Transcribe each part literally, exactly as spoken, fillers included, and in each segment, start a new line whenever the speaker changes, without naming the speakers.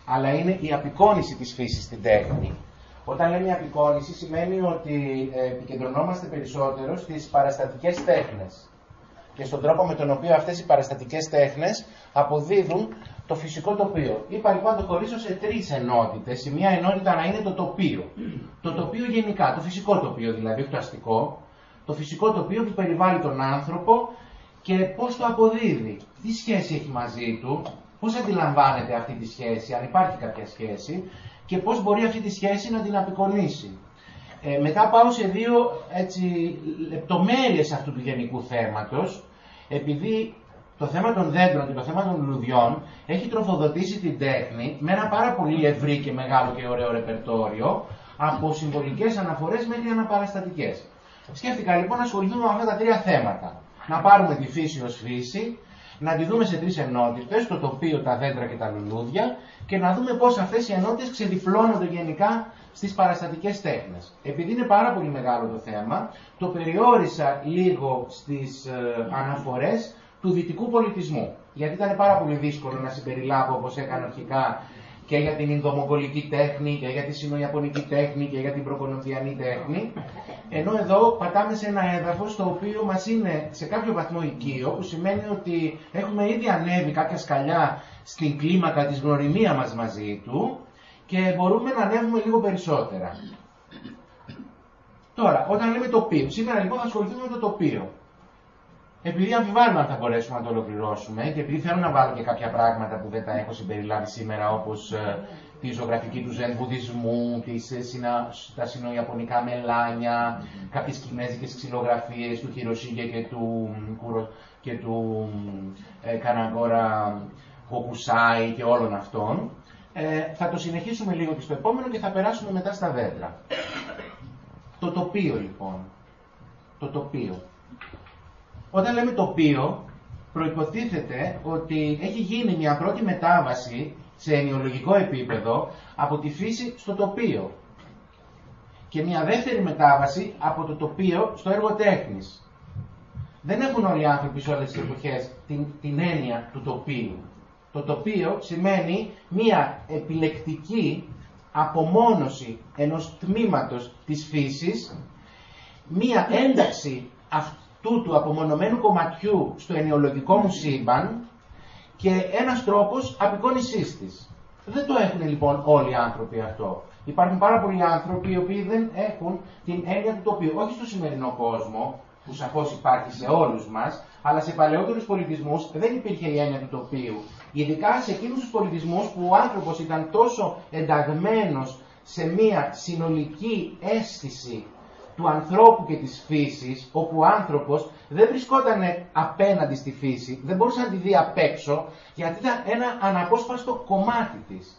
αλλά είναι η απεικόνιση της φύσης στην τέχνη. Όταν λέμε απεικόνιση σημαίνει ότι επικεντρωνόμαστε περισσότερο στις παραστατικές τέχνες και στον τρόπο με τον οποίο αυτές οι παραστατικές τέχνες αποδίδουν το φυσικό τοπίο. Είπα λοιπόν να το χωρίσω σε τρεις ενότητες. Η μία ενότητα να είναι το τοπίο. Το τοπίο γενικά, το φυσικό τοπίο δηλαδή, όχι το αστικό. Το φυσικό τοπίο που περιβάλλει τον άνθρωπο και πώς το αποδίδει. Τι σχέση έχει μαζί του, πώς αντιλαμβάνεται αυτή τη σχέση, αν υπάρχει κάποια σχέση και πώς μπορεί αυτή τη σχέση να την απεικονίσει. Ε, μετά πάω σε δύο έτσι, λεπτομέρειες αυτού του γενικού θέματος, επειδή το θέμα των δέντρων και το θέμα των λουλουδιών έχει τροφοδοτήσει την τέχνη με ένα πάρα πολύ ευρύ και μεγάλο και ωραίο ρεπερτόριο, από συμβολικές αναφορές μέχρι αναπαραστατικές. Σκέφτηκα λοιπόν να ασχοληθούμε με αυτά τα τρία θέματα. Να πάρουμε τη φύση ως φύση, να τη δούμε σε τρεις ενότητες, το τοπίο, τα δέντρα και τα λουλούδια, και να δούμε πώς αυτές οι ενότητες ξεδιπλώνονται γενικά στις παραστατικές τέχνες. Επειδή είναι πάρα πολύ μεγάλο το θέμα, το περιόρισα λίγο στις ε, αναφορές του δυτικού πολιτισμού. Γιατί ήταν πάρα πολύ δύσκολο να συμπεριλάβω, όπως έκανα αρχικά, και για την Ινδομογγολική τέχνη, και για τη Σινοϊαπωνική τέχνη, και για την Προκολομβιανή τέχνη. Ενώ εδώ πατάμε σε ένα έδαφος το οποίο μας είναι σε κάποιο βαθμό οικείο, που σημαίνει ότι έχουμε ήδη ανέβει κάποια σκαλιά στην κλίμακα της γνωριμία μας μαζί του και μπορούμε να ανέβουμε λίγο περισσότερα. Τώρα, όταν λέμε τοπίο, σήμερα λοιπόν θα ασχοληθούμε με το τοπίο. Επειδή αμφιβάλλουμε αν θα μπορέσουμε να το ολοκληρώσουμε και επειδή θέλω να βάλω και κάποια πράγματα που δεν τα έχω συμπεριλάβει σήμερα, όπως ε, τη ζωγραφική του Ζεν Βουδισμού, τις, ε, συνα, τα σινοϊαπωνικά μελάνια, κάποιες κινέζικες ξυλογραφίες του Χιροσίγε και του, και του ε, Καναγκόρα Χοκουσάι και όλων αυτών, ε, θα το συνεχίσουμε λίγο και στο επόμενο και θα περάσουμε μετά στα δέντρα. Το τοπίο λοιπόν. Το τοπίο. Όταν λέμε τοπίο, προϋποθήθεται ότι έχει γίνει μια πρώτη μετάβαση σε ενοιολογικό επίπεδο από τη φύση στο τοπίο και μια δεύτερη μετάβαση από το τοπίο στο έργο τέχνης. Δεν έχουν όλοι οι άνθρωποι σε όλες τις εποχές την, την έννοια του τοπίου. Το τοπίο σημαίνει μια επιλεκτική απομόνωση ενός τμήματος της φύσης, μια ένταξη αυτού του απομονωμένου κομματιού στο ενοιολογικό μου σύμπαν και ένας τρόπος απεικόνισής της. Δεν το έχουν λοιπόν όλοι οι άνθρωποι αυτό. Υπάρχουν πάρα πολλοί άνθρωποι οι οποίοι δεν έχουν την έννοια του τοπίου. Όχι στο σημερινό κόσμο, που σαφώς υπάρχει σε όλους μας, αλλά σε παλαιότερους πολιτισμούς δεν υπήρχε η έννοια του τοπίου. Ειδικά σε εκείνους τους πολιτισμούς που ο άνθρωπος ήταν τόσο ενταγμένος σε μία συνολική αίσθηση του ανθρώπου και της φύσης, όπου ο άνθρωπος δεν βρισκόταν απέναντι στη φύση, δεν μπορούσε να τη δει απ' έξω, γιατί ήταν ένα αναπόσπαστο κομμάτι της.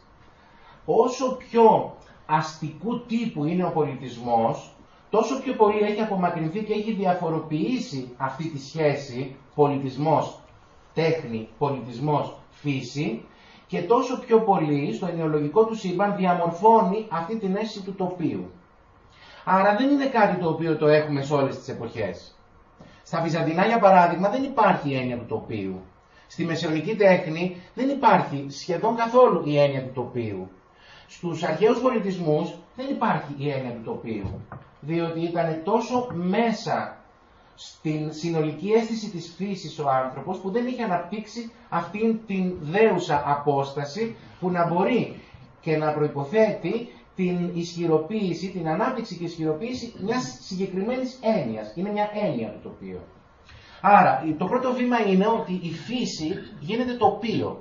Όσο πιο αστικού τύπου είναι ο πολιτισμός, τόσο πιο πολύ έχει απομακρυνθεί και έχει διαφοροποιήσει αυτή τη σχέση πολιτισμός τέχνη, πολιτισμός φύση, και τόσο πιο πολύ στο ενοιολογικό του σύμπαν διαμορφώνει αυτή την αίσθηση του τοπίου. Άρα δεν είναι κάτι το οποίο το έχουμε σε όλες τις εποχές. Στα Βυζαντινά, για παράδειγμα, δεν υπάρχει η έννοια του τοπίου. Στη μεσαιωνική τέχνη δεν υπάρχει σχεδόν καθόλου η έννοια του τοπίου. Στους αρχαίους πολιτισμούς δεν υπάρχει η έννοια του τοπίου. Διότι ήταν τόσο μέσα στην συνολική αίσθηση της φύσης ο άνθρωπος που δεν είχε αναπτύξει αυτήν την δέουσα απόσταση που να μπορεί και να προϋποθέτει την ισχυροποίηση, την ανάπτυξη και ισχυροποίηση μιας συγκεκριμένης έννοιας. Είναι μια έννοια του τοπίου. Άρα, το πρώτο βήμα είναι ότι η φύση γίνεται τοπίο.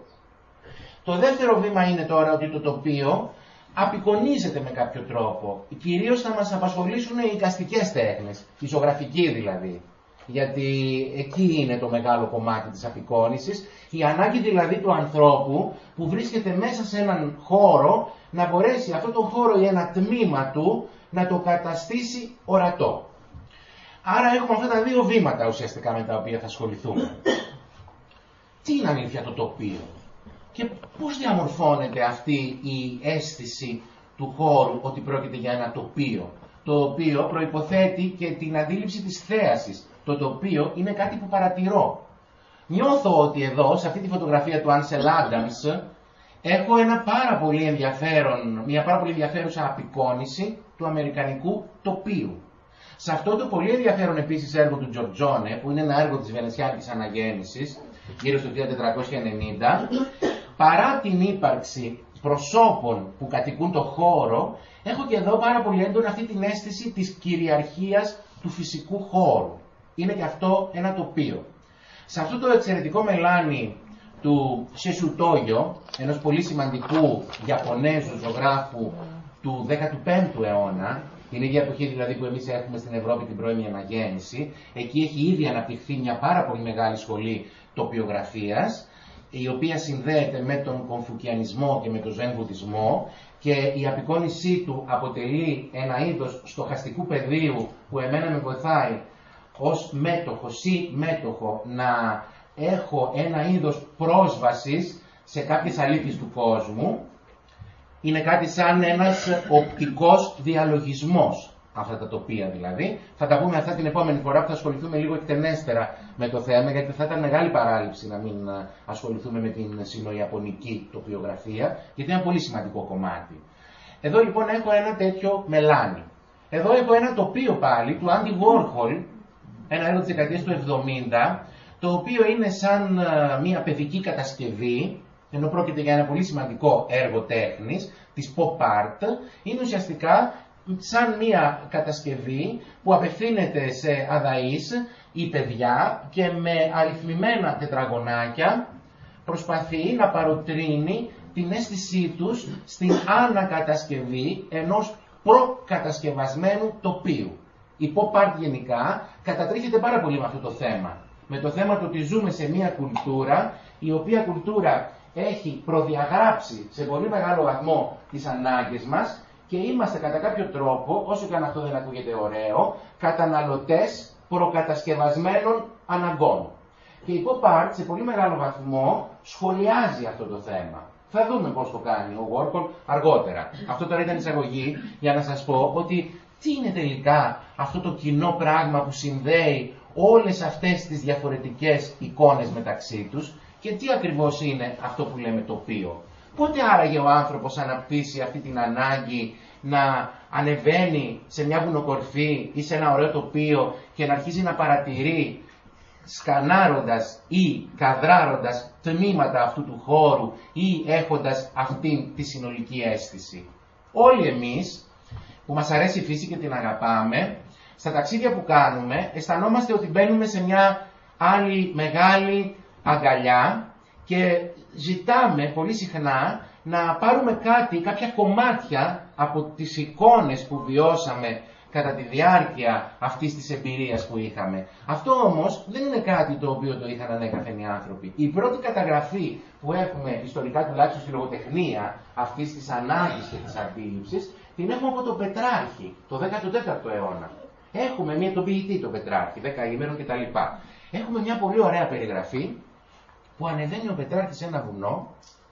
Το δεύτερο βήμα είναι τώρα ότι το τοπίο απεικονίζεται με κάποιο τρόπο. Κυρίως θα μας απασχολήσουν οι εικαστικές τέχνες, η ζωγραφική δηλαδή. Γιατί εκεί είναι το μεγάλο κομμάτι της απεικόνησης, η ανάγκη δηλαδή του ανθρώπου που βρίσκεται μέσα σε έναν χώρο να μπορέσει αυτό το χώρο ή ένα τμήμα του να το καταστήσει ορατό. Άρα έχουμε αυτά τα δύο βήματα ουσιαστικά με τα οποία θα ασχοληθούμε. Τι είναι αλήθεια το τοπίο και πώς διαμορφώνεται αυτή η αίσθηση του χώρου ότι πρόκειται για ένα τοπίο, το οποίο προϋποθέτει και την αντίληψη της θέασης. Το τοπίο είναι κάτι που παρατηρώ. Νιώθω ότι εδώ, σε αυτή τη φωτογραφία του Ansel Adams, έχω ένα πάρα πολύ ενδιαφέρον, μια πάρα πολύ ενδιαφέρουσα απεικόνηση του αμερικανικού τοπίου. Σε αυτό το πολύ ενδιαφέρον επίσης έργο του Τζορτζόνε, που είναι ένα έργο της Βενετσιάνικης Αναγέννησης, γύρω στο χίλια τετρακόσια ενενήντα, παρά την ύπαρξη προσώπων που κατοικούν το χώρο, έχω και εδώ πάρα πολύ έντονα αυτή την αίσθηση της κυριαρχίας του φυσικού χώρου. Είναι και αυτό ένα τοπίο. Σε αυτό το εξαιρετικό μελάνι του Σεσουτόγιο, ενός πολύ σημαντικού Ιαπωνέζου ζωγράφου του δέκατου πέμπτου αιώνα, την ίδια εποχή δηλαδή που εμείς έχουμε στην Ευρώπη την πρώιμη αναγέννηση, εκεί έχει ήδη αναπτυχθεί μια πάρα πολύ μεγάλη σχολή τοπιογραφίας, η οποία συνδέεται με τον Κομφουκιανισμό και με τον Ζεν Βουδισμό, και η απεικόνισή του αποτελεί ένα είδος στοχαστικού πεδίου που εμένα με βοηθάει ως μέτοχο ή μέτοχο να έχω ένα είδος πρόσβασης σε κάποιες αλήθειες του κόσμου. Είναι κάτι σαν ένας οπτικός διαλογισμός, αυτά τα τοπία δηλαδή. Θα τα πούμε αυτά την επόμενη φορά που θα ασχοληθούμε λίγο εκτενέστερα με το θέμα, γιατί θα ήταν μεγάλη παράληψη να μην ασχοληθούμε με την σινοϊαπωνική τοπιογραφία, γιατί είναι ένα πολύ σημαντικό κομμάτι. Εδώ λοιπόν έχω ένα τέτοιο μελάνι. Εδώ έχω ένα τοπίο πάλι του Άντι Βόρχολ, ένα έργο της δεκαετίας του εβδομήντα, το οποίο είναι σαν μια παιδική κατασκευή, ενώ πρόκειται για ένα πολύ σημαντικό έργο τέχνης, της pop art. Είναι ουσιαστικά σαν μια κατασκευή που απευθύνεται σε αδαείς ή παιδιά και με αριθμημένα τετραγωνάκια προσπαθεί να παροτρύνει την αίσθησή τους στην ανακατασκευή ενός προκατασκευασμένου τοπίου. Η pop art γενικά κατατρίχεται πάρα πολύ με αυτό το θέμα. Με το θέμα του ότι ζούμε σε μια κουλτούρα, η οποία κουλτούρα έχει προδιαγράψει σε πολύ μεγάλο βαθμό τις ανάγκες μας και είμαστε κατά κάποιο τρόπο, όσο και αν αυτό δεν ακούγεται ωραίο, καταναλωτές προκατασκευασμένων αναγκών. Και η pop art σε πολύ μεγάλο βαθμό σχολιάζει αυτό το θέμα. Θα δούμε πώς το κάνει ο Warhol αργότερα. Αυτό τώρα ήταν εισαγωγή για να σας πω ότι τι είναι τελικά αυτό το κοινό πράγμα που συνδέει όλες αυτές τις διαφορετικές εικόνες μεταξύ τους και τι ακριβώς είναι αυτό που λέμε τοπίο. Πότε άραγε ο άνθρωπος αναπτύσσει αυτή την ανάγκη να ανεβαίνει σε μια βουνοκορφή ή σε ένα ωραίο τοπίο και να αρχίζει να παρατηρεί, σκανάροντας ή καδράροντας τμήματα αυτού του χώρου ή έχοντας αυτή τη συνολική αίσθηση. Όλοι εμείς που μας αρέσει η φύση και την αγαπάμε, στα ταξίδια που κάνουμε αισθανόμαστε ότι μπαίνουμε σε μια άλλη μεγάλη αγκαλιά και ζητάμε πολύ συχνά να πάρουμε κάτι, κάποια κομμάτια από τις εικόνες που βιώσαμε κατά τη διάρκεια αυτής της εμπειρίας που είχαμε. Αυτό όμως δεν είναι κάτι το οποίο το είχαν ανέκαθεν οι άνθρωποι. Η πρώτη καταγραφή που έχουμε ιστορικά τουλάχιστον στη λογοτεχνία αυτής της ανάγκης και της αντίληψης την έχουμε από τον Πετράρχη, το δέκατο τέταρτο αιώνα. Έχουμε μια, τον ποιητή τον Πετράρχη, δεκαήμερον κτλ. Έχουμε μια πολύ ωραία περιγραφή που ανεβαίνει ο Πετράρχης σε ένα βουνό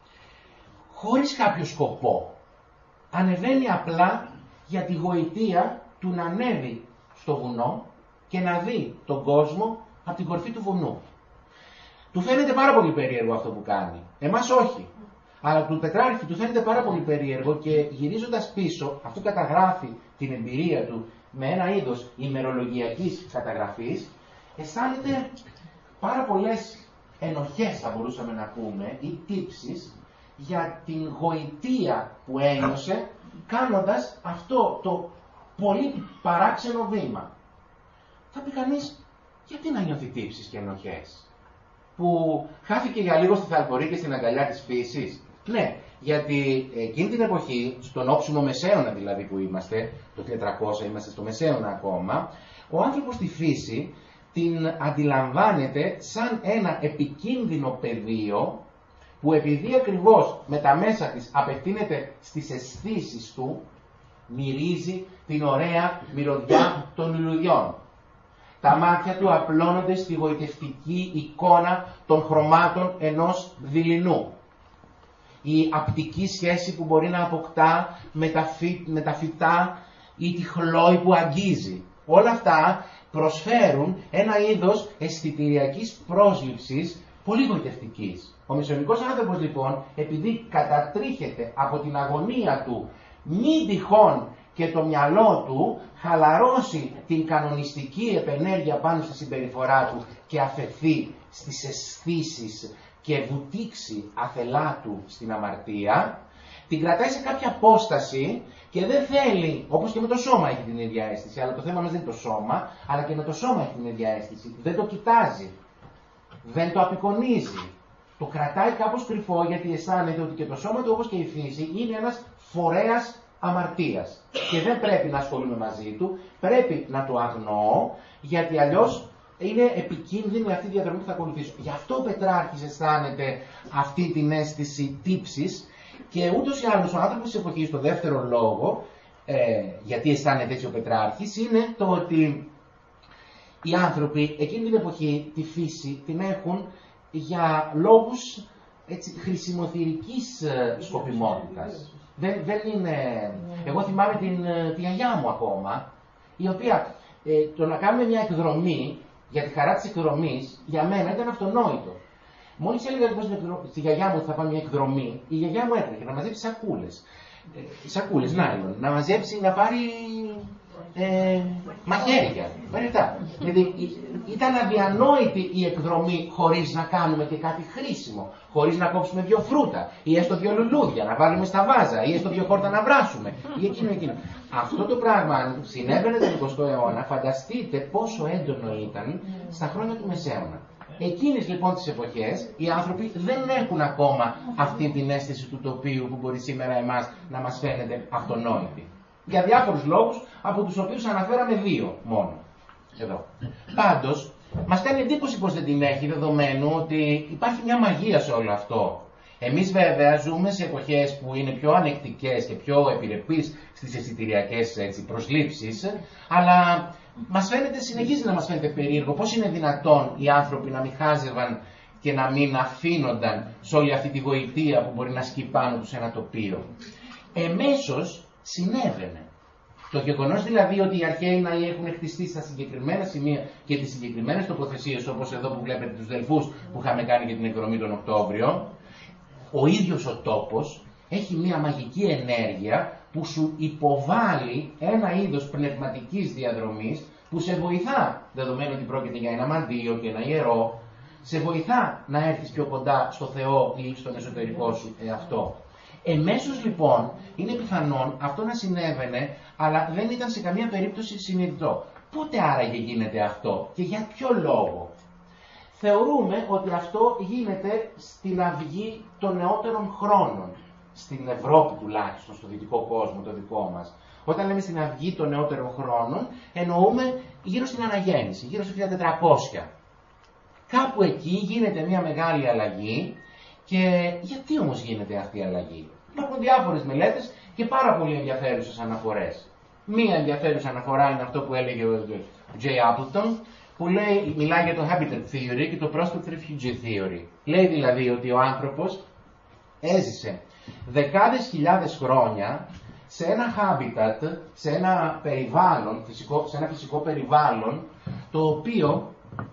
χωρίς κάποιο σκοπό. Ανεβαίνει απλά για τη γοητεία του να ανέβει στο βουνό και να δει τον κόσμο από την κορφή του βουνού. Του φαίνεται πάρα πολύ περίεργο αυτό που κάνει. Εμάς όχι. Αλλά του Πετράρχη του φαίνεται πάρα πολύ περίεργο και γυρίζοντας πίσω, αυτό καταγράφει την εμπειρία του με ένα είδος ημερολογιακής καταγραφής, αισθάνεται πάρα πολλές ενοχές, θα μπορούσαμε να πούμε, ή τύψεις για την γοητεία που ένιωσε κάνοντας αυτό το πολύ παράξενο βήμα. Θα πει κανείς, γιατί να νιώθει τύψεις και ενοχές, που χάθηκε για λίγο στη θαλπορή και στην αγκαλιά της φύσης? Ναι, γιατί εκείνη την εποχή, στον όψιμο Μεσαίωνα δηλαδή που είμαστε, το χίλια τριακόσια είμαστε στο Μεσαίωνα ακόμα, ο άνθρωπος στη φύση την αντιλαμβάνεται σαν ένα επικίνδυνο πεδίο που επειδή ακριβώς με τα μέσα της απευθύνεται στις αισθήσεις του, μυρίζει την ωραία μυρωδιά των λουλουδιών. Τα μάτια του απλώνονται στη γοητευτική εικόνα των χρωμάτων ενός δειλινού. Η απτική σχέση που μπορεί να αποκτά με τα, φυ, με τα φυτά ή τη χλόη που αγγίζει. Όλα αυτά προσφέρουν ένα είδος αισθητηριακής πρόσληψης πολύ γοητευτικής. Ο μεσαιωνικός άνθρωπος λοιπόν, επειδή κατατρίχεται από την αγωνία του, μη τυχόν και το μυαλό του χαλαρώσει την κανονιστική επενέργεια πάνω στη συμπεριφορά του και αφαιθεί στις αισθήσεις και βουτήξει αθελά του στην αμαρτία, την κρατάει σε κάποια απόσταση και δεν θέλει, όπως και με το σώμα έχει την ίδια αίσθηση, αλλά το θέμα μας δεν είναι το σώμα, αλλά και με το σώμα έχει την ίδια αίσθηση. Δεν το κοιτάζει, δεν το απεικονίζει. Το κρατάει κάπως κρυφό γιατί αισθάνεται ότι και το σώμα του, όπως και η φύση, είναι ένας φορέας αμαρτίας. Και δεν πρέπει να ασχολούμαι μαζί του, πρέπει να το αγνοώ, γιατί αλλιώς είναι επικίνδυνη αυτή η διαδρομή που θα ακολουθήσω. Γι' αυτό ο Πετράρχης αισθάνεται αυτή την αίσθηση τύψης και ούτως ή άλλως ο άνθρωπος της εποχής, το δεύτερο λόγο, ε, γιατί αισθάνεται έτσι ο Πετράρχης, είναι το ότι οι άνθρωποι εκείνη την εποχή τη φύση την έχουν για λόγους έτσι, χρησιμοθυρικής σκοπιμότητας. Δεν, δεν είναι... Εγώ θυμάμαι την, την γιαγιά μου ακόμα, η οποία ε, το να κάνουμε μια εκδρομή, για τη χαρά της εκδρομής, για μένα ήταν αυτονόητο. Μόλις έλεγα λοιπόν στη γιαγιά μου ότι θα πάμε μια εκδρομή, η γιαγιά μου έτρεχε να μαζέψει σακούλες. Ε, σακούλες, νάιλον, να μαζέψει, να πάρει ε, μαχαίρια. Περιτά. Δηλαδή ήταν αδιανόητη η εκδρομή χωρίς να κάνουμε και κάτι χρήσιμο. Χωρίς να κόψουμε δύο φρούτα, ή έστω δύο λουλούδια, να βάλουμε στα βάζα, ή έστω δύο χόρτα να βράσουμε, ή εκείνο εκείνο. Αυτό το πράγμα, αν συνέβαινε τον εικοστό αιώνα, φανταστείτε πόσο έντονο ήταν στα χρόνια του Μεσαίωνα. Εκείνες λοιπόν τις εποχές, οι άνθρωποι δεν έχουν ακόμα αυτή την αίσθηση του τοπίου που μπορεί σήμερα εμάς να μας φαίνεται αυτονόητη. Για διάφορους λόγους, από τους οποίους αναφέραμε δύο μόνο. Εδώ. Πάντως, μας κάνει εντύπωση πως δεν την έχει, δεδομένου ότι υπάρχει μια μαγεία σε όλο αυτό. Εμείς βέβαια ζούμε σε εποχές που είναι πιο ανεκτικές και πιο επιρρεπείς στις αισθητηριακές έτσι, προσλήψεις, αλλά μας φαίνεται, συνεχίζει να μας φαίνεται περίεργο πώς είναι δυνατόν οι άνθρωποι να μην χάζευαν και να μην αφήνονταν σε όλη αυτή τη γοητεία που μπορεί να σκύει πάνω τους ένα τοπίο. Εμέσως συνέβαινε. Το γεγονός δηλαδή ότι οι αρχαίοι ναοί έχουν χτιστεί στα συγκεκριμένα σημεία και τις συγκεκριμένες τοποθεσίες, όπως εδώ που βλέπετε τους Δελφούς που είχαμε κάνει για την εκδρομή τον Οκτώβριο, ο ίδιος ο τόπος έχει μια μαγική ενέργεια που σου υποβάλλει ένα είδος πνευματικής διαδρομής που σε βοηθά, δεδομένου ότι πρόκειται για ένα μαντίο και ένα ιερό, σε βοηθά να έρθεις πιο κοντά στο Θεό ή στον εσωτερικό σου εαυτό. Εμέσως λοιπόν είναι πιθανόν αυτό να συνέβαινε, αλλά δεν ήταν σε καμία περίπτωση συνειδητό. Πότε άραγε γίνεται αυτό και για ποιο λόγο? Θεωρούμε ότι αυτό γίνεται στην αυγή των νεότερων χρόνων, στην Ευρώπη τουλάχιστον, στο δυτικό κόσμο, το δικό μας. Όταν λέμε στην αυγή των νεότερων χρόνων, εννοούμε γύρω στην Αναγέννηση, γύρω στο χίλια τετρακόσια. Κάπου εκεί γίνεται μια μεγάλη αλλαγή. Και γιατί όμως γίνεται αυτή η αλλαγή? Υπάρχουν διάφορες μελέτες και πάρα πολύ ενδιαφέρουσες αναφορές. Μία ενδιαφέρουσα αναφορά είναι αυτό που έλεγε ο J. Appleton, που λέει, μιλάει για το habitat theory και το prospect refugee theory. Λέει δηλαδή ότι ο άνθρωπος έζησε δεκάδες χιλιάδες χρόνια σε ένα habitat, σε ένα περιβάλλον, φυσικό, σε ένα φυσικό περιβάλλον, το οποίο,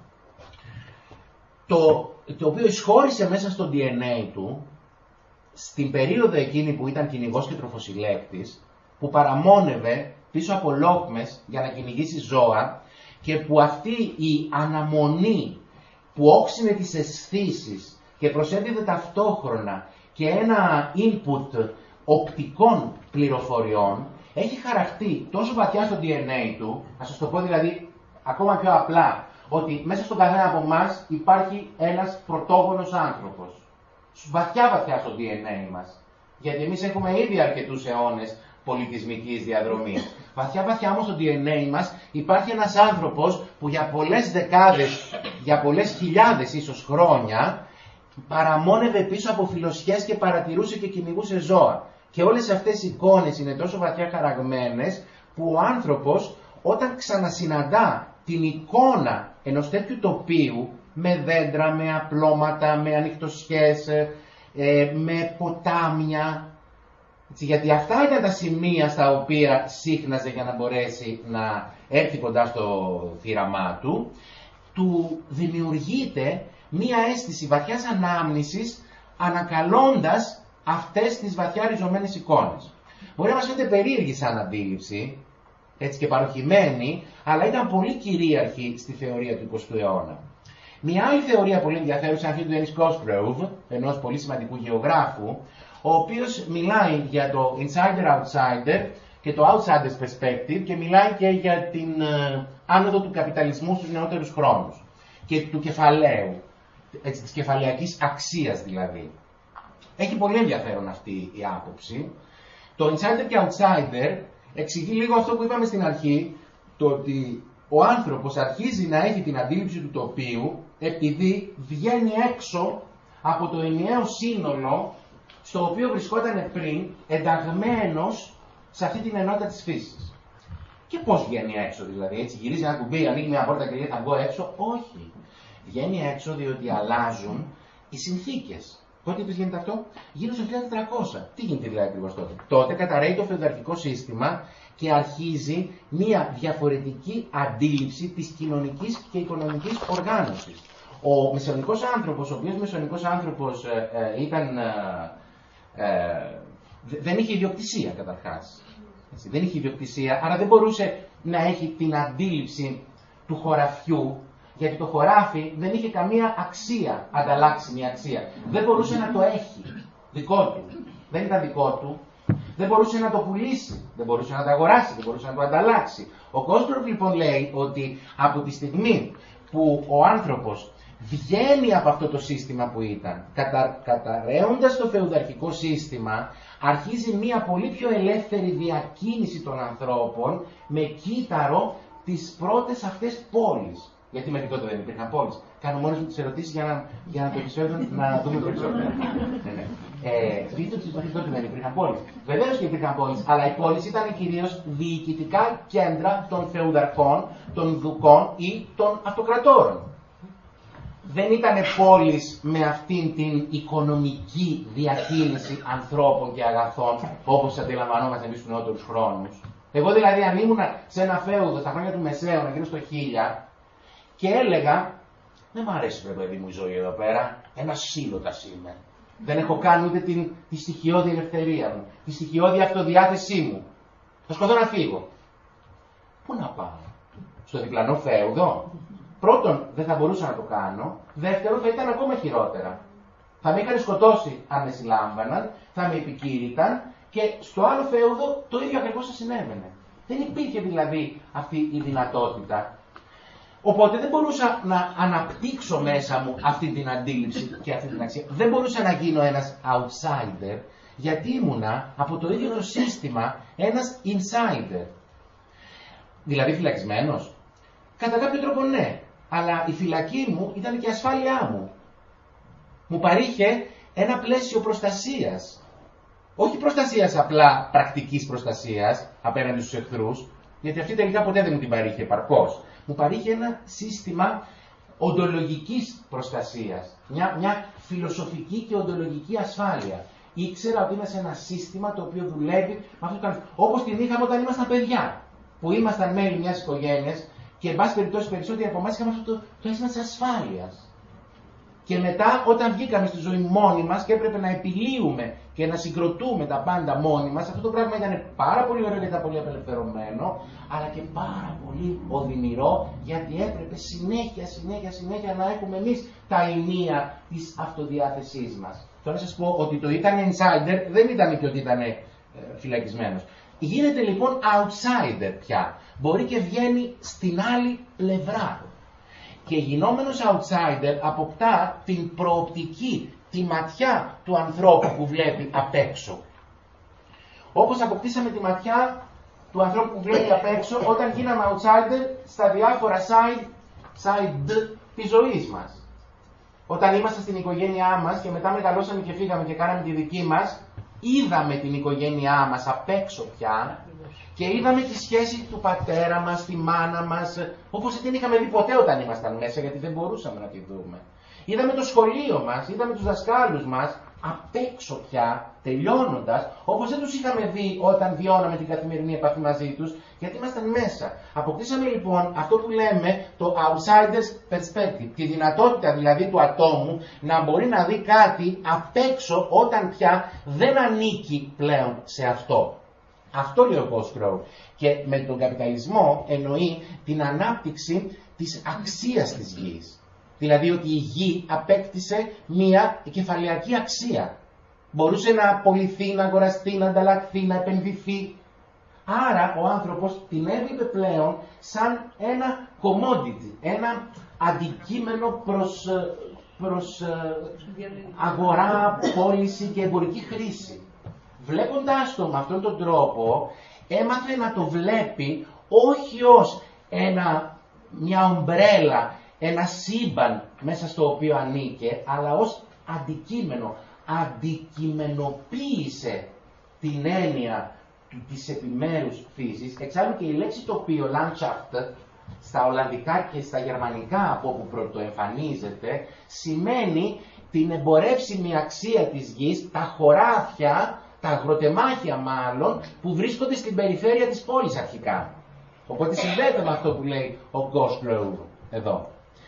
το, το οποίο εισχώρησε μέσα στο ντι εν έι του, στην περίοδο εκείνη που ήταν κυνηγός και τροφοσυλλέκτης, που παραμόνευε πίσω από λόχμες για να κυνηγήσει ζώα και που αυτή η αναμονή που όξινε τις αισθήσεις και προσέδιδε ταυτόχρονα και ένα input οπτικών πληροφοριών έχει χαραχτεί τόσο βαθιά στο ντι εν έι του, να σας το πω δηλαδή ακόμα πιο απλά, ότι μέσα στον καθένα από εμάς υπάρχει ένας πρωτόγονος άνθρωπος. Βαθιά βαθιά στο ντι εν έι μας. Γιατί εμείς έχουμε ήδη αρκετούς αιώνες πολιτισμικής διαδρομής. Βαθιά βαθιά όμως στο ντι εν έι μας υπάρχει ένας άνθρωπος που για πολλές δεκάδες, για πολλές χιλιάδες ίσως χρόνια παραμόνευε πίσω από φιλοσιές και παρατηρούσε και κυνηγούσε ζώα. Και όλες αυτές οι εικόνες είναι τόσο βαθιά χαραγμένες που ο άνθρωπος όταν ξανασυναντά την εικόνα ενός τέτοιου τοπίου με δέντρα, με απλώματα, με ανοιχτοσιές, ε, με ποτάμια, έτσι, γιατί αυτά ήταν τα σημεία στα οποία σύχναζε για να μπορέσει να έρθει κοντά στο θύραμά του, του δημιουργείται μία αίσθηση βαθιάς ανάμνησης, ανακαλώντας αυτές τις βαθιά ριζωμένες εικόνες. Μπορεί να μας φαίνεται περίεργη σαν αντίληψη, έτσι και παροχημένη, αλλά ήταν πολύ κυρίαρχη στη θεωρία του εικοστού αιώνα. Μια άλλη θεωρία πολύ ενδιαφέρουσα είναι αυτή του Dennis Cosgrove, ενός πολύ σημαντικού γεωγράφου, ο οποίος μιλάει για το insider-outsider και το outsider's perspective και μιλάει και για την ε, άνοδο του καπιταλισμού στους νεότερους χρόνους και του κεφαλαίου, έτσι, της κεφαλαιακής αξίας δηλαδή. Έχει πολύ ενδιαφέρον αυτή η άποψη. Το insider και outsider εξηγεί λίγο αυτό που είπαμε στην αρχή, το ότι ο άνθρωπος αρχίζει να έχει την αντίληψη του τοπίου επειδή βγαίνει έξω από το ενιαίο σύνολο στο οποίο βρισκόταν πριν, ενταγμένος σε αυτή την ενότητα της φύσης. Και πώς βγαίνει έξω δηλαδή, έτσι γυρίζει ένα κουμπί, ανοίγει μια πόρτα και λέει θα βγω έξω? Όχι. Βγαίνει έξω διότι αλλάζουν οι συνθήκες. Πότε πώς γίνεται αυτό? Γύρω στο χίλια τετρακόσια. Τι γίνεται δηλαδή ακριβώς τότε? Τότε καταρρέει το φεουδαρχικό σύστημα και αρχίζει μια διαφορετική αντίληψη της κοινωνικής και οικονομικής οργάνωσης. Ο μεσαιωνικός άνθρωπος, ο οποίος μεσαιωνικός άνθρωπος ε, ε, ήταν, ε, ε, δεν είχε ιδιοκτησία καταρχάς. Έτσι, δεν είχε ιδιοκτησία, άρα δεν μπορούσε να έχει την αντίληψη του χωραφιού, γιατί το χωράφι δεν είχε καμία αξία, ανταλλάξιμη αξία. Δεν μπορούσε να το έχει δικό του. Δεν ήταν δικό του. Δεν μπορούσε να το πουλήσει. Δεν μπορούσε να το αγοράσει. Δεν μπορούσε να το ανταλλάξει. Ο Cosgrove λοιπόν λέει ότι από τη στιγμή που ο άνθρωπος βγαίνει από αυτό το σύστημα που ήταν, κατα... καταραίοντας το φεουδαρχικό σύστημα, αρχίζει μια πολύ πιο ελεύθερη διακίνηση των ανθρώπων με κύτταρο τις πρώτες αυτές πόλεις. Γιατί μέχρι τότε δεν υπήρχαν πόλεις. Κάνω μόνος μου τις ερωτήσεις για να, για να το επεισόδιο να δούμε περισσότερα. ναι, ναι. Ε, πείτε ότι μέχρι τότε δεν υπήρχαν πόλεις. Βεβαίως και υπήρχαν πόλεις, αλλά οι πόλεις ήταν κυρίως διοικητικά κέντρα των φεουδαρχών, των δουκών ή των αυτοκρατόρων. Δεν ήταν πόλεις με αυτήν την οικονομική διακίνηση ανθρώπων και αγαθών, όπως αντιλαμβανόμαστε εμείς στους νεότερους χρόνους. Εγώ δηλαδή αν ήμουν σε ένα φέουδο στα χρόνια του Μεσαίωνα, γύρω στο χίλια, και έλεγα, δεν μ' αρέσει βρε παιδί μου η ζωή εδώ πέρα, ένας σύλλοτας είμαι. Δεν έχω κάνει ούτε την, τη στοιχειώδη ελευθερία μου, τη στοιχειώδη αυτοδιάθεσή μου. Θα σκοτώ να φύγω. Πού να πάω? Στο διπλανό φέουδο? Πρώτον, δεν θα μπορούσα να το κάνω. Δεύτερον, θα ήταν ακόμα χειρότερα. Θα με είχαν σκοτώσει αν με συλλάμβαναν, θα με επικήρυταν και στο άλλο φέουδο το ίδιο ακριβώς θα συνέβαινε. Δεν υπήρχε δηλαδή αυτή η δυνατότητα. Οπότε δεν μπορούσα να αναπτύξω μέσα μου αυτή την αντίληψη και αυτή την αξία. Δεν μπορούσα να γίνω ένας outsider, γιατί ήμουνα από το ίδιο το σύστημα ένας insider. Δηλαδή φυλακισμένος. Κατά κάποιο τρόπο ναι, αλλά η φυλακή μου ήταν και η ασφάλειά μου. Μου παρήχε ένα πλαίσιο προστασίας. Όχι προστασίας απλά πρακτικής προστασίας απέναντι στους εχθρούς, γιατί αυτή τελικά ποτέ δεν μου την παρήχε επαρκώς. Μου παρήχε ένα σύστημα οντολογικής προστασίας, μια, μια φιλοσοφική και οντολογική ασφάλεια. Ήξερα ότι είμαι σε ένα σύστημα το οποίο δουλεύει με αυτό το κανόνα. Όπως την είχαμε όταν ήμασταν παιδιά, που ήμασταν μέλη μιας οικογένειας και εν πάση περιπτώσει περισσότεροι από εμάς είχαμε αυτό το, το αίσθημα της ασφάλειας. Και μετά όταν βγήκαμε στη ζωή μόνοι μας και έπρεπε να επιλύουμε και να συγκροτούμε τα πάντα μόνοι μας, αυτό το πράγμα ήταν πάρα πολύ ωραίο και ήταν πολύ απελευθερωμένο, αλλά και πάρα πολύ οδυνηρό, γιατί έπρεπε συνέχεια, συνέχεια, συνέχεια να έχουμε εμείς τα ενία της αυτοδιάθεσής μας. Θέλω να σας πω ότι το ήταν insider δεν ήταν και ότι ήταν ε, φυλακισμένος. Γίνεται λοιπόν outsider πια. Μπορεί και βγαίνει στην άλλη πλευρά. Και γινόμενος outsider αποκτά την προοπτική, τη ματιά του ανθρώπου που βλέπει απ' έξω. Όπως αποκτήσαμε τη ματιά του ανθρώπου που βλέπει απ' έξω όταν γίναμε outsider στα διάφορα side, side της ζωής μας. Όταν ήμασταν στην οικογένειά μας και μετά μεγαλώσαμε και φύγαμε και κάναμε τη δική μας, είδαμε την οικογένειά μας απ' έξω πια και είδαμε τη σχέση του πατέρα μας, τη μάνα μας, όπως δεν την είχαμε δει ποτέ όταν ήμασταν μέσα, γιατί δεν μπορούσαμε να τη δούμε. Είδαμε το σχολείο μας, είδαμε τους δασκάλους μας απ' έξω πια, τελειώνοντας, όπως δεν τους είχαμε δει όταν βιώναμε την καθημερινή επαφή μαζί τους, γιατί ήμασταν μέσα. Αποκτήσαμε λοιπόν αυτό που λέμε το outsider's perspective, τη δυνατότητα δηλαδή του ατόμου να μπορεί να δει κάτι απ' έξω όταν πια δεν ανήκει πλέον σε αυτό. Αυτό λέει ο Cosgrove. Και με τον καπιταλισμό εννοεί την ανάπτυξη της αξίας της γης. Δηλαδή ότι η γη απέκτησε μία κεφαλαιακή αξία. Μπορούσε να απολυθεί, να αγοραστεί, να ανταλλαχθεί, να επενδυθεί. Άρα ο άνθρωπος την έβλεπε πλέον σαν ένα commodity, ένα αντικείμενο προς, προς αγορά, πώληση και εμπορική χρήση. Βλέποντάς το με αυτόν τον τρόπο, έμαθε να το βλέπει όχι ως ένα, μια ομπρέλα, ένα σύμπαν μέσα στο οποίο ανήκε, αλλά ως αντικείμενο. Αντικειμενοποίησε την έννοια της επιμέρους φύσης. Εξάλλου και η λέξη τοπίο, Landschaft, στα Ολλανδικά και στα Γερμανικά από όπου πρωτοεμφανίζεται, σημαίνει την εμπορεύσιμη αξία της γης, τα χωράφια, τα αγροτεμάχια μάλλον, που βρίσκονται στην περιφέρεια της πόλης αρχικά. Οπότε συνδέεται με αυτό που λέει ο Cosgrove εδώ.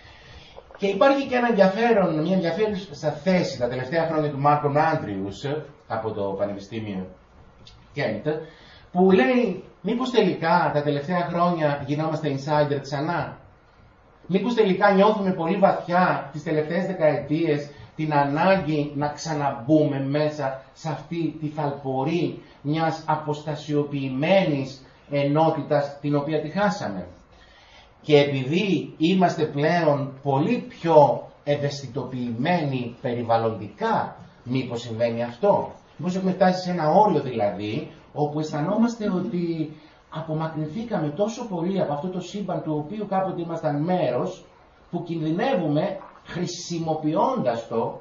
Και υπάρχει και ένα ενδιαφέρον, μια ενδιαφέρουσα θέση τα τελευταία χρόνια του Malcolm Andrews από το Πανεπιστήμιο Kent, που λέει μήπως τελικά τα τελευταία χρόνια γινόμαστε insider ξανά. Μήπως τελικά νιώθουμε πολύ βαθιά τις τελευταίες δεκαετίες την ανάγκη να ξαναμπούμε μέσα σε αυτή τη θαλπορή μιας αποστασιοποιημένης ενότητας την οποία τη χάσαμε. Και επειδή είμαστε πλέον πολύ πιο ευαισθητοποιημένοι περιβαλλοντικά, μήπως συμβαίνει αυτό. Μήπως έχουμε φτάσει σε ένα όριο δηλαδή, όπου αισθανόμαστε ότι απομακρυνθήκαμε τόσο πολύ από αυτό το σύμπαν του οποίου κάποτε ήμασταν μέρος, που κινδυνεύουμε χρησιμοποιώντας το,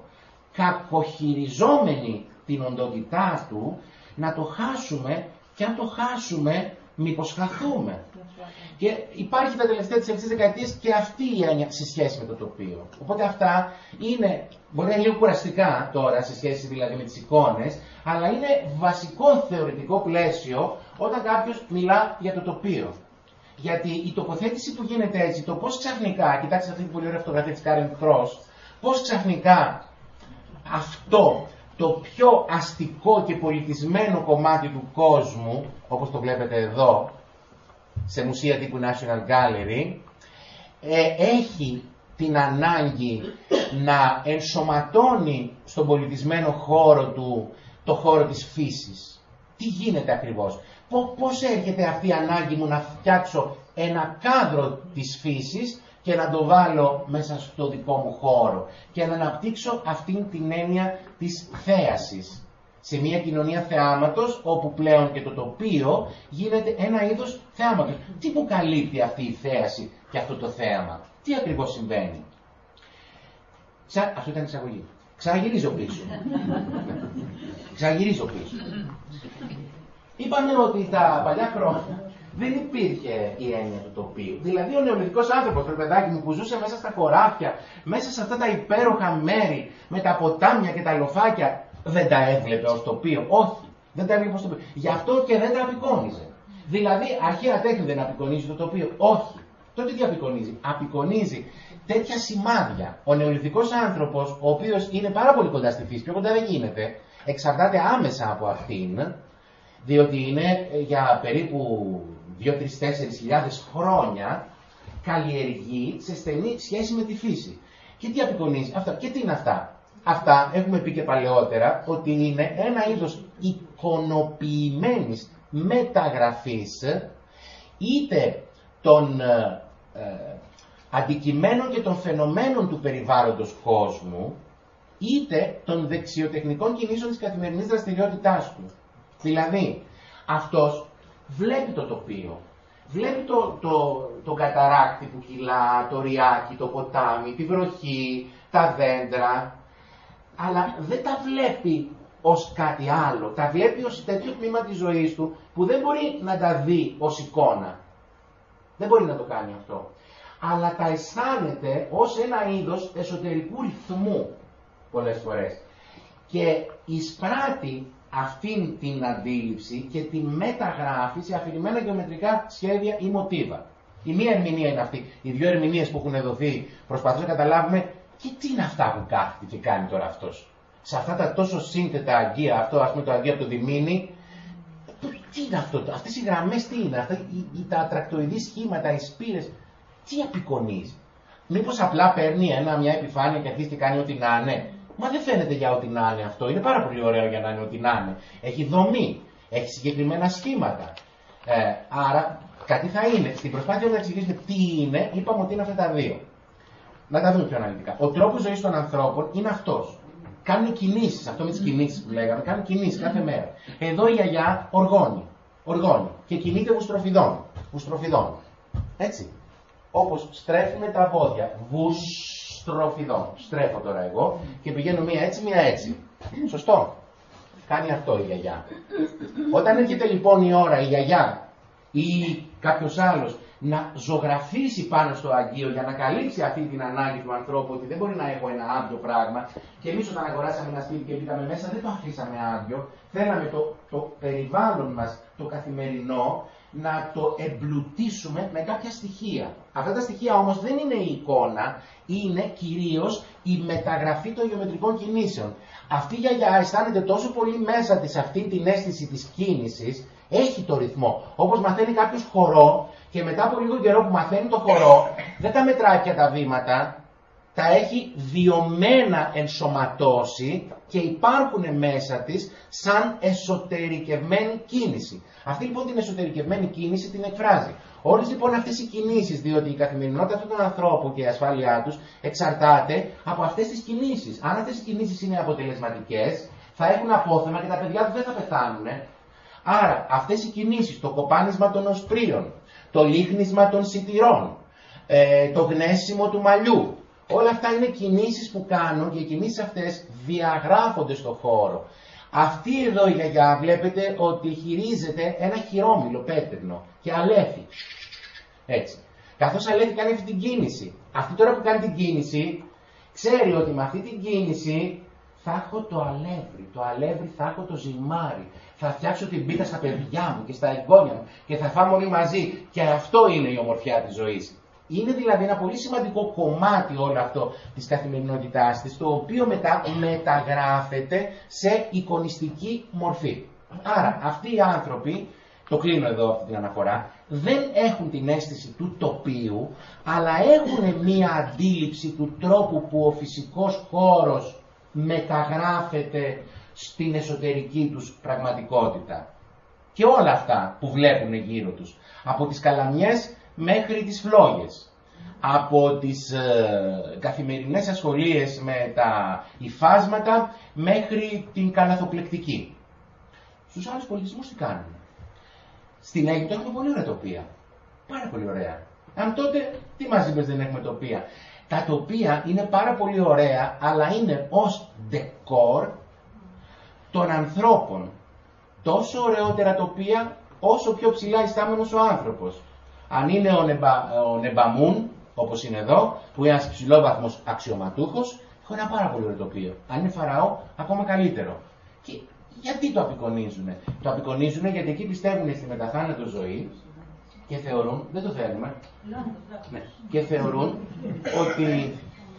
κακοχειριζόμενοι την οντότητά του, να το χάσουμε, και αν το χάσουμε μήπως χαθούμε. Και υπάρχει τα τελευταία τις τελευταίες δεκαετίες και αυτή η έννοια σε σχέση με το τοπίο. Οπότε αυτά είναι, μπορεί να είναι λίγο κουραστικά τώρα σε σχέση δηλαδή με τις εικόνες, αλλά είναι βασικό θεωρητικό πλαίσιο όταν κάποιος μιλά για το τοπίο. Γιατί η τοποθέτηση που γίνεται έτσι, το πώς ξαφνικά, κοιτάξτε αυτή την πολύ ωραία φωτογραφία της Karen Cross, πώς ξαφνικά αυτό το πιο αστικό και πολιτισμένο κομμάτι του κόσμου, όπως το βλέπετε εδώ, σε μουσεία τύπου National Gallery, ε, έχει την ανάγκη να ενσωματώνει στον πολιτισμένο χώρο του το χώρο της φύσης. Τι γίνεται ακριβώς, πώς έρχεται αυτή η ανάγκη μου να φτιάξω ένα κάδρο της φύσης και να το βάλω μέσα στο δικό μου χώρο και να αναπτύξω αυτήν την έννοια της θέασης. Σε μια κοινωνία θεάματος, όπου πλέον και το τοπίο γίνεται ένα είδος θεάματος. Τι που καλύπτει αυτή η θέαση και αυτό το θέαμα, τι ακριβώς συμβαίνει. Ξα... Αυτό ήταν εισαγωγή. Ξαναγυρίζω πίσω. Ξαναγυρίζω πίσω. Είπαμε ότι τα παλιά χρόνια δεν υπήρχε η έννοια του τοπίου. Δηλαδή ο νεολιθικός άνθρωπος, το παιδάκι μου, που ζούσε μέσα στα χωράφια, μέσα σε αυτά τα υπέροχα μέρη, με τα ποτάμια και τα λοφάκια, δεν τα έβλεπε ως τοπίο. Όχι, δεν τα έβλεπε ως τοπίο. Γι' αυτό και δεν τα απεικόνιζε. Δηλαδή, αρχαία τέχνη δεν απεικονίζει το τοπίο. Όχι. Τότε τι απεικονίζει. Απεικονίζει τέτοια σημάδια. Ο νεολιθικός άνθρωπος, ο οποίος είναι πάρα πολύ κοντά στη φύση, πιο κοντά δεν γίνεται, εξαρτάται άμεσα από αυτήν, διότι είναι για περίπου δύο, τρεις, τέσσερις χιλιάδες χρόνια καλλιεργεί σε στενή σχέση με τη φύση. Και τι απεικονίζει αυτά, και τι είναι αυτά. Αυτά έχουμε πει και παλαιότερα ότι είναι ένα είδος εικονοποιημένης μεταγραφής είτε των ε, ε, αντικειμένων και των φαινομένων του περιβάλλοντος κόσμου, είτε των δεξιοτεχνικών κινήσεων της καθημερινής δραστηριότητάς του. Δηλαδή, αυτός βλέπει το τοπίο, βλέπει το, το, το καταράκτη που κυλά, το ριάκι, το ποτάμι, τη βροχή, τα δέντρα, αλλά δεν τα βλέπει ως κάτι άλλο. Τα βλέπει ως τέτοιο τμήμα της ζωής του που δεν μπορεί να τα δει ως εικόνα. Δεν μπορεί να το κάνει αυτό. αλλά τα αισθάνεται ως ένα είδος εσωτερικού ρυθμού πολλές φορές. Και εισπράττει αυτήν την αντίληψη και τη μεταγράφει σε αφηρημένα γεωμετρικά σχέδια ή μοτίβα. Η μία ερμηνεία είναι αυτή. Οι δύο ερμηνείες που έχουν δοθεί προσπαθούν να καταλάβουμε και τι είναι αυτά που κάθεται και κάνει τώρα αυτός. Σε αυτά τα τόσο σύνθετα αγγεία, αυτό ας πούμε το αγγείο από το Διμήνι, τι είναι αυτό, αυτές οι γραμμές τι είναι, αυτά, οι, οι, τα ατρακτοειδή σχήματα, οι σπήρες, τι απεικονίζει. Μήπως απλά παίρνει ένα, μια επιφάνεια και αρχίζει και κάνει ό,τι να είναι. Μα δεν φαίνεται για ό,τι να είναι αυτό, είναι πάρα πολύ ωραίο για να είναι ό,τι να είναι. Έχει δομή, έχει συγκεκριμένα σχήματα. Ε, άρα, κάτι θα είναι. Στην προσπάθεια να εξηγήσουμε τι είναι, είπαμε ότι είναι αυτά τα δύο. Να τα δούμε πιο αναλυτικά. Ο τρόπος ζωής των ανθρώπων είναι αυτός. Κάνουν κινήσεις, αυτό με τις κινήσεις που λέγαμε, κάνουν κινήσεις κάθε μέρα. Εδώ η γιαγιά οργώνει, οργώνει και κινείται βουστροφιδών, βουστροφιδών. Έτσι. Όπως στρέφουμε τα πόδια, βουστροφιδών. Στρέφω τώρα εγώ και πηγαίνω μία έτσι, μία έτσι. Σωστό. Κάνει αυτό η γιαγιά. Όταν έρχεται λοιπόν η ώρα η γιαγιά ή κάποιος άλλος να ζωγραφίσει πάνω στο αγγείο για να καλύψει αυτή την ανάγκη του ανθρώπου ότι δεν μπορεί να έχω ένα άδειο πράγμα, και εμείς όταν αγοράσαμε ένα σπίτι και μπήκαμε μέσα δεν το αφήσαμε άδειο, θέλαμε το, το περιβάλλον μας, το καθημερινό, να το εμπλουτίσουμε με κάποια στοιχεία. Αυτά τα στοιχεία όμως δεν είναι η εικόνα, είναι κυρίως η μεταγραφή των γεωμετρικών κινήσεων. Αυτή η γιαγιά αισθάνεται τόσο πολύ μέσα της αυτή την αίσθηση της κίνησης, έχει το ρυθμό. Όπως μαθαίνει κάποιος χορό και μετά από λίγο καιρό που μαθαίνει το χορό, δεν τα μετράει πια τα βήματα, τα έχει βιωμένα ενσωματώσει και υπάρχουν μέσα της σαν εσωτερικευμένη κίνηση. Αυτή λοιπόν την εσωτερικευμένη κίνηση την εκφράζει. Όλες λοιπόν αυτές οι κινήσεις, διότι η καθημερινότητα αυτών των ανθρώπων και η ασφάλειά τους εξαρτάται από αυτές τις κινήσεις. Αν αυτές οι κινήσεις είναι αποτελεσματικές, θα έχουν απόθεμα και τα παιδιά τους δεν θα πεθάνουν. Άρα αυτές οι κινήσεις, το κοπάνισμα των οσπρίων, το λίχνισμα των σιτηρών, ε, το γνέσιμο του μαλλιού, όλα αυτά είναι κινήσεις που κάνουν και οι κινήσεις αυτές διαγράφονται στο χώρο. Αυτή εδώ η γιαγιά βλέπετε ότι χειρίζεται ένα χειρόμυλο πέτρινο και αλέφει. Έτσι. Καθώς αλέφει κάνει αυτή την κίνηση. Αυτή τώρα που κάνει την κίνηση, ξέρει ότι με αυτή την κίνηση θα έχω το αλεύρι, το αλεύρι θα έχω το ζυμάρι. Θα φτιάξω την πίτα στα παιδιά μου και στα εγγόνια μου και θα φάμε όλοι μαζί. Και αυτό είναι η ομορφιά της ζωής. Είναι δηλαδή ένα πολύ σημαντικό κομμάτι όλο αυτό της καθημερινότητάς της, το οποίο μετά μεταγράφεται σε εικονιστική μορφή. Άρα αυτοί οι άνθρωποι, το κλείνω εδώ αυτή την αναφορά, δεν έχουν την αίσθηση του τοπίου, αλλά έχουν μία αντίληψη του τρόπου που ο φυσικός χώρος μεταγράφεται στην εσωτερική τους πραγματικότητα. Και όλα αυτά που βλέπουν γύρω τους, από τις καλαμιές μέχρι τις φλόγες, από τις ε, καθημερινές ασχολίες με τα υφάσματα μέχρι την καλαθοπλεκτική. Στους άλλους πολιτισμούς τι κάνουν? Στην Αίγυπτο έχουμε πολύ ωραία τοπία. Πάρα πολύ ωραία. Αν τότε τι μας είπες δεν έχουμε τοπία? Τα τοπία είναι πάρα πολύ ωραία, αλλά είναι ως ντεκόρ των ανθρώπων. Τόσο ωραιότερα τοπία όσο πιο ψηλά ιστάμενος ο άνθρωπος. Αν είναι ο, νεμπα, ο Νεμπαμούν, όπως είναι εδώ, που είναι ένας ψηλόβαθμος αξιωματούχος, έχω ένα πάρα πολύ ωραίο τοπίο. Αν είναι Φαραώ, ακόμα καλύτερο. Και γιατί το απεικονίζουνε? Το απεικονίζουνε γιατί εκεί πιστεύουν στη μεταθάνατο ζωή και θεωρούν, δεν το θέλουμε, ναι, και θεωρούν ότι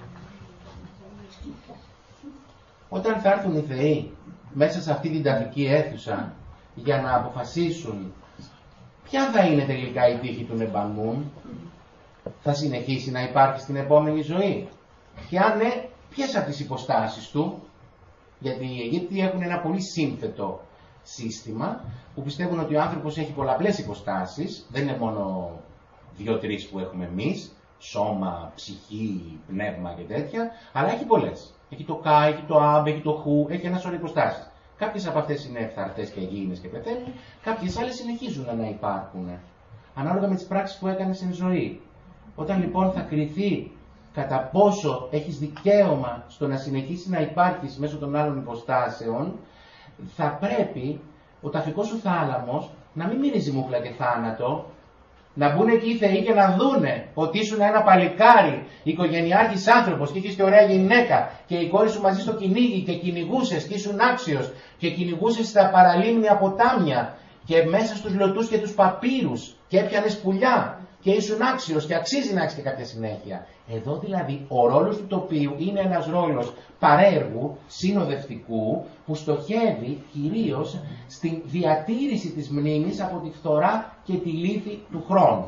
όταν θα έρθουν οι θεοί μέσα σε αυτή την ταφική αίθουσα για να αποφασίσουν ποια θα είναι τελικά η τύχη του Νεμπαμούν, θα συνεχίσει να υπάρχει στην επόμενη ζωή? Και αν ναι, ποιες από τις υποστάσεις του? Γιατί οι Αιγύπτιοι έχουν ένα πολύ σύνθετο σύστημα που πιστεύουν ότι ο άνθρωπος έχει πολλαπλές υποστάσεις, δεν είναι μόνο δύο-τρεις που έχουμε εμείς, σώμα, ψυχή, πνεύμα και τέτοια, αλλά έχει πολλές. Έχει το Κα, έχει το Αμπ, έχει το Χου, έχει ένα σωρό υποστάσεις. Κάποιες από αυτές είναι ευθαρτές και αγίεινες και πεθαίνουν, κάποιες άλλες συνεχίζουν να υπάρχουν, ανάλογα με τις πράξεις που έκανες εν ζωή. Όταν λοιπόν θα κριθεί κατά πόσο έχεις δικαίωμα στο να συνεχίσει να υπάρχεις μέσω των άλλων υποστάσεων, θα πρέπει ο ταφικός σου θάλαμος να μην μυρίζει μούχλα και θάνατο, Να μπουν εκεί οι θεοί και να δούνε ότι ήσουν ένα παλικάρι, οικογενειάρχης άνθρωπος και είχες και ωραία γυναίκα και η κόρη σου μαζί στο κυνήγι και κυνηγούσες και ήσουν άξιος και κυνηγούσες στα παραλίμνια ποτάμια και μέσα στους λωτούς και τους παπύρους και έπιανες πουλιά και ήσουν άξιος και αξίζει να έχεις και κάποια συνέχεια. Εδώ δηλαδή ο ρόλος του τοπίου είναι ένας ρόλος παρέργου, συνοδευτικού, που στοχεύει κυρίως στην διατήρηση της μνήμης από τη φθορά και τη λύθη του χρόνου.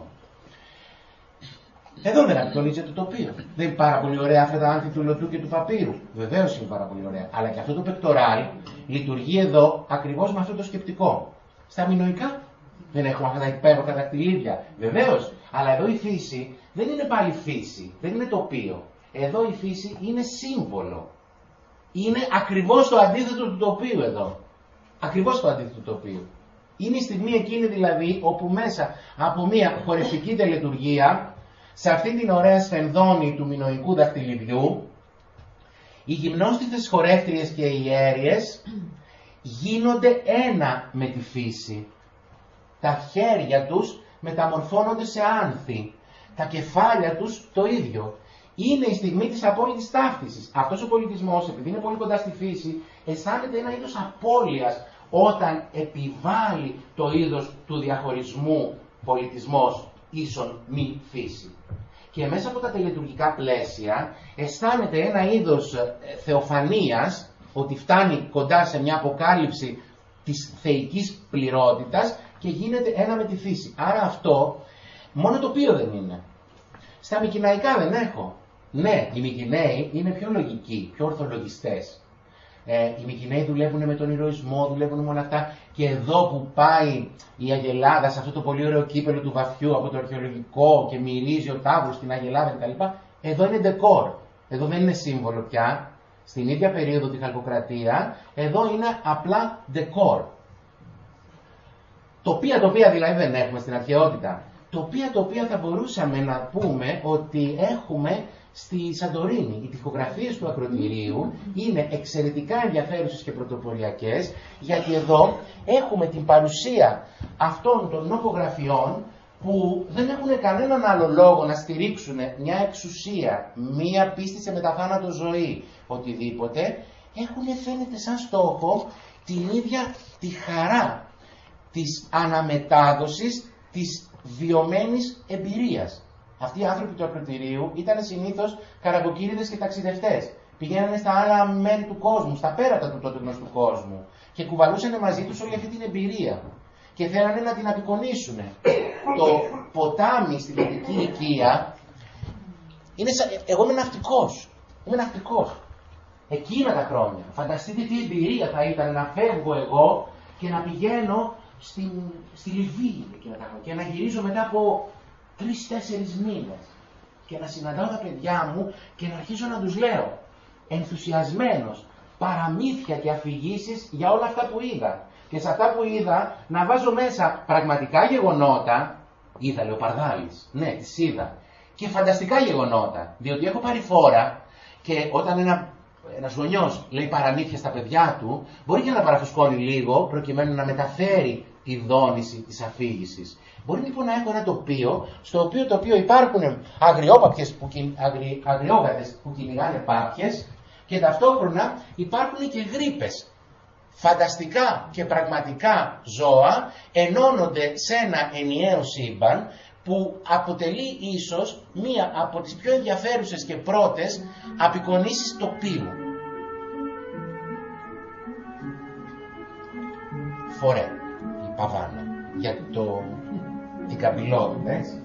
Εδώ δεν απεικονίζεται το τοπίο. Δεν είναι πάρα πολύ ωραία αυτά τα άνθη του λωτού και του παπύρου. Βεβαίως είναι πάρα πολύ ωραία. Αλλά και αυτό το πεκτοράλ λειτουργεί εδώ ακριβώς με αυτό το σκεπτικό. Στα μινωικά δεν έχουμε αυτά τα υπέροχα δακτυλίδια. Βεβαίως. Αλλά εδώ η φύση δεν είναι πάλι φύση. Δεν είναι τοπίο. Εδώ η φύση είναι σύμβολο. Είναι ακριβώς το αντίθετο του τοπίου εδώ. Ακριβώς το αντίθετο του τοπίου. Είναι η στιγμή εκείνη δηλαδή όπου μέσα από μια χορευτική τελετουργία, σε αυτή την ωραία σφενδόνη του μινωικού δακτυλιδιού, οι γυμνόστιθες χορεύτριες και οι ιέριες γίνονται ένα με τη φύση. Τα χέρια τους μεταμορφώνονται σε άνθη. Τα κεφάλια τους το ίδιο. Είναι η στιγμή της απόλυτης ταύτισης. Αυτός ο πολιτισμός, επειδή είναι πολύ κοντά στη φύση, αισθάνεται ένα είδος απώλειας όταν επιβάλλει το είδος του διαχωρισμού πολιτισμός ίσον μη φύση. Και μέσα από τα τελετουργικά πλαίσια αισθάνεται ένα είδος θεοφανίας, ότι φτάνει κοντά σε μια αποκάλυψη της θεϊκής πληρότητας και γίνεται ένα με τη φύση. Άρα αυτό μόνο τοπίο δεν είναι. Στα Μικηναϊκά δεν έχω. Ναι, οι Μικηναίοι είναι πιο λογικοί, πιο ορθολογιστές. Ε, οι Μικηναίοι δουλεύουν με τον ηρωισμό, δουλεύουν με όλα αυτά. Και εδώ που πάει η Αγελάδα σε αυτό το πολύ ωραίο κύπελο του βαθιού από το αρχαιολογικό και μυρίζει ο τάβρος στην Αγελάδα κτλ. Εδώ είναι ντεκόρ. Εδώ δεν είναι σύμβολο πια. Στην ίδια περίοδο τη Χαλκοκρατία, εδώ είναι απλά ντεκόρ. Τοπία, τοπία δηλαδή δεν έχουμε στην αρχαιότητα. Τοπία, τοπία θα μπορούσαμε να πούμε ότι έχουμε στη Σαντορίνη. Οι τοιχογραφίες του ακροτηρίου είναι εξαιρετικά ενδιαφέρουσες και πρωτοποριακές, γιατί εδώ έχουμε την παρουσία αυτών των νοπογραφιών που δεν έχουν κανέναν άλλο λόγο να στηρίξουν μια εξουσία, μια πίστη σε μεταθάνατο ζωή, οτιδήποτε. Έχουν, φαίνεται σαν στόχο, την ίδια τη χαρά της αναμετάδοσης της βιωμένης εμπειρίας. Αυτοί οι άνθρωποι του ακροτηρίου ήταν συνήθως καραγκοκύριδες και ταξιδευτές. Πηγαίνανε στα άλλα μέρη του κόσμου, στα πέρατα του τότε γνωστού κόσμου και κουβαλούσαν μαζί τους όλη αυτή την εμπειρία και θέλανε να την απεικονίσουν. Το ποτάμι στη Δυτική Οικία είναι σαν... Εγώ είμαι ναυτικός. Είμαι ναυτικός. Εκείνα τα χρόνια. Φανταστείτε τι εμπειρία θα ήταν να φεύγω εγώ και να πηγαίνω στη, στη Λιβύη εκείνα τα χρόνια και να γυρίζω μετά από τρεις-τέσσερις μήνες και να συναντάω τα παιδιά μου και να αρχίσω να τους λέω ενθουσιασμένος παραμύθια και αφηγήσεις για όλα αυτά που είδα. Και σε αυτά που είδα να βάζω μέσα πραγματικά γεγονότα. Είδα, λέει ο Παρδάλης. Ναι, τις είδα. Και φανταστικά γεγονότα. Διότι έχω πάρει φόρα και όταν ένα, ένας γονιός λέει παραμύθια στα παιδιά του, μπορεί και να παραφουσκώνει λίγο προκειμένου να μεταφέρει τη δόνηση της αφήγησης. Μπορεί λοιπόν να έχω ένα τοπίο, στο οποίο, το οποίο υπάρχουν αγριόπαπιες που, αγρι, αγριόγατες που κυνηγάνε πάπιες και ταυτόχρονα υπάρχουν και γρίπες. Φανταστικά και πραγματικά ζώα ενώνονται σε ένα ενιαίο σύμπαν που αποτελεί ίσως μία από τις πιο ενδιαφέρουσες και πρώτες απεικονίσεις τοπίου. Φορέ, η παβάνα, για το, την καμπυλότητα, έτσι.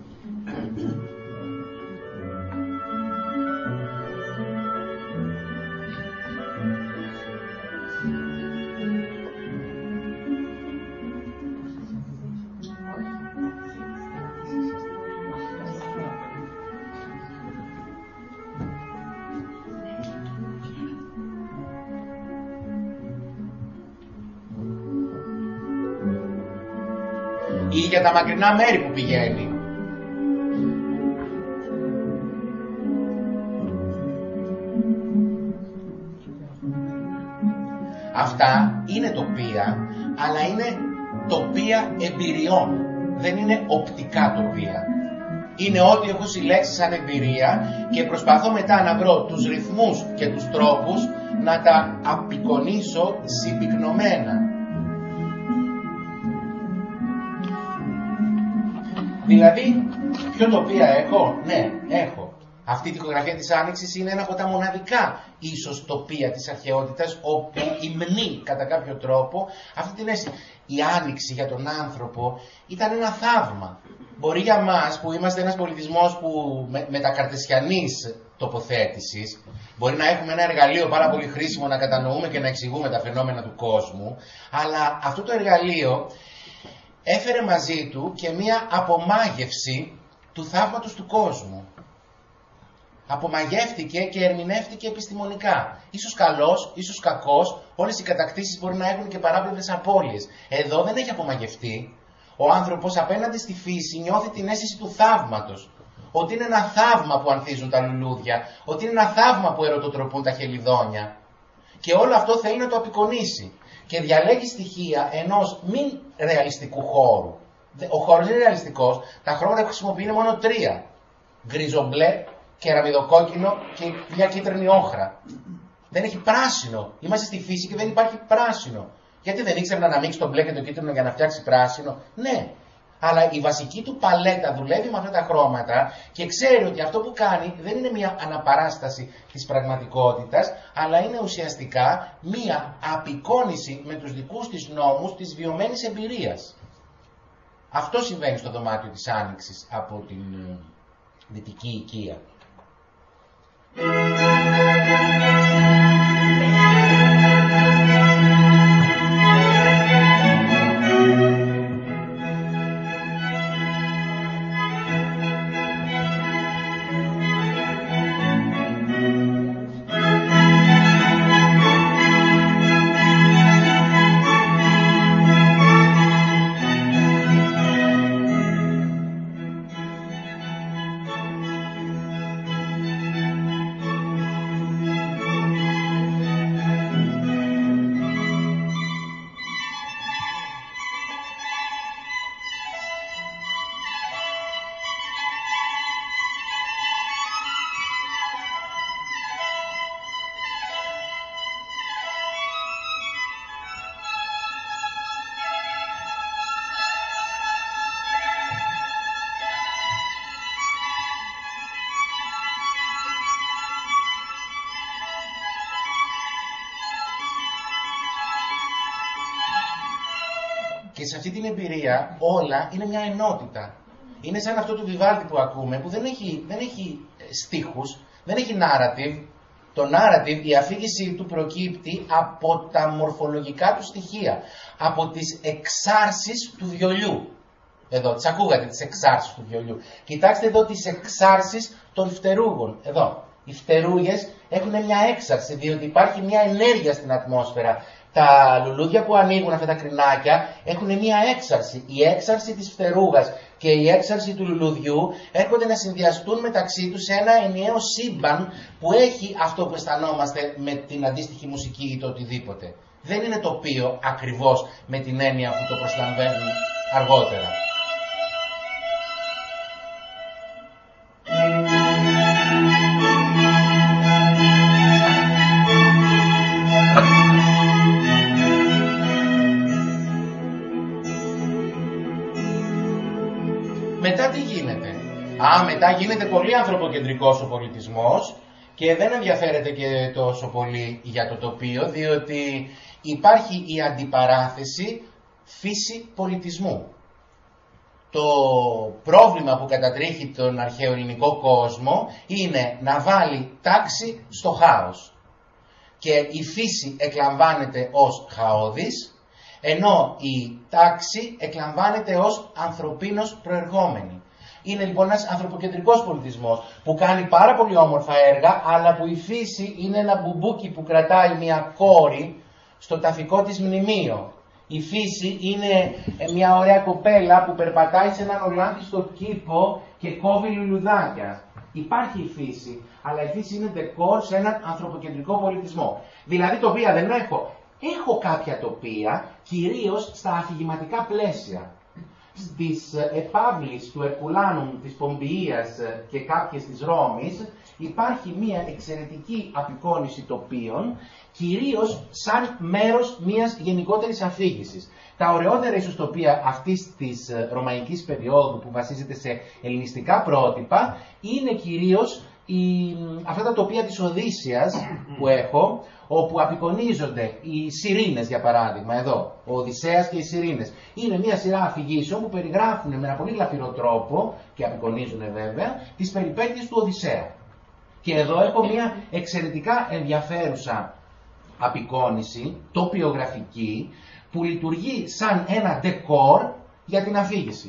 Ή για τα μακρινά μέρη που πηγαίνει. Αυτά είναι τοπία, αλλά είναι τοπία εμπειριών. δεν είναι οπτικά τοπία. Είναι ό,τι έχω συλλέξει σαν εμπειρία και προσπαθώ μετά να βρω τους ρυθμούς και τους τρόπους να τα απεικονίσω συμπυκνωμένα. Δηλαδή, ποιο τοπία έχω? Ναι, έχω. Αυτή η τοιχογραφία της Άνοιξης είναι ένα από τα μοναδικά ίσως τοπία της αρχαιότητας, όπου υμνεί κατά κάποιο τρόπο αυτή την αίσθηση. Η Άνοιξη για τον άνθρωπο ήταν ένα θαύμα. Μπορεί για μας που είμαστε ένας πολιτισμός που με, μετακαρτεσιανής τοποθέτησης, μπορεί να έχουμε ένα εργαλείο πάρα πολύ χρήσιμο να κατανοούμε και να εξηγούμε τα φαινόμενα του κόσμου, αλλά αυτό το εργαλείο έφερε μαζί του και μία απομάγευση του θαύματος του κόσμου. Απομαγεύτηκε και ερμηνεύτηκε επιστημονικά. Ίσως καλός, ίσως κακός, όλες οι κατακτήσεις μπορεί να έχουν και παράπλευρες απώλειες. Εδώ δεν έχει απομαγευτεί. Ο άνθρωπος απέναντι στη φύση νιώθει την αίσθηση του θαύματος. Ότι είναι ένα θαύμα που ανθίζουν τα λουλούδια, ότι είναι ένα θαύμα που ερωτοτροπούν τα χελιδόνια. Και όλο αυτό θέλει να το απεικονίσει. Και διαλέγει στοιχεία ενός μη ρεαλιστικού χώρου. Ο χώρος είναι ρεαλιστικός, τα χρώματα που χρησιμοποιεί είναι μόνο τρία. Γκριζομπλε, κεραμιδοκόκκινο και μια κίτρινη όχρα. Δεν έχει πράσινο. Είμαστε στη φύση και δεν υπάρχει πράσινο. Γιατί δεν ήξερε να αναμίξει το μπλε και το κίτρινο για να φτιάξει πράσινο? Ναι. Αλλά η βασική του παλέτα δουλεύει με αυτά τα χρώματα και ξέρει ότι αυτό που κάνει δεν είναι μια αναπαράσταση της πραγματικότητας, αλλά είναι ουσιαστικά μια απεικόνιση με τους δικούς της νόμους της βιωμένης εμπειρίας. Αυτό συμβαίνει στο δωμάτιο της Άνοιξης από την δυτική οικία. Και σε αυτή την εμπειρία όλα είναι μια ενότητα. Είναι σαν αυτό του Βιβάλντι που ακούμε, που δεν έχει, δεν έχει στίχους, δεν έχει narrative. Το narrative, η αφήγησή του προκύπτει από τα μορφολογικά του στοιχεία, από τις εξάρσεις του βιολιού. Εδώ, τις ακούγατε τις εξάρσεις του βιολιού. Κοιτάξτε εδώ τις εξάρσεις των φτερούγων. Εδώ, οι φτερούγες έχουν μια έξαρση, διότι υπάρχει μια ενέργεια στην ατμόσφαιρα. Τα λουλούδια που ανοίγουν, αυτά τα κρινάκια, έχουν μια έξαρση. Η έξαρση της φτερούγας και η έξαρση του λουλουδιού έρχονται να συνδυαστούν μεταξύ τους σε ένα ενιαίο σύμπαν που έχει αυτό που αισθανόμαστε με την αντίστοιχη μουσική ή το οτιδήποτε. Δεν είναι τοπίο ακριβώς με την έννοια που το προσλαμβάνουν αργότερα. Μετά τι γίνεται? Α, μετά γίνεται πολύ ανθρωποκεντρικός ο πολιτισμός και δεν ενδιαφέρεται και τόσο πολύ για το τοπίο, διότι υπάρχει η αντιπαράθεση φύση πολιτισμού. Το πρόβλημα που κατατρίχει τον αρχαίο ελληνικό κόσμο είναι να βάλει τάξη στο χάος. Και η φύση εκλαμβάνεται ως χαόδης, ενώ η τάξη εκλαμβάνεται ως ανθρωπίνος προερχόμενη. Είναι λοιπόν ένας ανθρωποκεντρικός πολιτισμός που κάνει πάρα πολύ όμορφα έργα, αλλά που η φύση είναι ένα μπουμπούκι που κρατάει μια κόρη στο ταφικό της μνημείο. Η φύση είναι μια ωραία κοπέλα που περπατάει σε έναν ολάντιστο κήπο και κόβει λουλουδάκια. Υπάρχει η φύση, αλλά η φύση είναι ντεκόρ σε έναν ανθρωποκεντρικό πολιτισμό. Δηλαδή τοπία δεν έχω. Έχω κάποια τοπία, κυρίως στα αφηγηματικά πλαίσια. της επαύλης του Ερκουλάνου, της Πομπιείας και κάποιες της Ρώμης, υπάρχει μια εξαιρετική απεικόνιση τοπίων, κυρίως σαν μέρος μιας γενικότερης αφήγησης. Τα ωραιότερα ίσως τοπία αυτής της ρωμαϊκής περίοδου που βασίζεται σε ελληνιστικά πρότυπα είναι κυρίως η, αυτά τα τοπία της Οδύσσιας που έχω, όπου απεικονίζονται οι Σιρήνες, για παράδειγμα, εδώ, ο Οδυσσέας και οι Σιρήνες. Είναι μια σειρά αφηγήσεων που περιγράφουν με ένα πολύ γλαφυρό τρόπο, και απεικονίζουν βέβαια, τις περιπέτειες του Οδυσσέα. Και εδώ έχω μια εξαιρετικά ενδιαφέρουσα απεικόνιση, τοπιογραφική, που λειτουργεί σαν ένα ντεκόρ για την αφήγηση.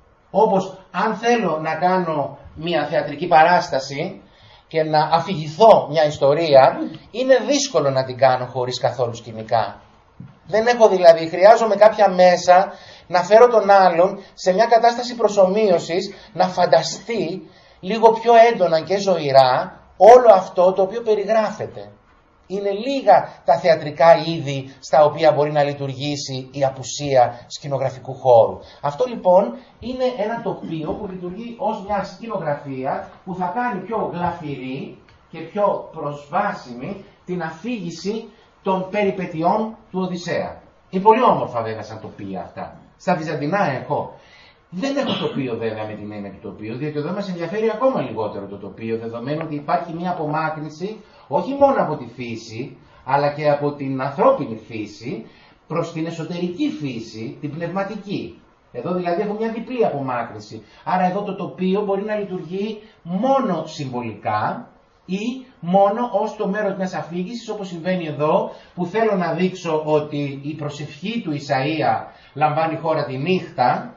Όπως αν θέλω να κάνω μια θεατρική παράσταση και να αφηγηθώ μια ιστορία, είναι δύσκολο να την κάνω χωρίς καθόλου σκηνικά. Δεν έχω δηλαδή, χρειάζομαι κάποια μέσα να φέρω τον άλλον σε μια κατάσταση προσομοίωσης, να φανταστεί λίγο πιο έντονα και ζωηρά όλο αυτό το οποίο περιγράφεται. Είναι λίγα τα θεατρικά είδη στα οποία μπορεί να λειτουργήσει η απουσία σκηνογραφικού χώρου. Αυτό λοιπόν είναι ένα τοπίο που λειτουργεί ως μια σκηνογραφία που θα κάνει πιο γλαφυρή και πιο προσβάσιμη την αφήγηση των περιπετειών του Οδυσσέα. Είναι πολύ όμορφα βέβαια σαν τοπία αυτά. Στα Βυζαντινά έχω. Δεν έχω τοπίο βέβαια με την έννοια του τοπίου, διότι εδώ μας ενδιαφέρει ακόμα λιγότερο το τοπίο, δεδομένου ότι υπάρχει μια απομάκρυνση όχι μόνο από τη φύση, αλλά και από την ανθρώπινη φύση προς την εσωτερική φύση, την πνευματική. Εδώ δηλαδή έχω μια διπλή απομάκρυνση. Άρα εδώ το τοπίο μπορεί να λειτουργεί μόνο συμβολικά ή μόνο ως το μέρος μιας αφήγησης, όπως συμβαίνει εδώ, που θέλω να δείξω ότι η προσευχή του Ισαΐα λαμβάνει χώρα τη νύχτα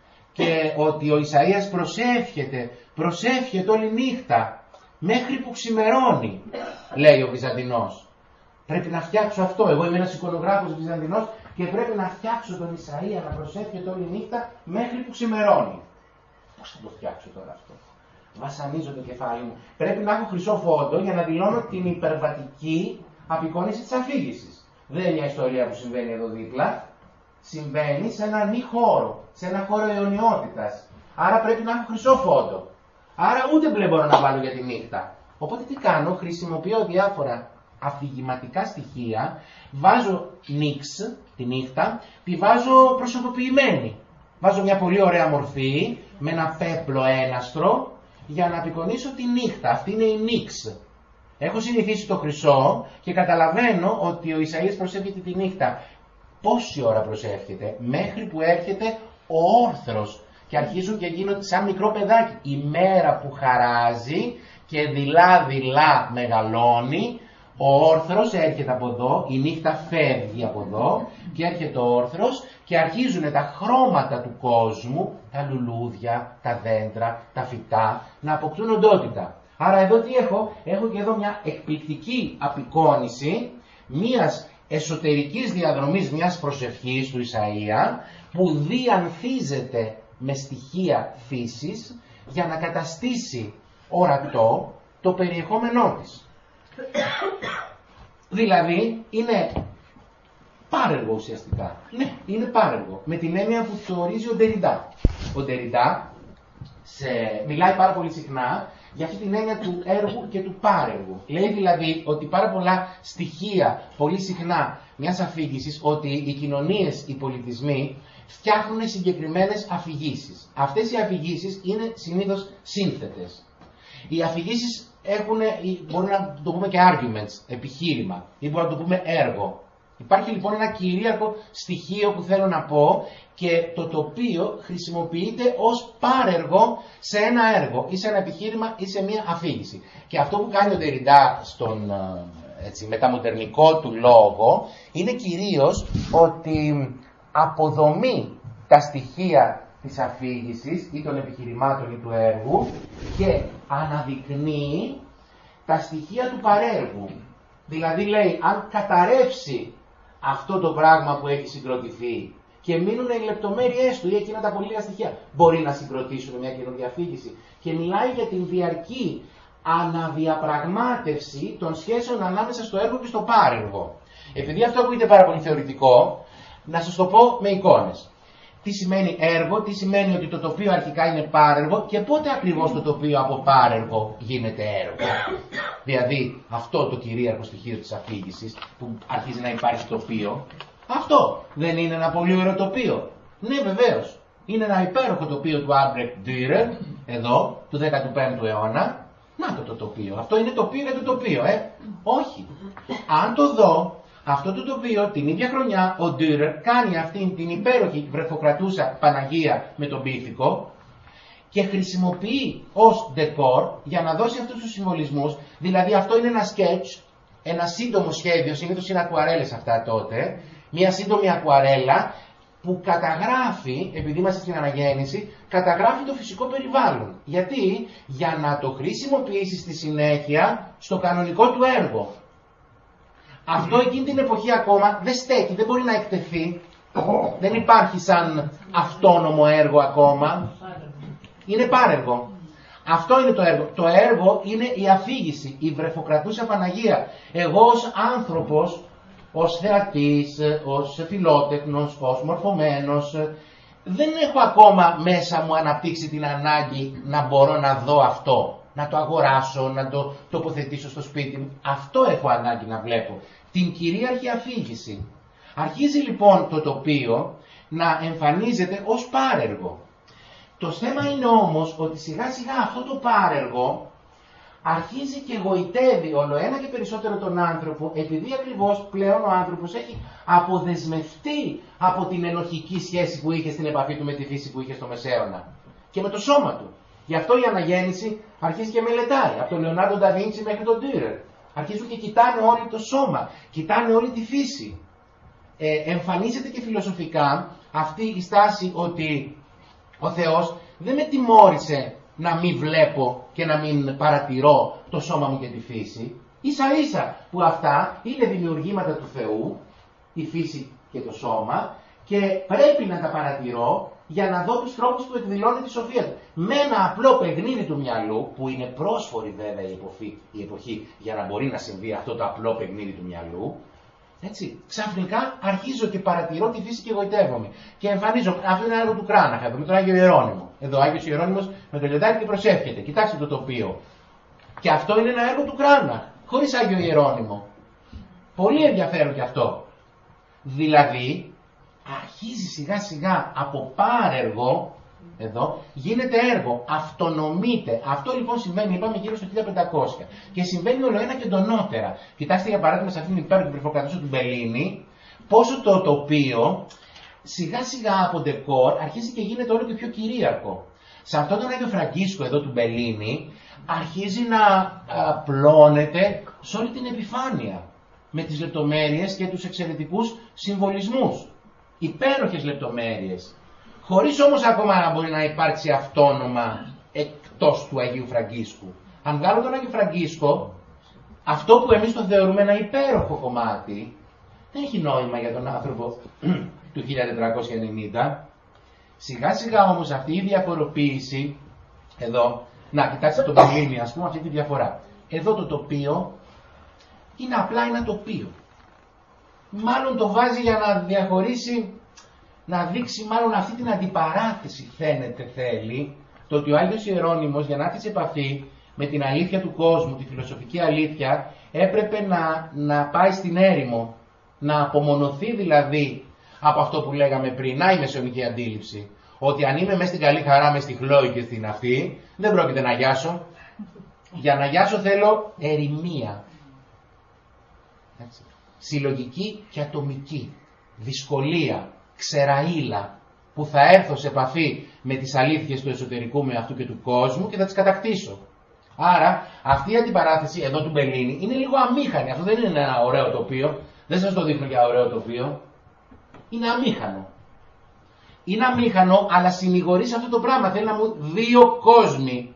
και ότι ο Ισαΐας προσεύχεται, προσεύχεται όλη νύχτα, μέχρι που ξημερώνει, λέει ο Βυζαντινός. Πρέπει να φτιάξω αυτό. Εγώ είμαι ένας εικονογράφος Βυζαντινός και πρέπει να φτιάξω τον Ισαΐα να προσεύχεται όλη νύχτα μέχρι που ξημερώνει. Πώς θα το φτιάξω τώρα αυτό? Βασανίζω το κεφάλι μου. Πρέπει να έχω χρυσό φόντο για να δηλώνω την υπερβατική απεικόνιση της αφήγησης. Δεν είναι μια ιστορία που συμβαίνει εδώ δίπλα. Συμβαίνει σε ένα νη χώρο, σε ένα χώρο αιωνιότητας. Άρα πρέπει να έχω χρυσό φόντο. Άρα ούτε μπλε μπορώ να βάλω για τη νύχτα. Οπότε τι κάνω? Χρησιμοποιώ διάφορα αφηγηματικά στοιχεία, βάζω νίξ τη νύχτα, τη βάζω προσωποποιημένη. Βάζω μια πολύ ωραία μορφή με ένα πέπλο έναστρο για να απεικονίσω τη νύχτα. Αυτή είναι η νίξ. Έχω συνηθίσει το χρυσό και καταλαβαίνω ότι ο Ισαΐας προσεύχεται τη νύχτα. Πόση ώρα προσεύχεται? Μέχρι που έρχεται ο όρθρος. Και αρχίζουν και γίνονται σαν μικρό παιδάκι. Η μέρα που χαράζει και δειλά δειλά μεγαλώνει, ο όρθρος έρχεται από εδώ, η νύχτα φεύγει από εδώ και έρχεται ο όρθρος και αρχίζουν τα χρώματα του κόσμου, τα λουλούδια, τα δέντρα, τα φυτά, να αποκτούν οντότητα. Άρα εδώ τι έχω? Έχω και εδώ μια εκπληκτική απεικόνιση μιας εσωτερικής διαδρομής, μιας προσευχής του Ισαΐα, που διανθίζεται με στοιχεία φύσης για να καταστήσει ορατό το περιεχόμενό της. Δηλαδή είναι πάρεργο ουσιαστικά. Ναι, είναι πάρεργο. Με την έννοια που το ορίζει ο Ντεριντά. Ο Ντεριντά σε... μιλάει πάρα πολύ συχνά για αυτή την έννοια του έργου και του πάρεργου. Λέει δηλαδή ότι πάρα πολλά στοιχεία, πολύ συχνά μιας αφήγησης, ότι οι κοινωνίες, οι πολιτισμοί φτιάχνουν συγκεκριμένες αφηγήσεις. Αυτές οι αφηγήσεις είναι συνήθως σύνθετες. Οι αφηγήσεις έχουν, μπορούμε να το πούμε και arguments, επιχείρημα, ή μπορούμε να το πούμε έργο. Υπάρχει λοιπόν ένα κυρίαρχο στοιχείο που θέλω να πω και το τοπίο χρησιμοποιείται ως πάρεργο σε ένα έργο ή σε ένα επιχείρημα ή σε μια αφήγηση. Και αυτό που κάνει ο Ντεριντά στον έτσι, μεταμοντερνικό του λόγο είναι κυρίως ότι αποδομεί τα στοιχεία της αφήγησης ή των επιχειρημάτων ή του έργου και αναδεικνύει τα στοιχεία του παρέργου. Δηλαδή λέει, αν καταρρεύσει αυτό το πράγμα που έχει συγκροτηθεί και μείνουν οι λεπτομέρειές του ή εκείνα τα πολύ λίγα στοιχεία, μπορεί να συγκροτήσουν μια καινούργια αφήγηση. Και μιλάει για την διαρκή αναδιαπραγμάτευση των σχέσεων ανάμεσα στο έργο και στο πάρεργο. Επειδή αυτό ακούγεται πάρα πολύ θεωρητικό, να σας το πω με εικόνες. Τι σημαίνει έργο, τι σημαίνει ότι το τοπίο αρχικά είναι πάρεργο και πότε ακριβώς το τοπίο από πάρεργο γίνεται έργο. Δηλαδή αυτό το κυρίαρχο στοιχείο της αφήγησης που αρχίζει να υπάρχει τοπίο, αυτό δεν είναι ένα πολύ ωραίο τοπίο? Ναι, βεβαίως. Είναι ένα υπέροχο τοπίο του Albrecht Dürer, εδώ, του δέκατου πέμπτου αιώνα. Να το το τοπίο. Αυτό είναι τοπίο για το τοπίο, ε. Όχι. Αν το δω, αυτό το τοπίο την ίδια χρονιά ο Dürer κάνει αυτήν την υπέροχη βρεφοκρατούσα Παναγία με τον πίθηκο και χρησιμοποιεί ως ντεκόρ για να δώσει αυτούς τους συμβολισμούς. Δηλαδή αυτό είναι ένα σκέτς, ένα σύντομο σχέδιο, συνήθως είναι ακουαρέλες αυτά τότε, μια σύντομη ακουαρέλα που καταγράφει, επειδή είμαστε στην αναγέννηση, καταγράφει το φυσικό περιβάλλον. Γιατί? Για να το χρησιμοποιήσει στη συνέχεια στο κανονικό του έργο. Αυτό εκείνη την εποχή ακόμα δεν στέκει, δεν μπορεί να εκτεθεί. Δεν υπάρχει σαν αυτόνομο έργο ακόμα. Είναι πάρεργο. Αυτό είναι το έργο. Το έργο είναι η αφήγηση, η βρεφοκρατούσα Παναγία. Εγώ ως άνθρωπος, ως θεατής, ως φιλότεχνος, ως μορφωμένος, δεν έχω ακόμα μέσα μου αναπτύξει την ανάγκη να μπορώ να δω αυτό, να το αγοράσω, να το τοποθετήσω στο σπίτι μου. Αυτό έχω ανάγκη να βλέπω. Την κυρίαρχη αφήγηση. Αρχίζει λοιπόν το τοπίο να εμφανίζεται ως πάρεργο. Το θέμα είναι όμως ότι σιγά σιγά αυτό το πάρεργο αρχίζει και γοητεύει όλο ένα και περισσότερο τον άνθρωπο, επειδή ακριβώς πλέον ο άνθρωπος έχει αποδεσμευτεί από την ενοχική σχέση που είχε στην επαφή του με τη φύση που είχε στο Μεσαίωνα και με το σώμα του. Γι' αυτό η αναγέννηση αρχίζει και μελετάει, από τον Λεωνάρντο ντα Βίντσι μέχρι τον Dürer. Αρχίζουν και κοιτάνε όλοι το σώμα, κοιτάνε όλη τη φύση. Ε, εμφανίζεται και φιλοσοφικά αυτή η στάση ότι ο Θεός δεν με τιμώρησε να μην βλέπω και να μην παρατηρώ το σώμα μου και τη φύση. Ίσα ίσα που αυτά είναι δημιουργήματα του Θεού, η φύση και το σώμα, και πρέπει να τα παρατηρώ για να δω τους τρόπους που εκδηλώνει τη σοφία του. Με ένα απλό παιχνίδι του μυαλού, που είναι πρόσφορη βέβαια η εποχή, η εποχή για να μπορεί να συμβεί αυτό το απλό παιχνίδι του μυαλού, έτσι, ξαφνικά αρχίζω και παρατηρώ τη φύση και γοητεύομαι. Και εμφανίζω, αυτό είναι έργο του Κράναχ, εδώ με τον Άγιο Ιερώνυμο. Εδώ ο Άγιος Ιερώνυμος με το λιοντάρι και προσεύχεται. Κοιτάξτε το τοπίο. Και αυτό είναι ένα έργο του Κράναχ, χωρίς Άγιο Ιερώνυμο. Πολύ ενδιαφέρον και αυτό. Δηλαδή, αρχίζει σιγά σιγά από πάρεργο, εδώ, γίνεται έργο, αυτονομείται. Αυτό λοιπόν συμβαίνει, είπαμε, γύρω στο χίλια πεντακόσια. Και συμβαίνει όλο ένα και εντονότερα. Κοιτάξτε για παράδειγμα σε αυτήν την υπέροχη βρεφοκρατούσα του Μπελίνι, πόσο το τοπίο σιγά σιγά από ντεκόρ αρχίζει και γίνεται όλο και πιο κυρίαρχο. Σε αυτόν τον Άγιο Φραγκίσκο εδώ του Μπελίνι αρχίζει να απλώνεται σε όλη την επιφάνεια με τις λεπτομέρειες και τους εξαιρετικούς συμβολισμούς. Υπέροχες λεπτομέρειες. Χωρίς όμως ακόμα να μπορεί να υπάρξει αυτόνομα εκτός του Αγίου Φραγκίσκου. Αν βγάλω τον Άγιο Φραγκίσκο, αυτό που εμείς το θεωρούμε ένα υπέροχο κομμάτι, δεν έχει νόημα για τον άνθρωπο του χίλια τετρακόσια ενενήντα. Σιγά σιγά όμως αυτή η διαφοροποίηση, εδώ, να κοιτάξτε το Μπελίνι, ας πούμε, αυτή τη διαφορά. Εδώ το τοπίο είναι απλά ένα τοπίο. Μάλλον το βάζει για να διαχωρίσει, να δείξει μάλλον αυτή την αντιπαράθεση, φαίνεται θέλει, το ότι ο Άγιος Ιερώνυμος για να έρθει σε επαφή με την αλήθεια του κόσμου, τη φιλοσοφική αλήθεια, έπρεπε να, να πάει στην έρημο, να απομονωθεί δηλαδή από αυτό που λέγαμε πριν, να η μεσαιωνική αντίληψη, ότι αν είμαι μέσα στην καλή χαρά, μες στη χλόη και στην αυτή, δεν πρόκειται να γιάσω. Για να γιάσω θέλω ερημία. Έτσι. Συλλογική και ατομική, δυσκολία, ξεραΐλα, που θα έρθω σε επαφή με τις αλήθειες του εσωτερικού μου αυτού και του κόσμου και θα τις κατακτήσω. Άρα αυτή η αντιπαράθεση εδώ του Μπελίνι είναι λίγο αμήχανη. Αυτό δεν είναι ένα ωραίο τοπίο, δεν σας το δείχνω για ωραίο τοπίο. Είναι αμήχανο. Είναι αμήχανο, αλλά συνηγορεί σε αυτό το πράγμα. Θέλει να μου δύο κόσμοι.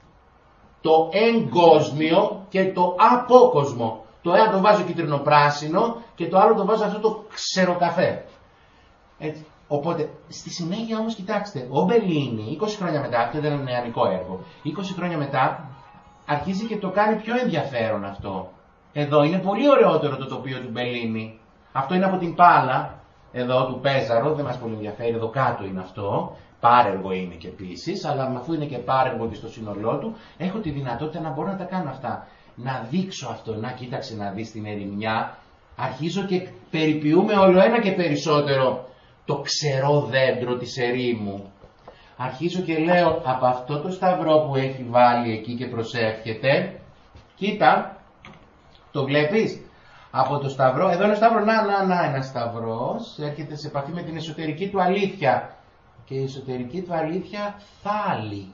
Το εγκόσμιο και το απόκοσμο. Το ένα το βάζω κίτρινο-πράσινο και το άλλο το βάζω αυτό το ξεροκαφέ. Έτσι. Οπότε, στη συνέχεια όμως κοιτάξτε, ο Μπελίνι είκοσι χρόνια μετά, αυτό δεν είναι ένα νεανικό έργο, είκοσι χρόνια μετά αρχίζει και το κάνει πιο ενδιαφέρον αυτό. Εδώ είναι πολύ ωραιότερο το τοπίο του Μπελίνι. Αυτό είναι από την Πάλα, εδώ του Πέζαρο, δεν μας πολύ ενδιαφέρει, εδώ κάτω είναι αυτό, πάρεργο είναι και επίσης, αλλά αφού είναι και πάρεργο και στο σύνολό του, έχω τη δυνατότητα να μπορώ να τα κάνω αυτά. Να δείξω αυτό, να κοίταξε να δεις την ερημιά, αρχίζω και περιποιούμε όλο ένα και περισσότερο το ξερό δέντρο της ερήμου. Αρχίζω και λέω από αυτό το σταυρό που έχει βάλει εκεί και προσεύχεται, κοίτα, το βλέπεις, από το σταυρό, εδώ είναι ο σταυρό, να, να, να, ένα σταυρός, έρχεται σε επαφή με την εσωτερική του αλήθεια και η εσωτερική του αλήθεια θάλει.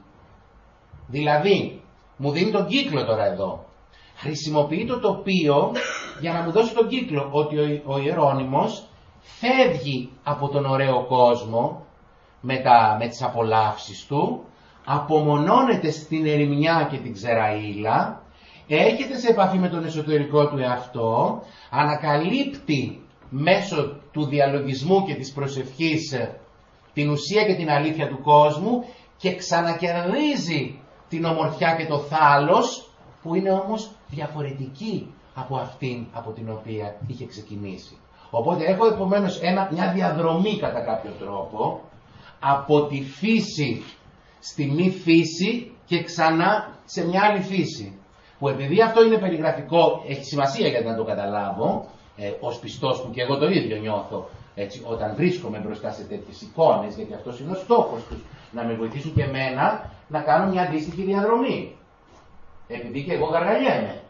Δηλαδή, μου δίνει τον κύκλο τώρα εδώ. Χρησιμοποιεί το τοπίο για να μου δώσει τον κύκλο, ότι ο, ο Ιερώνυμος φεύγει από τον ωραίο κόσμο με, τα, με τις απολαύσεις του, απομονώνεται στην ερημιά και την ξεραΐλα, έρχεται σε επαφή με τον εσωτερικό του εαυτό, ανακαλύπτει μέσω του διαλογισμού και της προσευχής την ουσία και την αλήθεια του κόσμου και ξανακερδίζει την ομορφιά και το θάλος, που είναι όμως διαφορετική από αυτήν από την οποία είχε ξεκινήσει. Οπότε έχω επομένως ένα, μια διαδρομή κατά κάποιο τρόπο από τη φύση στη μη φύση και ξανά σε μια άλλη φύση. Που επειδή αυτό είναι περιγραφικό, έχει σημασία για να το καταλάβω, ε, ως πιστός που και εγώ το ίδιο νιώθω, έτσι, όταν βρίσκομαι μπροστά σε τέτοιες εικόνες, γιατί αυτός είναι ο στόχος τους, να με βοηθήσουν και εμένα να κάνω μια αντίστοιχη διαδρομή. Επειδή και εγώ γαργαλιέμαι.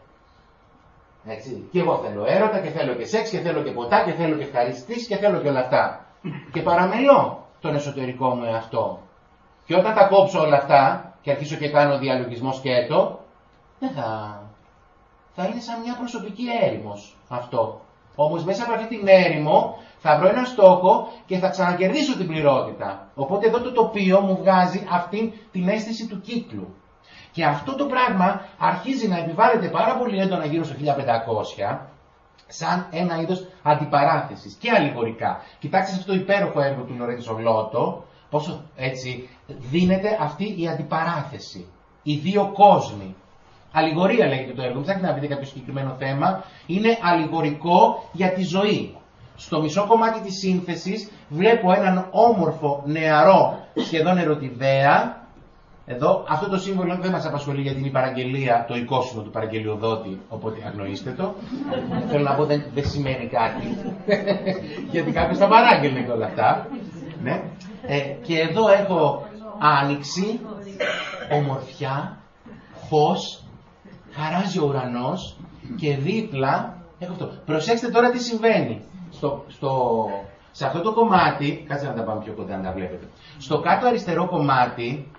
Έτσι. Και εγώ θέλω έρωτα και θέλω και σεξ και θέλω και ποτά και θέλω και ευχαριστήσεις και θέλω και όλα αυτά. Και παραμελώ τον εσωτερικό μου εαυτό. Και όταν τα κόψω όλα αυτά και αρχίσω και κάνω διαλογισμό σκέτο, δεν θα... θα είναι σαν μια προσωπική έρημος αυτό. Όμως μέσα από αυτή την έρημο θα βρω ένα στόχο και θα ξανακερδίσω την πληρότητα. Οπότε εδώ το τοπίο μου βγάζει αυτή την αίσθηση του κύκλου. Και αυτό το πράγμα αρχίζει να επιβάλλεται πάρα πολύ έντονα γύρω στο χίλια πεντακόσια σαν ένα είδος αντιπαράθεσης και αλληγορικά. Κοιτάξτε αυτό το υπέροχο έργο του Λορέντσο Λότο, πόσο έτσι δίνεται αυτή η αντιπαράθεση. Οι δύο κόσμοι. Αλληγορία λέγεται το έργο, μην ψάχνετε να βρείτε κάποιο συγκεκριμένο θέμα, είναι αλληγορικό για τη ζωή. Στο μισό κομμάτι της σύνθεσης βλέπω έναν όμορφο νεαρό σχεδόν ερωτηδέα. Εδώ αυτό το σύμβολο δεν μας απασχολεί γιατί είναι η παραγγελία, το εικόσιμο του παραγγελιοδότη, οπότε αγνοήστε το. Θέλω να πω δεν, δεν σημαίνει κάτι, γιατί κάποιος θα παράγγελνε και όλα αυτά. Ναι. Ε, και εδώ έχω άνοιξη, ομορφιά, φως, χαράζει ο ουρανός και δίπλα έχω αυτό. Προσέξτε τώρα τι συμβαίνει. Στο, στο, σε αυτό το κομμάτι, κάτσε να τα πάμε πιο κοντά να τα βλέπετε. Στο κάτω αριστερό κομμάτι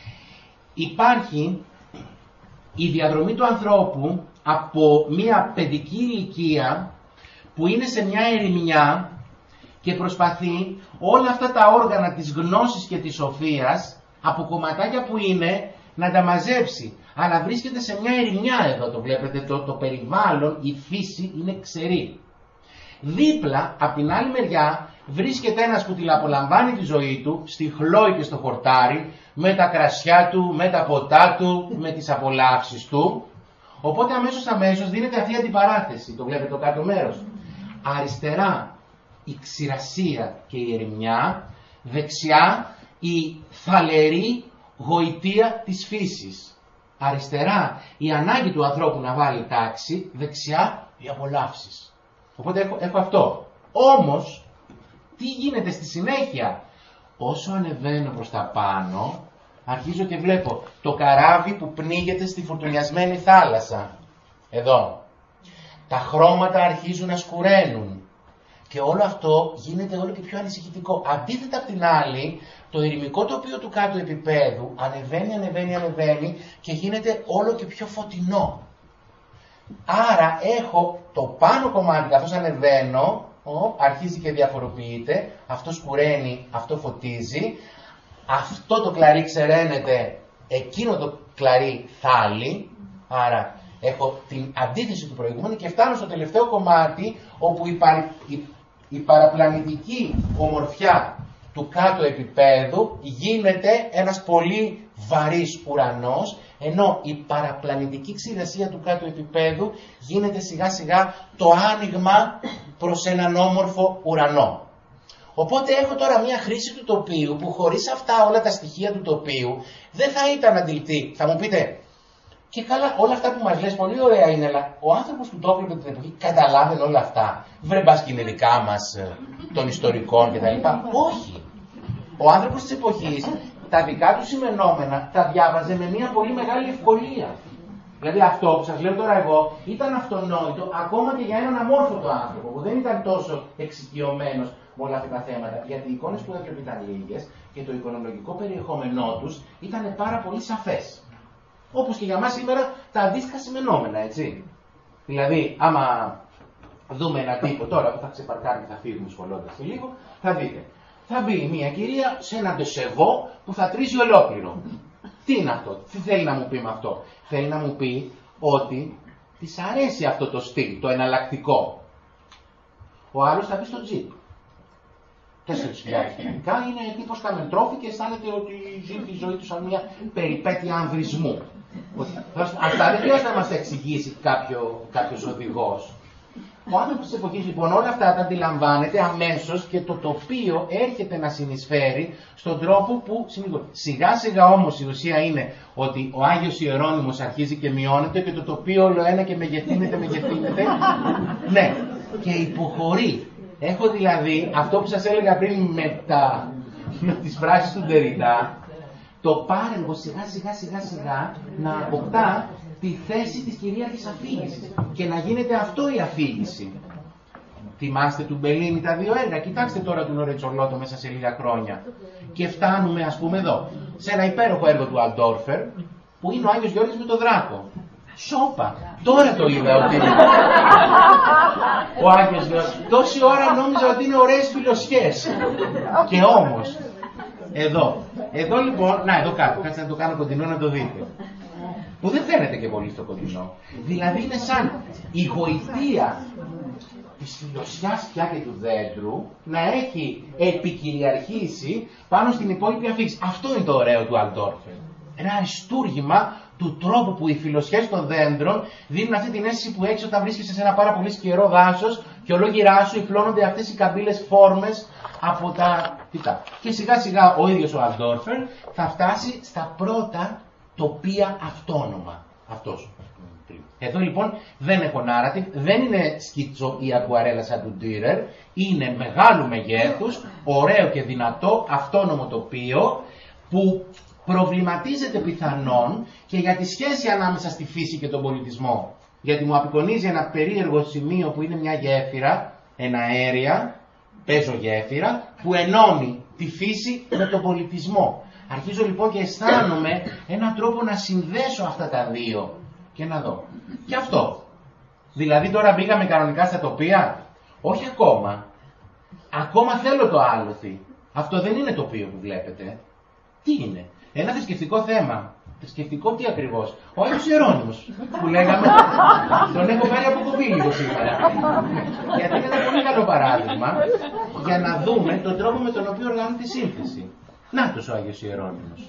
υπάρχει η διαδρομή του ανθρώπου από μια παιδική ηλικία που είναι σε μια ερημιά και προσπαθεί όλα αυτά τα όργανα της γνώσης και της σοφίας από κομματάκια που είναι να τα μαζέψει. Αλλά βρίσκεται σε μια ερημιά εδώ, το βλέπετε, το, το περιβάλλον, η φύση είναι ξερή. Δίπλα, από την άλλη μεριά, βρίσκεται ένας που την απολαμβάνει τη ζωή του, στη χλόη και στο χορτάρι, με τα κρασιά του, με τα ποτά του, με τις απολαύσεις του. Οπότε αμέσως αμέσως δίνεται αυτή η αντιπαράθεση, το βλέπετε το κάτω μέρος. Αριστερά η ξηρασία και η ερημιά, δεξιά η θαλερή γοητεία της φύσης. Αριστερά η ανάγκη του ανθρώπου να βάλει τάξη, δεξιά οι απολαύσεις. Οπότε έχω, έχω αυτό. Όμως, τι γίνεται στη συνέχεια? Όσο ανεβαίνω προς τα πάνω, αρχίζω και βλέπω το καράβι που πνίγεται στη φουρτουνιασμένη θάλασσα. Εδώ. Τα χρώματα αρχίζουν να σκουραίνουν. Και όλο αυτό γίνεται όλο και πιο ανησυχητικό. Αντίθετα απ' την άλλη, το ερημικό τοπίο του κάτω επίπεδου ανεβαίνει, ανεβαίνει, ανεβαίνει και γίνεται όλο και πιο φωτεινό. Άρα έχω το πάνω κομμάτι, καθώς ανεβαίνω, ο, αρχίζει και διαφοροποιείται, αυτό σκουραίνει, αυτό φωτίζει, αυτό το κλαρί ξεραίνεται, εκείνο το κλαρί θάλει, άρα έχω την αντίθεση του προηγούμενου και φτάνω στο τελευταίο κομμάτι όπου η, παρα, η, η παραπλανητική ομορφιά του κάτω επίπεδου γίνεται ένας πολύ βαρύς ουρανός, ενώ η παραπλανητική ξηρασία του κάτω επίπεδου γίνεται σιγά σιγά το άνοιγμα προς έναν όμορφο ουρανό. Οπότε έχω τώρα μια χρήση του τοπίου που χωρίς αυτά όλα τα στοιχεία του τοπίου δεν θα ήταν αντιληπτή. Θα μου πείτε, και καλά, όλα αυτά που μας λες πολύ ωραία είναι, αλλά ο άνθρωπος που το έβλεπε την εποχή καταλάβαινε όλα αυτά. Βρε μπας και είναι δικά μας των ιστορικών κτλ. Όχι. Ο άνθρωπος της εποχής τα δικά του σημενόμενα τα διάβαζε με μια πολύ μεγάλη ευκολία. Δηλαδή αυτό που σας λέω τώρα εγώ ήταν αυτονόητο ακόμα και για έναν αμόρφωτο άνθρωπο που δεν ήταν τόσο εξοικειωμένος με όλα αυτά τα θέματα. Γιατί οι εικόνες που έβλεπε ήταν λίγες και το εικονολογικό περιεχόμενό τους ήταν πάρα πολύ σαφές. Όπως και για μας σήμερα τα αντίστοιχα σημενόμενα, έτσι. Δηλαδή, άμα δούμε έναν τύπο τώρα που θα ξεπαρκάρει και θα φύγουμε σχολώντας και λίγο, θα δείτε. Θα μπει μια κυρία σε ένα ντεσεβό που θα τρίζει ολόκληρο. Τι είναι αυτό, τι θέλει να μου πει με αυτό. Θέλει να μου πει ότι της αρέσει αυτό το στυλ, το εναλλακτικό. Ο άλλος θα μπει στο τζιπ. Τέσσερις χιλιάδες κοινωνικά, είναι τύπος καμεντρόφι και αισθάνεται ότι ζει τη ζωή του σαν μια περιπέτεια ανδρισμού. Αυτά δεν χρειάζεται να μας τα εξηγήσει κάποιο, κάποιος οδηγός. Ο άνθρωπος της εποχής λοιπόν όλα αυτά τα αντιλαμβάνεται αμέσως και το τοπίο έρχεται να συνεισφέρει στον τρόπο που συνηγορεί. Σιγά σιγά όμως η ουσία είναι ότι ο Άγιος Ιερώνυμος αρχίζει και μειώνεται και το τοπίο όλο ένα και μεγεθύνεται, μεγεθύνεται. Ναι, και υποχωρεί. Έχω δηλαδή αυτό που σας έλεγα πριν με, τα, με τις φράσεις του Ντεριντα, το πάρεμβο σιγά σιγά σιγά σιγά να αποκτά τη θέση της κυρίαρχης αφήγησης και να γίνεται αυτό η αφήγηση. Θυμάστε του Μπελίνη τα δύο έργα, κοιτάξτε τώρα τον Ορετσολότο μέσα σε λίγα χρόνια. Και φτάνουμε ας πούμε εδώ, σε ένα υπέροχο έργο του Αλντόρφερ, που είναι ο Άγιος Γιώργης με τον Δράκο. Σόπα, τώρα το είδα ότι είναι ο Άγιος Γιώργης. Τόση ώρα νόμιζα ότι είναι ωραίες φιλοσιές. Και όμως, εδώ, εδώ λοιπόν, να εδώ κάτω, κάτσε να το κάνω κοντινό να το δείτε. Που δεν φαίνεται και πολύ στο κοντινό. Δηλαδή είναι σαν η γοητεία της φιλοσιάς πια και του δέντρου να έχει επικυριαρχήσει πάνω στην υπόλοιπη αφήγηση. Αυτό είναι το ωραίο του Αλντόρφερ. Ένα αριστούργημα του τρόπου που οι φιλοσιές των δέντρων δίνουν αυτή την αίσθηση που έχεις όταν βρίσκεσαι σε ένα πάρα πολύ σκερό δάσος και ολόγυρά σου υφλώνονται αυτές οι καμπύλες φόρμες από τα τιτά. Και σιγά σιγά ο ίδιος ο Αλντόρφερ θα φτάσει στα πρώτα τοπία αυτόνομα. Αυτός. Εδώ λοιπόν δεν έχω narrative, δεν είναι σκίτσο η ακουαρέλα σαν του Ντίρερ, είναι μεγάλου μεγέθους, ωραίο και δυνατό αυτόνομο τοπίο που προβληματίζεται πιθανόν και για τη σχέση ανάμεσα στη φύση και τον πολιτισμό. Γιατί μου απεικονίζει ένα περίεργο σημείο που είναι μια γέφυρα, ένα αέρια, παίζω γέφυρα, που ενώνει τη φύση με τον πολιτισμό. Αρχίζω λοιπόν και αισθάνομαι έναν τρόπο να συνδέσω αυτά τα δύο και να δω. Και αυτό. Δηλαδή τώρα μπήκαμε κανονικά στα τοπία. Όχι ακόμα. Ακόμα θέλω το άλοθη. Αυτό δεν είναι τοπίο που βλέπετε. Τι είναι. Ένα θρησκευτικό θέμα. Θρησκευτικό τι ακριβώς. Ο Άγιος Ιερώνυμος που λέγαμε. Τον έχω πάρει από κοπή λίγο σήμερα. Γιατί είναι ένα πολύ καλό παράδειγμα για να δούμε τον τρόπο με τον οποίο οργανώνει τη σύνθεση. Νάτος ο Άγιος Ιερώνυμος.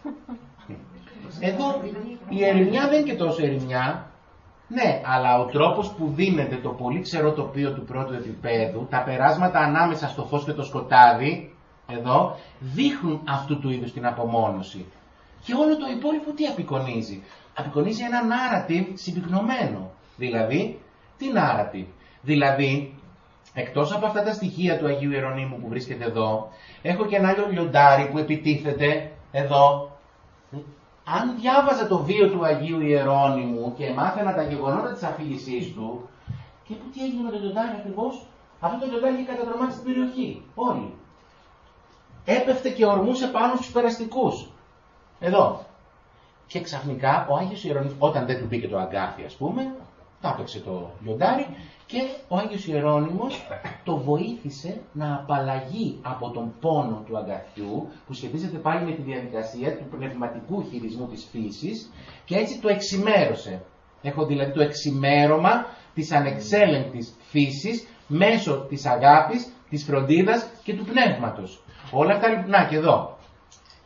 Εδώ η ερημιά δεν είναι και τόσο ερημιά. Ναι, αλλά ο τρόπος που δίνεται το πολύ ξερό τοπίο του πρώτου επίπεδου, τα περάσματα ανάμεσα στο φως και το σκοτάδι, εδώ, δείχνουν αυτού του είδους την απομόνωση. Και όλο το υπόλοιπο τι απεικονίζει. Απεικονίζει ένα narrative συμπυκνωμένο. Δηλαδή, τι narrative. Δηλαδή, εκτός από αυτά τα στοιχεία του Αγίου Ιερονύμου που βρίσκεται εδώ, έχω και ένα άλλο λιοντάρι που επιτίθεται εδώ. Αν διάβαζα το βίο του Αγίου Ιερώνυμου και μάθαινα τα γεγονότα της αφήγησής του, και που τι έγινε με το λιοντάρι ακριβώς, αυτό το λιοντάρι είχε καταδρομάξει την περιοχή. Όλοι. Έπεφτε και ορμούσε πάνω στους περαστικούς. Εδώ. Και ξαφνικά ο Άγιος Ιερώνυμος, όταν δεν του μπήκε το αγκάθι ας πούμε, τάπεξε το λιοντάρι και ο Άγιος Ιερώνυμος το βοήθησε να απαλλαγεί από τον πόνο του αγκαθιού που σχετίζεται πάλι με τη διαδικασία του πνευματικού χειρισμού της φύσης και έτσι το εξημέρωσε. Έχω δηλαδή το εξημέρωμα της ανεξέλεγκτης φύσης μέσω της αγάπης, της φροντίδας και του πνεύματος. Όλα αυτά λοιπόν, να και εδώ.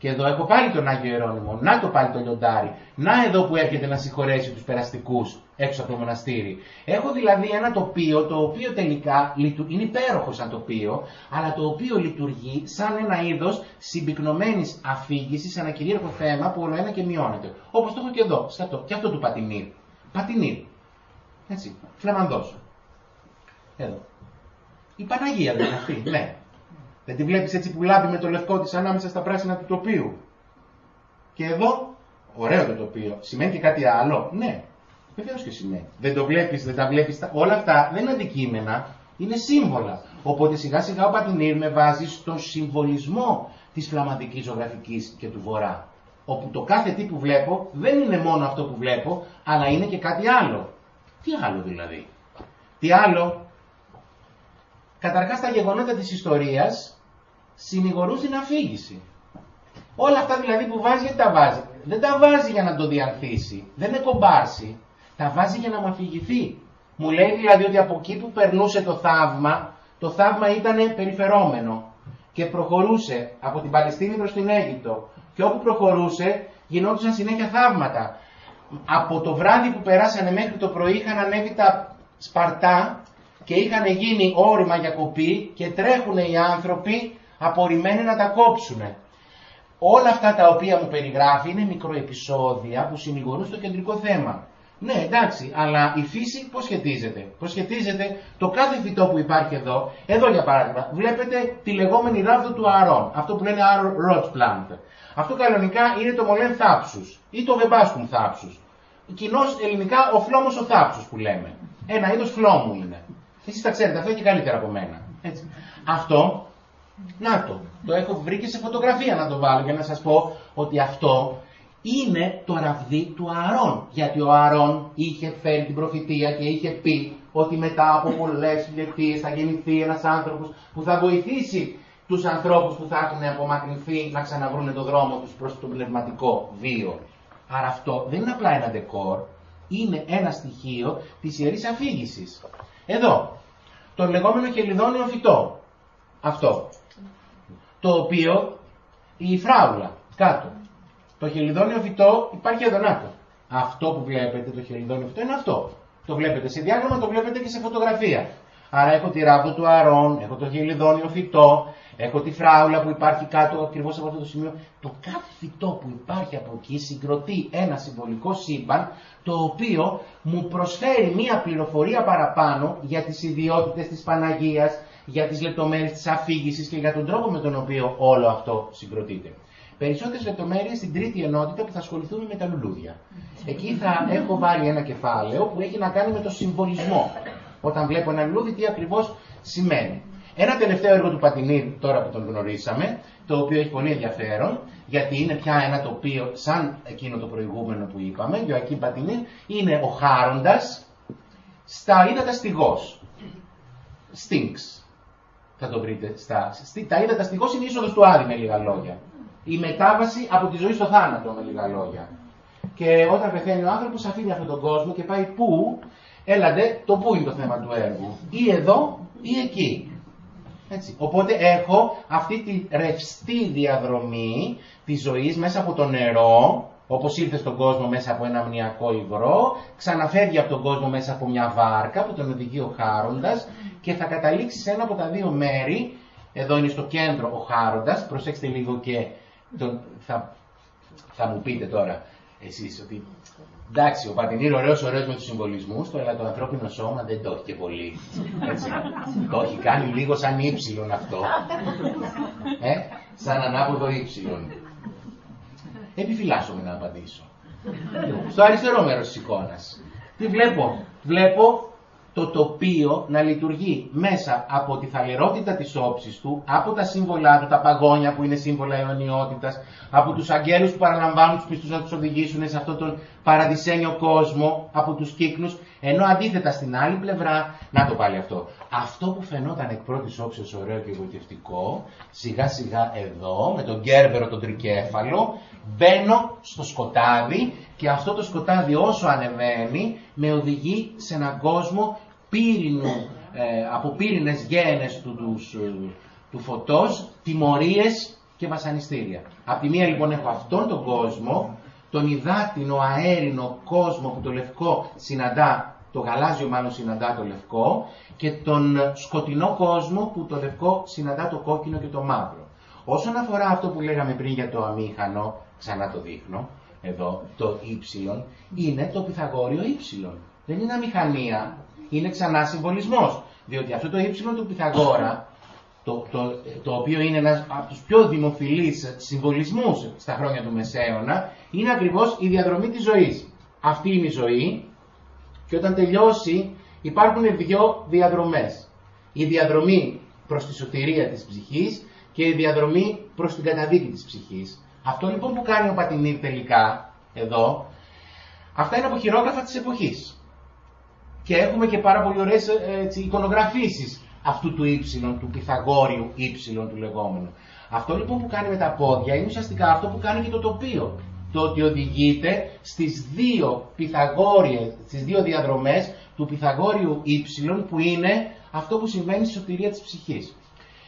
Και εδώ έχω πάλι τον Άγιο Ιερώνυμο, να το πάλι το λιοντάρι, να εδώ που έρχεται να συγχωρέσει τους περαστικούς έξω από το μοναστήρι. Έχω δηλαδή ένα τοπίο, το οποίο τελικά είναι υπέροχο σαν τοπίο, αλλά το οποίο λειτουργεί σαν ένα είδος συμπυκνωμένης αφήγησης σε ένα κυρίαρχο θέμα που όλο ένα και μειώνεται. Όπως το έχω και εδώ, σε αυτό, και αυτό του Πατινίρ. Πατινίρ. Έτσι, Φλαμανδός. Εδώ. Η Παναγία δεν είναι αυτή, ναι. Δεν τη βλέπεις έτσι που λάμπει με το λευκό της ανάμεσα στα πράσινα του τοπίου. Και εδώ, ωραίο το τοπίο. Σημαίνει και κάτι άλλο. Ναι, βεβαίως και σημαίνει. Δεν το βλέπεις, δεν τα βλέπεις. Όλα αυτά δεν είναι αντικείμενα, είναι σύμβολα. Οπότε σιγά σιγά ο Πατινίρ με βάζει στον συμβολισμό της φλαμανδικής ζωγραφικής και του Βορρά. Όπου το κάθε τι που βλέπω δεν είναι μόνο αυτό που βλέπω, αλλά είναι και κάτι άλλο. Τι άλλο δηλαδή? Τι άλλο? Καταρχάς τα γεγονότα της ιστορίας συνηγορούν στην αφήγηση. Όλα αυτά δηλαδή που βάζει, γιατί τα βάζει? Δεν τα βάζει για να το διανθίσει, δεν είναι κομπάρσι, τα βάζει για να μου αφηγηθεί. Μου λέει δηλαδή ότι από εκεί που περνούσε το θαύμα, το θαύμα ήταν περιφερόμενο και προχωρούσε από την Παλαιστίνη προς την Αίγυπτο. Και όπου προχωρούσε γινόντουσαν συνέχεια θαύματα. Από το βράδυ που περάσανε μέχρι το πρωί είχαν ανέβει τα Σπαρτά και είχαν γίνει όρημα για κοπή και τρέχουν οι άνθρωποι απορριμμένοι να τα κόψουν. Όλα αυτά τα οποία μου περιγράφει είναι μικροεπισόδια που συνηγορούν στο κεντρικό θέμα. Ναι, εντάξει, αλλά η φύση πώς σχετίζεται? Πώς σχετίζεται το κάθε φυτό που υπάρχει εδώ? Εδώ για παράδειγμα, βλέπετε τη λεγόμενη ράβδο του Ααρών, αυτό που λένε Roach plant. Αυτό κανονικά είναι το μολέν θάψους ή το βεμπάσκουμ θάψους. Κοινώς ελληνικά ο φλόμος ο θάψους που λέμε. Ένα είδος φλόμου είναι. Εσείς τα ξέρετε αυτό και καλύτερα από μένα. Έτσι. Αυτό, να το, το έχω βρει και σε φωτογραφία να το βάλω για να σας πω ότι αυτό είναι το ραβδί του Ααρών. Γιατί ο Ααρών είχε φέρει την προφητεία και είχε πει ότι μετά από πολλές χιλιετίες θα γεννηθεί ένας άνθρωπος που θα βοηθήσει τους ανθρώπους που θα έχουν απομακρυνθεί να ξαναβρούν τον δρόμο τους προς το πνευματικό βίο. Άρα αυτό δεν είναι απλά ένα ντεκόρ, είναι ένα στοιχείο της ιερής αφήγησης. Εδώ, το λεγόμενο χελιδόνιο φυτό, αυτό, το οποίο η φράουλα κάτω. Το χελιδόνιο φυτό υπάρχει εδώ, να το. Αυτό που βλέπετε, το χελιδόνιο φυτό είναι αυτό. Το βλέπετε σε διάγραμμα, το βλέπετε και σε φωτογραφία. Άρα έχω τη ράβδο του Ααρών, έχω το χελιδόνιο φυτό, έχω τη φράουλα που υπάρχει κάτω ακριβώς από αυτό το σημείο. Το κάθε φυτό που υπάρχει από εκεί συγκροτεί ένα συμβολικό σύμπαν, το οποίο μου προσφέρει μία πληροφορία παραπάνω για τις ιδιότητες της Παναγίας, για τις λεπτομέρειες της αφήγησης και για τον τρόπο με τον οποίο όλο αυτό συγκροτείται. Περισσότερες λεπτομέρειες στην τρίτη ενότητα που θα ασχοληθούμε με τα λουλούδια. Εκεί θα έχω βάλει ένα κεφάλαιο που έχει να κάνει με το συμβολισμό. Όταν βλέπω ένα λουλούδι, τι ακριβώς σημαίνει. Ένα τελευταίο έργο του Πατινίρ, τώρα που τον γνωρίσαμε, το οποίο έχει πολύ ενδιαφέρον, γιατί είναι πια ένα τοπίο σαν εκείνο το προηγούμενο που είπαμε, Ιωακίμ Πατινίρ, είναι ο Χάροντας στα ύδατα Στυγός. Stinks. Θα το βρείτε. Στα... Τα ύδατα Στυγός είναι η είσοδος του Άδη, με λίγα λόγια. Η μετάβαση από τη ζωή στο θάνατο, με λίγα λόγια. Και όταν πεθαίνει ο άνθρωπος, αφήνει αυτόν τον κόσμο και πάει πού? Έλατε, το πού είναι το θέμα του έργου. Ή εδώ ή εκεί. Έτσι. Οπότε έχω αυτή τη ρευστή διαδρομή της ζωής μέσα από το νερό, όπως ήρθε στον κόσμο μέσα από ένα αμνιακό υγρό, ξαναφεύγει από τον κόσμο μέσα από μια βάρκα που τον οδηγεί ο Χάροντας και θα καταλήξει σε ένα από τα δύο μέρη. Εδώ είναι στο κέντρο ο Χάροντας, προσέξτε λίγο και τον, θα, θα μου πείτε τώρα εσείς ότι εντάξει, ο Πατινίρ ωραίος ωραίος με τους συμβολισμούς του, αλλά το ανθρώπινο σώμα δεν το έχει και πολύ. Έτσι. Το έχει κάνει λίγο σαν ύψιλον αυτό. Ε, σαν ανάποδο ύψιλον. Επιφυλάσσομαι να απαντήσω. Στο αριστερό μέρος της εικόνας. Τι βλέπω? Βλέπω το τοπίο να λειτουργεί μέσα από τη θαλερότητα της όψης του, από τα σύμβολά του, τα παγόνια που είναι σύμβολα αιωνιότητας, από τους αγγέλους που παραλαμβάνουν τους πιστούς να τους οδηγήσουν σε αυτόν τον παραδεισένιο κόσμο, από τους κύκλους, ενώ αντίθετα στην άλλη πλευρά, να το πάλι αυτό, αυτό που φαινόταν εκ πρώτης όψεως ωραίο και εγωιτευτικό, σιγά σιγά εδώ, με τον Κέρβερο τον τρικέφαλο, μπαίνω στο σκοτάδι και αυτό το σκοτάδι όσο ανεβαίνει με οδηγεί σε έναν κόσμο πύρινου, ε, από πύρινες γένες του, του, του φωτός, τιμωρίες και βασανιστήρια. Απ' τη μία λοιπόν έχω αυτόν τον κόσμο, τον υδάτινο αέρινο κόσμο που το λευκό συναντά, το γαλάζιο μάλλον συναντά το λευκό, και τον σκοτεινό κόσμο που το λευκό συναντά το κόκκινο και το μαύρο. Όσον αφορά αυτό που λέγαμε πριν για το αμήχανο, ξανά το δείχνω, εδώ το ύψιλον, είναι το Πυθαγόριο ύψιλον. Δεν είναι αμηχανία, είναι ξανά συμβολισμός. Διότι αυτό το ύψιλον του Πυθαγόρα, το, το, το οποίο είναι ένας από τους πιο δημοφιλείς συμβολισμούς στα χρόνια του Μεσαίωνα, είναι ακριβώς η διαδρομή της ζωής. Αυτή είναι η ζωή και όταν τελειώσει υπάρχουν δύο διαδρομές. Η διαδρομή προς τη σωτηρία της ψυχής και η διαδρομή προς την καταδίκη της ψυχής. Αυτό λοιπόν που κάνει ο Πατινήρ τελικά, εδώ, αυτά είναι από χειρόγραφα της εποχής. Και έχουμε και πάρα πολύ ωραίες έτσι, εικονογραφήσεις αυτού του ύψιλον, του Πυθαγόριου ύψιλον του λεγόμενου. Αυτό λοιπόν που κάνει με τα πόδια είναι ουσιαστικά αυτό που κάνει και το τοπίο. Το ότι οδηγείται στις δύο Πυθαγόριες, στις δύο διαδρομές του Πυθαγόριου ύψιλον, που είναι αυτό που συμβαίνει στη σωτηρία της ψυχής.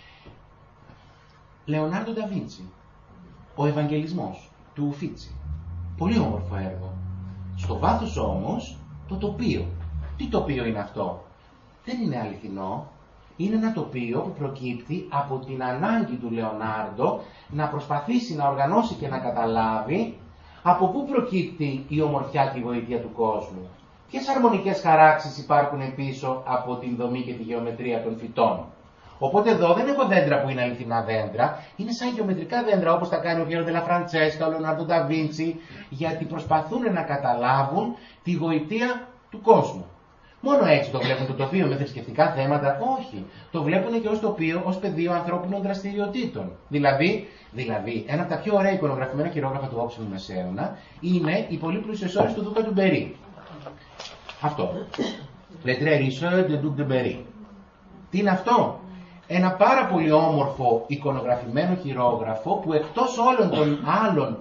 Λεωνάρντο ντα Βίντσι, ο Ευαγγελισμός του Ουφίτσι. Πολύ όμορφο έργο. Στο βάθος όμως το τοπίο. Τι τοπίο είναι αυτό? Δεν είναι αληθινό. Είναι ένα τοπίο που προκύπτει από την ανάγκη του Λεωνάρντο να προσπαθήσει να οργανώσει και να καταλάβει από πού προκύπτει η ομορφιά και η γοητεία του κόσμου. Ποιες αρμονικές χαράξεις υπάρχουν πίσω από την δομή και τη γεωμετρία των φυτών. Οπότε εδώ δεν έχω δέντρα που είναι αληθινά δέντρα, είναι σαν γεωμετρικά δέντρα όπως τα κάνει ο Πιέρο Ντελα Φραντσέσκα, ο Λεωνάρντο ντα Βίντσι, γιατί προσπαθούν να καταλάβουν τη γοητεία του κόσμου. Μόνο έτσι το βλέπουν το τοπίο με θρησκευτικά θέματα? Όχι. Το βλέπουν και ως τοπίο, ως πεδίο ανθρώπινων δραστηριοτήτων. Δηλαδή, δηλαδή, ένα από τα πιο ωραία εικονογραφημένα χειρόγραφα του όψιμου Μεσαίωνα είναι οι πολύ πλούσιες ώρες του Δούκα του Μπερί. Αυτό. Les Tres Riches de Duc de Berry. Τι είναι αυτό? Ένα πάρα πολύ όμορφο εικονογραφημένο χειρόγραφο που εκτός όλων των άλλων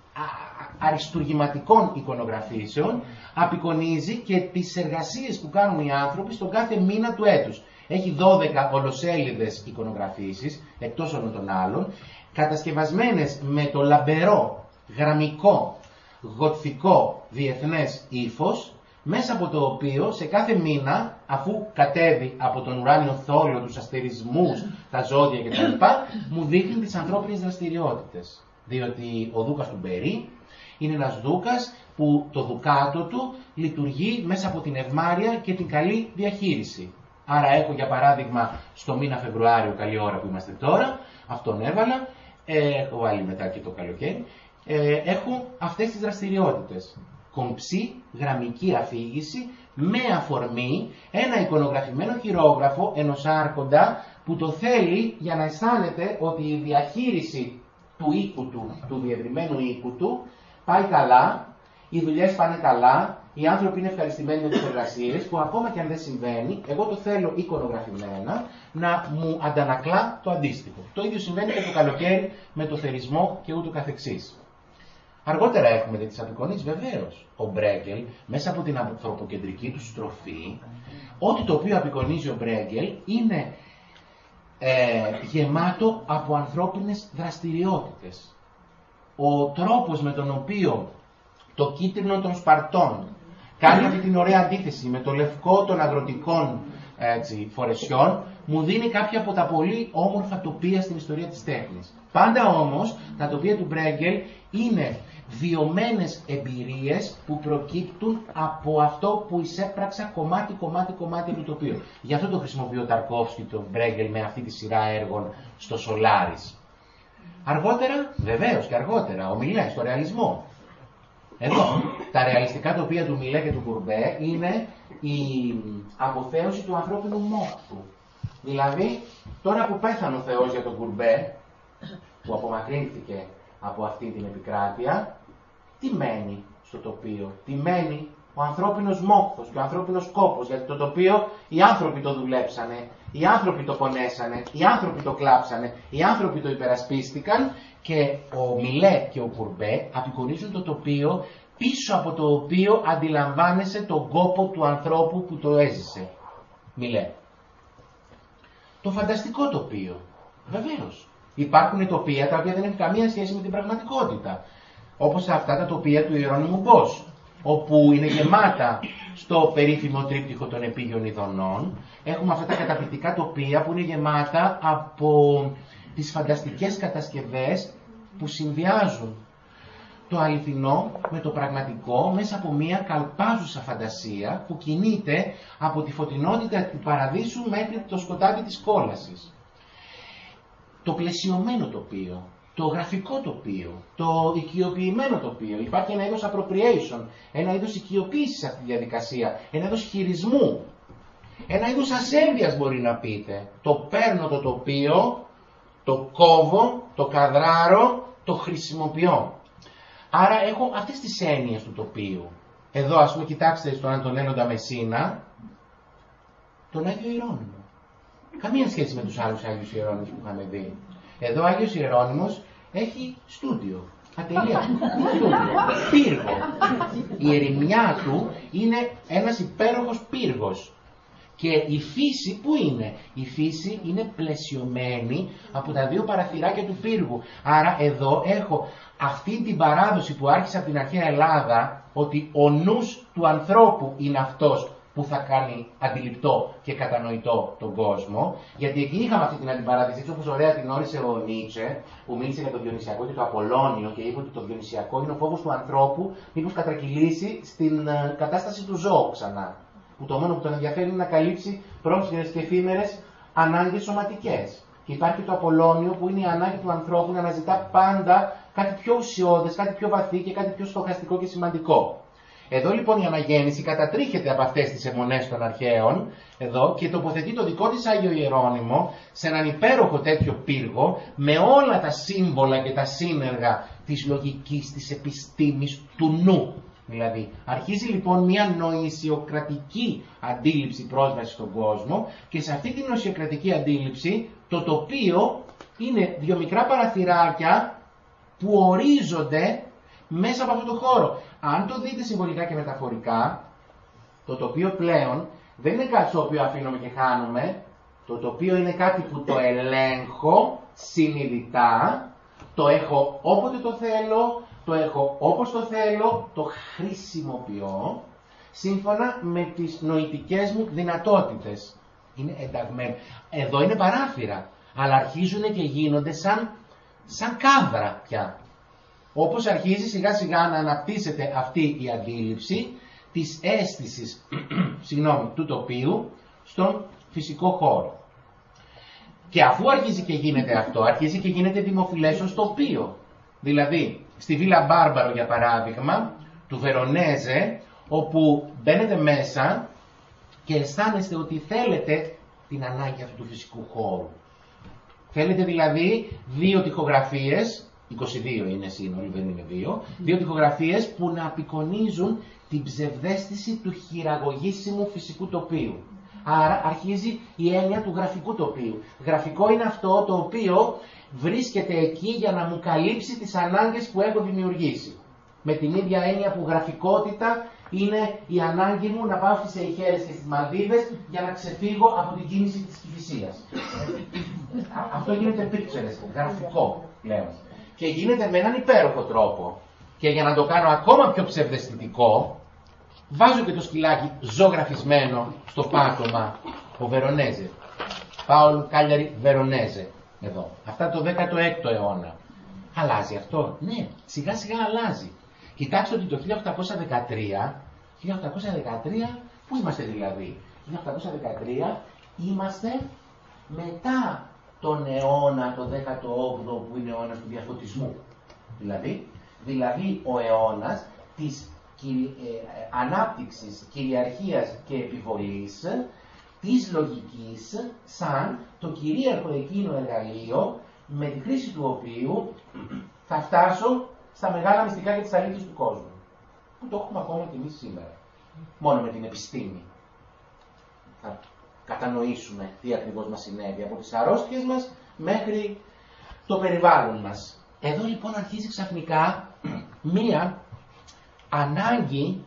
αριστουργηματικών εικονογραφήσεων απεικονίζει και τις εργασίες που κάνουν οι άνθρωποι στον κάθε μήνα του έτους. Έχει δώδεκα ολοσέλιδες εικονογραφήσεις, εκτός όλων των άλλων, κατασκευασμένες με το λαμπερό, γραμμικό, γοτθικό διεθνές ύφος, μέσα από το οποίο σε κάθε μήνα, αφού κατέβει από τον ουράνιο θόλιο, τους αστερισμούς, τα ζώδια κτλ, μου δείχνει τις ανθρώπινες δραστηριότητες. Διότι ο Δούκας του Μπερί είναι ένας δούκας που το δουκάτο του λειτουργεί μέσα από την ευμάρεια και την καλή διαχείριση. Άρα έχω για παράδειγμα στο μήνα Φεβρουάριο, καλή ώρα που είμαστε τώρα, αυτόν έβαλα, έχω βάλει μετά και το καλοκαίρι, έχω αυτές τις δραστηριότητες. Κομψή, γραμμική αφήγηση, με αφορμή ένα εικονογραφημένο χειρόγραφο ενός άρχοντα που το θέλει για να αισθάνεται ότι η διαχείριση του οίκου του, του διευρυμένου οίκου του, πάει καλά, οι δουλειές πάνε καλά, οι άνθρωποι είναι ευχαριστημένοι με τις εργασίες, που ακόμα και αν δεν συμβαίνει, εγώ το θέλω εικονογραφημένα να μου αντανακλά το αντίστοιχο. Το ίδιο συμβαίνει και το καλοκαίρι με το θερισμό και ούτω καθεξής. Αργότερα έχουμε τις απεικονίσεις, βεβαίως. Ο Μπρέγκελ, μέσα από την ανθρωποκεντρική του στροφή, ό,τι το οποίο απεικονίζει ο Μπρέγκελ είναι ε, γεμάτο από ανθρώπινες δραστηριότητες. Ο τρόπος με τον οποίο το κίτρινο των Σπαρτών κάνει αυτή την ωραία αντίθεση με το λευκό των αγροτικών έτσι, φορεσιών, μου δίνει κάποια από τα πολύ όμορφα τοπία στην ιστορία της τέχνης. Πάντα όμως τα τοπία του Μπρέγκελ είναι βιωμένες εμπειρίες που προκύπτουν από αυτό που εισέπραξα κομμάτι, κομμάτι, κομμάτι του τοπίου. Γι' αυτό το χρησιμοποιεί ο Ταρκόφσκι τον Μπρέγκελ με αυτή τη σειρά έργων στο Σολάρις. Αργότερα, βεβαίως και αργότερα, ο Μιλέ στο ρεαλισμό. Εδώ, τα ρεαλιστικά τοπία του Μιλέ και του Κουρμπέ είναι η αποθέωση του ανθρώπινου μόχθου. Δηλαδή, τώρα που πέθανε ο Θεός για τον Κουρμπέ, που απομακρύνθηκε από αυτή την επικράτεια, τι μένει στο τοπίο? Τι μένει? Ο ανθρώπινος μόχθος και ο ανθρώπινος κόπος, γιατί το τοπίο οι άνθρωποι το δουλέψανε, οι άνθρωποι το πονέσανε, οι άνθρωποι το κλάψανε, οι άνθρωποι το υπερασπίστηκαν και ο Μιλέ και ο Κουρμπέ απεικονίζουν το τοπίο πίσω από το οποίο αντιλαμβάνεσαι τον κόπο του ανθρώπου που το έζησε. Μιλέ. Το φανταστικό τοπίο. Βεβαίως. Υπάρχουν τοπία τα οποία δεν έχουν καμία σχέση με την πραγματικότητα. Όπως αυτά τα τοπία του Ιερώνυμου Μπος, όπου είναι γεμάτα στο περίφημο τρίπτυχο των επίγειων ειδονών. Έχουμε αυτά τα καταπληκτικά τοπία που είναι γεμάτα από τις φανταστικές κατασκευές που συνδυάζουν το αληθινό με το πραγματικό μέσα από μια καλπάζουσα φαντασία που κινείται από τη φωτεινότητα του παραδείσου μέχρι το σκοτάδι της κόλασης. Το πλαισιωμένο τοπίο, το γραφικό τοπίο, το οικειοποιημένο τοπίο. Υπάρχει ένα είδος appropriation, ένα είδος οικειοποίησης σε αυτή τη διαδικασία, ένα είδος χειρισμού, ένα είδος ασέβειας μπορεί να πείτε. Το παίρνω το τοπίο, το κόβω, το καδράρω, το χρησιμοποιώ. Άρα έχω αυτές τις έννοιες του τοπίου. Εδώ ας πούμε κοιτάξτε στον Αντωνένοντα Μεσσίνα, τον Άγιο Ιερώνυμο. Καμία σχέση με τους άλλους Άγιους Ιερώνυμους που είχαμε δει. Εδώ ο Άγιος Ιερώνυμος έχει στούντιο. Ατελεία του. Στούντιο. Πύργο. Η ερημιά του είναι ένας υπέροχος πύργος. Και η φύση που είναι? Η φύση είναι πλαισιωμένη από τα δύο παραθυράκια του πύργου. Άρα εδώ έχω αυτή την παράδοση που άρχισε από την αρχαία Ελλάδα, ότι ο νους του ανθρώπου είναι αυτός που θα κάνει αντιληπτό και κατανοητό τον κόσμο. Γιατί εκεί είχαμε αυτή την αντιπαράθεση, έτσι όπως ωραία την όρισε ο Νίτσε, που μίλησε για το Διονυσιακό και το Απολώνιο και είπε ότι το Διονυσιακό είναι ο φόβος του ανθρώπου μήπως κατρακυλήσει στην κατάσταση του ζώου ξανά. Που το μόνο που τον ενδιαφέρει είναι να καλύψει πρόσφυρες και εφήμερες ανάγκες σωματικές. Και υπάρχει το Απολώνιο που είναι η ανάγκη του ανθρώπου να αναζητά πάντα κάτι πιο ουσιώδες, κάτι πιο βαθύ και κάτι πιο στοχαστικό και σημαντικό. Εδώ λοιπόν η αναγέννηση κατατρίχεται από αυτές τις αιμονές των αρχαίων εδώ, και τοποθετεί το δικό της Άγιο Ιερώνυμο σε έναν υπέροχο τέτοιο πύργο με όλα τα σύμβολα και τα σύνεργα της λογικής, της επιστήμης, του νου. Δηλαδή, αρχίζει λοιπόν μια νοησιοκρατική αντίληψη πρόσβαση στον κόσμο, και σε αυτή την νοησιοκρατική αντίληψη το τοπίο είναι δύο μικρά παραθυράκια που ορίζονται μέσα από αυτό το χώρο. Αν το δείτε συμβολικά και μεταφορικά, το τοπίο πλέον δεν είναι κάτι το οποίο αφήνουμε και χάνουμε. Το τοπίο είναι κάτι που το ελέγχω συνειδητά, το έχω όποτε το θέλω, το έχω όπως το θέλω, το χρησιμοποιώ σύμφωνα με τις νοητικές μου δυνατότητες. Είναι ενταγμένο. Εδώ είναι παράθυρα, αλλά αρχίζουν και γίνονται σαν, σαν κάδρα πια. Όπως αρχίζει σιγά σιγά να αναπτύσσεται αυτή η αντίληψη της αίσθησης συγγνώμη, του τοπίου στον φυσικό χώρο. Και αφού αρχίζει και γίνεται αυτό, αρχίζει και γίνεται δημοφιλές ως τοπίο. Δηλαδή, στη Βίλα Μπάρμπαρο για παράδειγμα, του Βερονέζε, όπου μπαίνετε μέσα και αισθάνεστε ότι θέλετε την ανάγκη αυτού του φυσικού χώρου. Θέλετε δηλαδή δύο τοιχογραφίες, είκοσι δύο είναι σύνολοι, δεν είναι δύο, δύο τοιχογραφίες που να απεικονίζουν την ψευδαίσθηση του χειραγωγήσιμου φυσικού τοπίου. Άρα αρχίζει η έννοια του γραφικού τοπίου. Γραφικό είναι αυτό το οποίο βρίσκεται εκεί για να μου καλύψει τις ανάγκες που έχω δημιουργήσει. Με την ίδια έννοια που γραφικότητα είναι η ανάγκη μου να πάω στις Σεϊχέλες και στις Μαλδίβες για να ξεφύγω από την κίνηση της Κηφισίας. Αυτό γίνεται pictures, γραφικό πλέον. Και γίνεται με έναν υπέροχο τρόπο. Και για να το κάνω ακόμα πιο ψευδαισθητικό, βάζω και το σκυλάκι ζωγραφισμένο στο πάτωμα, ο Βερονέζε. Πάολο Κάλιαρη Βερονέζε. Εδώ. Αυτά το δέκατο έκτο αιώνα. Αλλάζει αυτό? Ναι, σιγά σιγά αλλάζει. Κοιτάξτε ότι το χίλια οκτακόσια δεκατρία, χίλια οκτακόσια δεκατρία, πού είμαστε δηλαδή? χίλια οκτακόσια δεκατρία είμαστε μετά τον αιώνα, το δέκατο όγδοο που είναι ο αιώνας του διαφωτισμού. Δηλαδή, δηλαδή ο αιώνας της κυρι, ε, ανάπτυξης, κυριαρχίας και επιβολής της λογικής σαν το κυρίαρχο εκείνο εργαλείο με τη χρήση του οποίου θα φτάσω στα μεγάλα μυστικά και τις αλήθειες του κόσμου. Που το έχουμε ακόμα και εμείς σήμερα. Μόνο με την επιστήμη θα κατανοήσουμε τι ακριβώς μας συνέβη, από τις αρρώστιες μας μέχρι το περιβάλλον μας. Εδώ λοιπόν αρχίζει ξαφνικά μία ανάγκη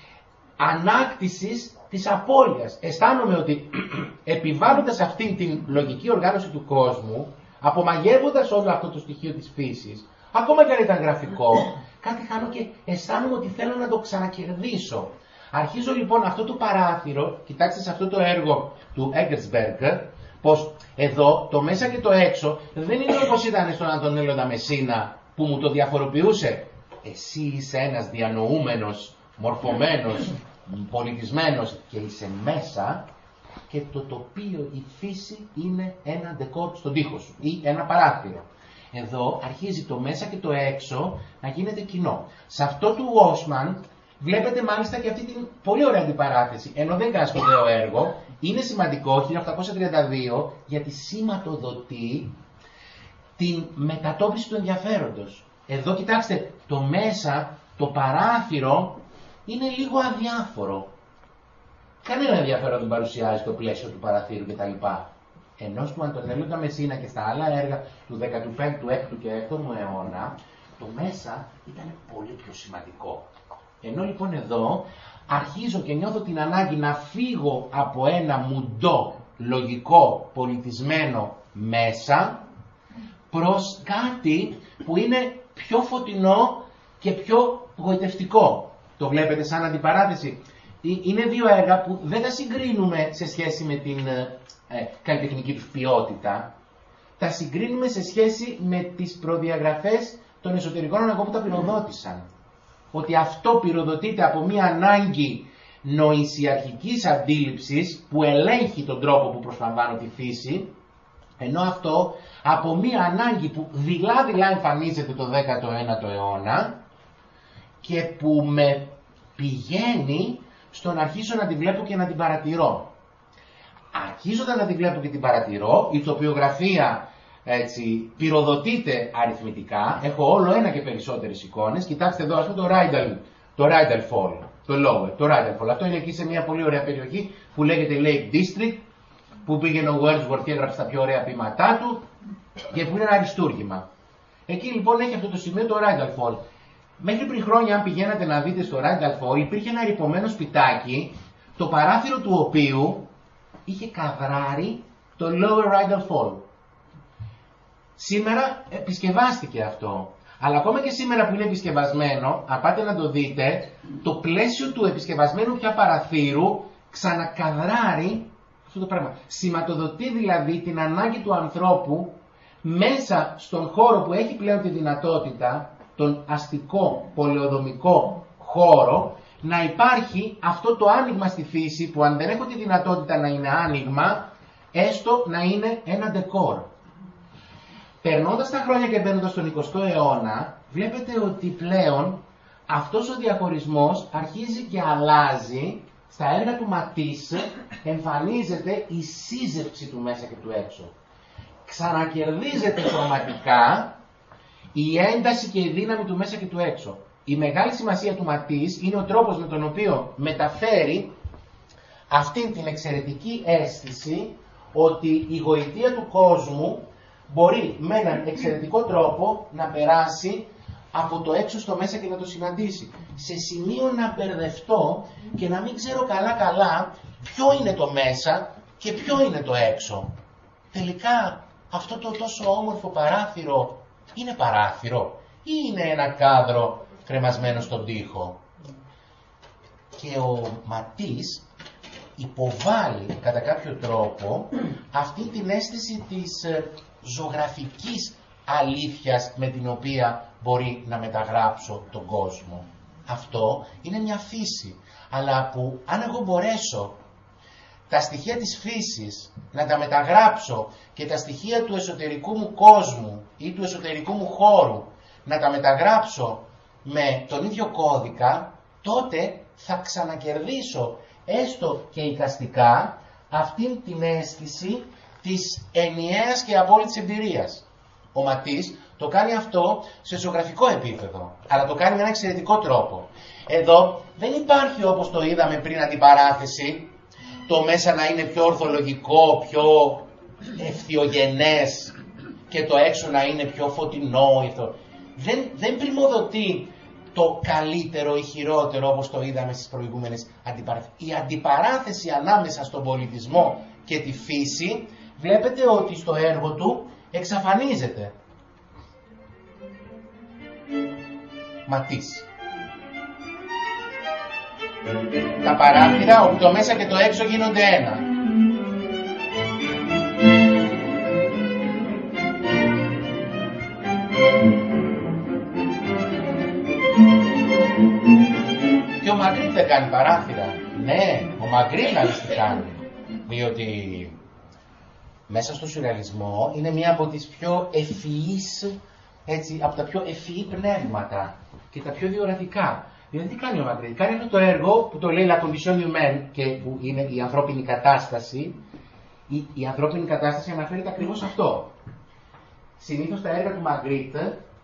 ανάκτησης της απώλειας. Αισθάνομαι ότι επιβάλλοντας αυτήν την λογική οργάνωση του κόσμου, Απομαγεύοντας όλο αυτό το στοιχείο της φύσης, ακόμα και αν ήταν γραφικό, κάτι χάνω και αισθάνομαι ότι θέλω να το ξανακερδίσω. Αρχίζω λοιπόν αυτό το παράθυρο, κοιτάξτε σε αυτό το έργο του Eggersberg, πως εδώ το μέσα και το έξω δεν είναι όπως ήταν στον Αντωνέλο da Messina που μου το διαφοροποιούσε. Εσύ είσαι ένας διανοούμενος, μορφωμένος, πολιτισμένος και είσαι μέσα και το τοπίο, η φύση είναι ένα ντεκόρ στον τοίχο σου ή ένα παράθυρο. Εδώ αρχίζει το μέσα και το έξω να γίνεται κοινό. Σε αυτό του Wasman βλέπετε μάλιστα και αυτή την πολύ ωραία αντιπαράθεση. Ενώ δεν είναι σπουδαίο έργο, είναι σημαντικό χίλια οκτακόσια τριάντα δύο γιατί σηματοδοτεί την μετατόπιση του ενδιαφέροντος. Εδώ κοιτάξτε, το μέσα, το παράθυρο είναι λίγο αδιάφορο. Κανένα ενδιαφέρον δεν παρουσιάζει το πλαίσιο του παραθύρου κτλ. Ενώ του Αντωνέλο da Messina και στα άλλα έργα του δεκαπέμπτου, έκτου και έβδομου αιώνα, το μέσα ήταν πολύ πιο σημαντικό. Ενώ λοιπόν εδώ αρχίζω και νιώθω την ανάγκη να φύγω από ένα μουντό, λογικό, πολιτισμένο μέσα προς κάτι που είναι πιο φωτεινό και πιο γοητευτικό. Το βλέπετε σαν αντιπαράθεση. Είναι δύο έργα που δεν τα συγκρίνουμε σε σχέση με την ε, καλλιτεχνική τους ποιότητα. Τα συγκρίνουμε σε σχέση με τις προδιαγραφές των εσωτερικών αναγκών που τα πυροδότησαν. Ότι αυτό πυροδοτείται από μια ανάγκη νοησιαρχικής αντίληψης που ελέγχει τον τρόπο που προσλαμβάνω τη φύση, ενώ αυτό από μια ανάγκη που δειλά-δειλά εμφανίζεται το δέκατο ένατο αιώνα και που με πηγαίνει στο να αρχίσω να τη βλέπω και να την παρατηρώ. Αρχίζοντας να τη βλέπω και την παρατηρώ, η ηθοποιογραφία έτσι, πυροδοτείται αριθμητικά, έχω όλο ένα και περισσότερες εικόνες. Κοιτάξτε εδώ, ας πούμε το Rydal, το Rydal Fall, το Lower, το Rydal Fall. Αυτό είναι εκεί σε μια πολύ ωραία περιοχή που λέγεται Lake District, που πήγαινε ο Wordsworth και έγραψε τα πιο ωραία ποίηματά του και που είναι ένα αριστούργημα. Εκεί λοιπόν έχει αυτό το σημείο το Rydal Fall. Μέχρι πριν χρόνια, αν πηγαίνατε να δείτε στο Rydal Fall, υπήρχε ένα ρυπωμένο σπιτάκι, το παράθυρο του οποίου είχε καδράρει το Lower Rydal Fall. Σήμερα επισκευάστηκε αυτό. Αλλά ακόμα και σήμερα που είναι επισκευασμένο, αν πάτε να το δείτε, το πλαίσιο του επισκευασμένου πια παραθύρου ξανακαδράρει αυτό το πράγμα. Σηματοδοτεί δηλαδή την ανάγκη του ανθρώπου μέσα στον χώρο που έχει πλέον τη δυνατότητα, τον αστικό, πολεοδομικό χώρο, να υπάρχει αυτό το άνοιγμα στη φύση που αν δεν έχω τη δυνατότητα να είναι άνοιγμα, έστω να είναι ένα ντεκόρ. Περνώντας τα χρόνια και μπαίνοντας στον εικοστό αιώνα, βλέπετε ότι πλέον αυτός ο διαχωρισμός αρχίζει και αλλάζει. Στα έργα του Ματίς εμφανίζεται η σύζευξη του μέσα και του έξω. Ξανακερδίζεται χρωματικά η ένταση και η δύναμη του μέσα και του έξω. Η μεγάλη σημασία του Ματίς είναι ο τρόπος με τον οποίο μεταφέρει αυτήν την εξαιρετική αίσθηση ότι η γοητεία του κόσμου μπορεί με έναν εξαιρετικό τρόπο να περάσει από το έξω στο μέσα και να το συναντήσει. Σε σημείο να μπερδευτώ και να μην ξέρω καλά καλά ποιο είναι το μέσα και ποιο είναι το έξω. Τελικά αυτό το τόσο όμορφο παράθυρο είναι παράθυρο ή είναι ένα κάδρο κρεμασμένο στον τοίχο. Και ο Ματίς υποβάλλει κατά κάποιο τρόπο αυτή την αίσθηση της ζωγραφικής αλήθειας με την οποία μπορεί να μεταγράψω τον κόσμο. Αυτό είναι μια φύση, αλλά που αν εγώ μπορέσω τα στοιχεία της φύσης να τα μεταγράψω και τα στοιχεία του εσωτερικού μου κόσμου ή του εσωτερικού μου χώρου να τα μεταγράψω με τον ίδιο κώδικα, τότε θα ξανακερδίσω έστω και εικαστικά αυτήν την αίσθηση της ενιαίας και απόλυτης εμπειρίας. Ο Ματίς το κάνει αυτό σε ζωγραφικό επίπεδο, αλλά το κάνει με ένα εξαιρετικό τρόπο. Εδώ δεν υπάρχει, όπως το είδαμε πριν αντιπαράθεση, το μέσα να είναι πιο ορθολογικό, πιο ευθιογενές και το έξω να είναι πιο φωτεινό. Δεν, δεν πριμοδοτεί το καλύτερο ή χειρότερο, όπως το είδαμε στις προηγούμενες αντιπαράθεσεις. Η αντιπαράθεση ανάμεσα στον πολιτισμό και τη φύση, βλέπετε ότι στο έργο του εξαφανίζεται. Ματής. Τα παράθυρα όπου το μέσα και το έξω γίνονται ένα. Και ο Μαγκρίτ δεν κάνει παράθυρα. Ναι, ο Μαγκρίτ άλλωστε τι κάνει. Διότι μέσα στο σουρεαλισμό είναι μία από τις πιο ευφυείς, έτσι, από τα πιο ευφυή πνεύματα και τα πιο διορατικά. Δηλαδή τι κάνει ο Μαγκρίτ? Κάνει αυτό το έργο που το λέει La Condition Humaine και που είναι η ανθρώπινη κατάσταση. Η, η ανθρώπινη κατάσταση αναφέρεται ακριβώς αυτό. Συνήθως τα έργα του Μαγκρίτ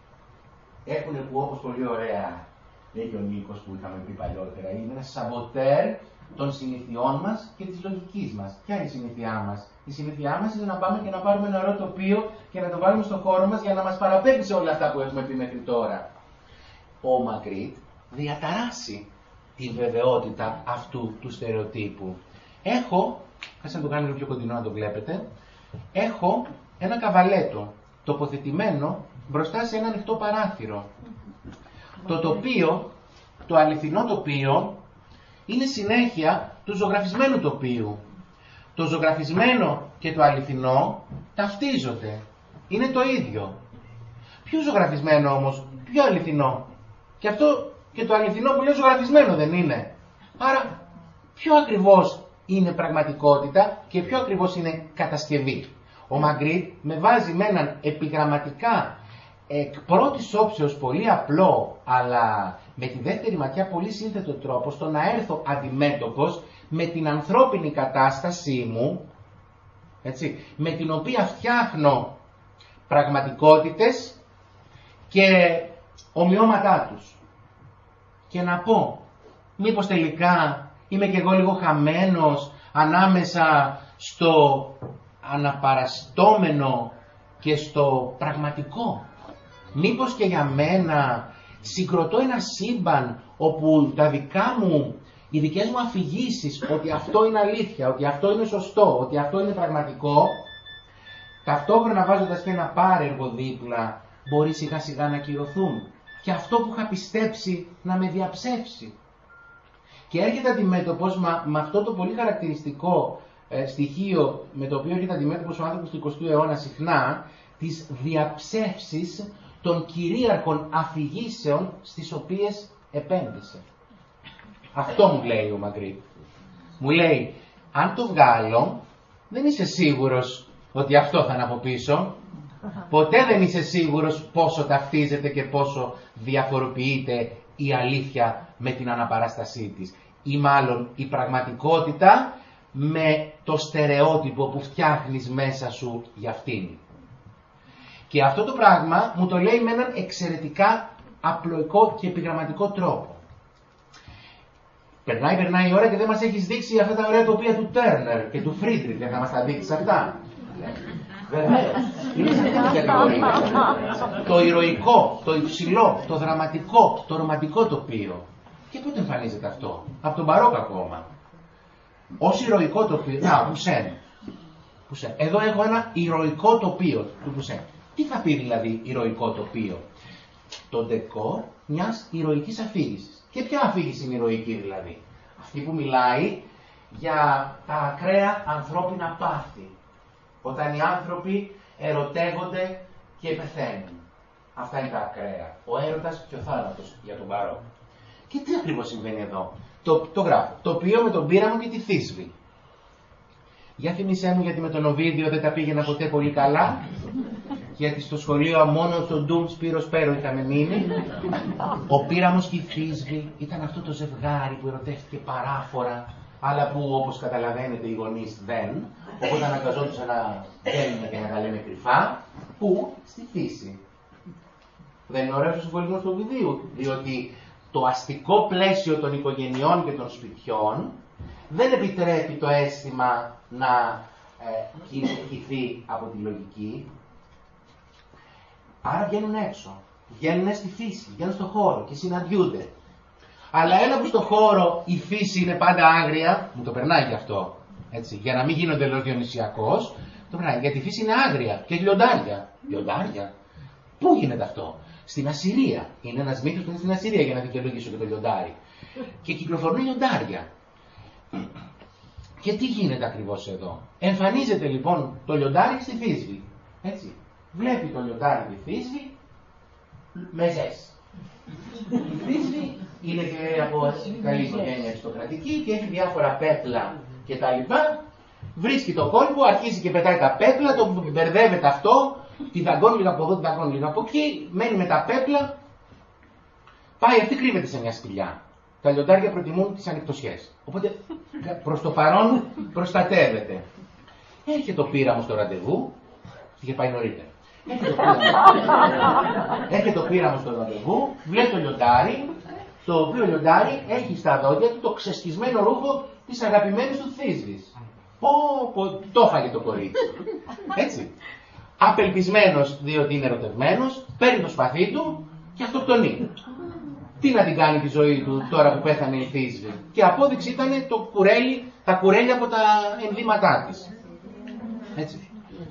έχουν, που όπως πολύ ωραία λέει και ο Νίκος που είχαμε πει παλιότερα, είναι ένα σαμποτέρ των συνηθιών μας και της λογικής μας. Ποια είναι η συνήθειά μας? Η συνήθειά μας είναι να πάμε και να πάρουμε ένα ωραίο τοπίο και να το βάλουμε στον χώρο μας για να μας παραπέμπει σε όλα αυτά που έχουμε πει μέχρι τώρα. Ο Μαγκρίτ διαταράσει τη βεβαιότητα αυτού του στερεοτύπου. Έχω, ας να το κάνω λίγο πιο κοντινό να το βλέπετε, έχω ένα καβαλέτο τοποθετημένο μπροστά σε ένα ανοιχτό παράθυρο. Το τοπίο, το αληθινό τοπίο, είναι συνέχεια του ζωγραφισμένου τοπίου. Το ζωγραφισμένο και το αληθινό ταυτίζονται. Είναι το ίδιο. Ποιο ζωγραφισμένο όμως, ποιο αληθινό? Και αυτό και το αληθινό που λέει ζωγραφισμένο δεν είναι. Άρα ποιο ακριβώς είναι πραγματικότητα και ποιο ακριβώς είναι κατασκευή? Ο Μαγκρίτ με βάζει με έναν επιγραμματικά εκ πρώτης όψεως πολύ απλό, αλλά με τη δεύτερη ματιά πολύ σύνθετο τρόπο, στο να έρθω αντιμέτωπος με την ανθρώπινη κατάστασή μου, έτσι, με την οποία φτιάχνω πραγματικότητες και ομοιώματά τους. Και να πω, μήπως τελικά είμαι και εγώ λίγο χαμένος ανάμεσα στο αναπαραστόμενο και στο πραγματικό? Μήπως και για μένα συγκροτώ ένα σύμπαν όπου τα δικά μου, οι δικές μου αφηγήσεις ότι αυτό είναι αλήθεια, ότι αυτό είναι σωστό, ότι αυτό είναι πραγματικό, ταυτόχρονα βάζοντας και ένα πάρεργο δίπλα, μπορεί σιγά σιγά να ακυρωθούν και αυτό που είχα πιστέψει να με διαψεύσει. Και έρχεται αντιμέτωπος με, με αυτό το πολύ χαρακτηριστικό ε, στοιχείο με το οποίο έρχεται αντιμέτωπος ο άνθρωπος του εικοστού αιώνα συχνά, της διαψεύσης των κυρίαρχων αφηγήσεων στις οποίες επένδυσε. Αυτό μου λέει ο Μαγκρίτ. Μου λέει, αν το βγάλω, δεν είσαι σίγουρος ότι αυτό θα είναι από πίσω. Ποτέ δεν είσαι σίγουρος πόσο ταυτίζεται και πόσο διαφοροποιείται η αλήθεια με την αναπαράστασή της. Ή μάλλον η πραγματικότητα με το στερεότυπο που φτιάχνεις μέσα σου για αυτήν. Και αυτό το πράγμα μου το λέει με έναν εξαιρετικά απλοϊκό και επιγραμματικό τρόπο. Περνάει, περνάει η ώρα και δεν μας έχεις δείξει αυτά τα ωραία τοπία του Τέρνερ και του Φρίντριχ. Δεν θα μας τα δείξεις αυτά? Βεβαίως. Είναι σε αυτή την κατηγορία. Το ηρωικό, το υψηλό, το δραματικό, το ρομαντικό τοπίο. Και πότε εμφανίζεται αυτό? Από τον Μπαρόκο ακόμα. Ως ηρωικό τοπίο. Να, Πουσέν. Πουσέν. Εδώ έχω ένα ηρωικό τοπίο του Πουσέν. Τι θα πει δηλαδή ηρωικό τοπίο? Το ντεκόρ μιας ηρωικής αφήγησης. Και ποια αφήγηση είναι ηρωική δηλαδή? Αυτή που μιλάει για τα ακραία ανθρώπινα πάθη. Όταν οι άνθρωποι ερωτεύονται και πεθαίνουν. Αυτά είναι τα ακραία. Ο έρωτας και ο θάνατος για τον Μπαρόκο. Και τι ακριβώς συμβαίνει εδώ? Το, το γράφω. Τοπίο με τον πείραμο και τη θύσβη. Για θυμίσέ μου, γιατί με τον Οβίδιο δεν τα πήγαινα ποτέ πολύ καλά. Γιατί στο σχολείο μόνο στον Ντουμ Σπύρο Σπέρο είχαμε μείνει. Ο πείραμος και η θύσβη ήταν αυτό το ζευγάρι που ερωτεύτηκε παράφορα, αλλά που όπως καταλαβαίνετε οι γονείς δεν. Οπότε αναγκαζόντουσαν να βγαίνουν και να τα λένε κρυφά. Πού? Στη φύση. Δεν είναι ωραίος ο συμβολισμός του Οβιδίου, διότι το αστικό πλαίσιο των οικογενειών και των σπιτιών δεν επιτρέπει το αίσθημα να ε, κυνηγηθεί από τη λογική. Άρα βγαίνουν έξω, βγαίνουν στη φύση, βγαίνουν στο χώρο και συναντιούνται. Αλλά ένα που στο χώρο η φύση είναι πάντα άγρια, μου το περνάει γι' αυτό, έτσι, για να μην γίνονται εντελώς διονυσιακός, Το περνάει. Γιατί η φύση είναι άγρια και έχει λιοντάρια. Λιοντάρια. Πού γίνεται αυτό? Στην Ασσυρία. Είναι ένας μύθος που είναι στην Ασσυρία για να δικαιολογήσω και το λιοντάρι. Και κυκλοφορούν λιοντάρια. Και τι γίνεται ακριβώς εδώ? Εμφανίζεται λοιπόν το λιοντάρι στη Θήσβη. Έτσι. Βλέπει το λιοντάρι τη Θήσβη με ζες. Η Θήσβη είναι και από καλή οικογένεια αριστοκρατική και έχει διάφορα πέπλα κτλ. Βρίσκει το κόλπο, αρχίζει και πετάει τα πέπλα, το μπερδεύεται αυτό, τη δαγκώνει λίγο από εδώ, τη δαγκώνει λίγο από εκεί, μένει με τα πέπλα, πάει, αυτή κρύβεται σε μια σπηλιά. Τα λιοντάρια προτιμούν τις ανοιχτοσιές. Οπότε προς το παρόν προστατεύεται. Έρχεται το πείραμο στο ραντεβού, είχε πάει νωρίτερα. Έρχεται το πείραμο στο ραντεβού, βλέπει το λιοντάρι, το οποίο λιοντάρι έχει στα δόντια του το ξεσκισμένο ρούχο της αγαπημένης του Θήσβης. Πω, πω, το έφαγε το κορίτσι. Έτσι. Απελπισμένος διότι είναι ερωτευμένος, παίρνει το σπαθί του και αυτοκτονεί. Τι να την κάνει τη ζωή του τώρα που πέθανε η Θήσβη? Και απόδειξη ήταν το κουρέλι, τα κουρέλια από τα ενδύματά της. Έτσι.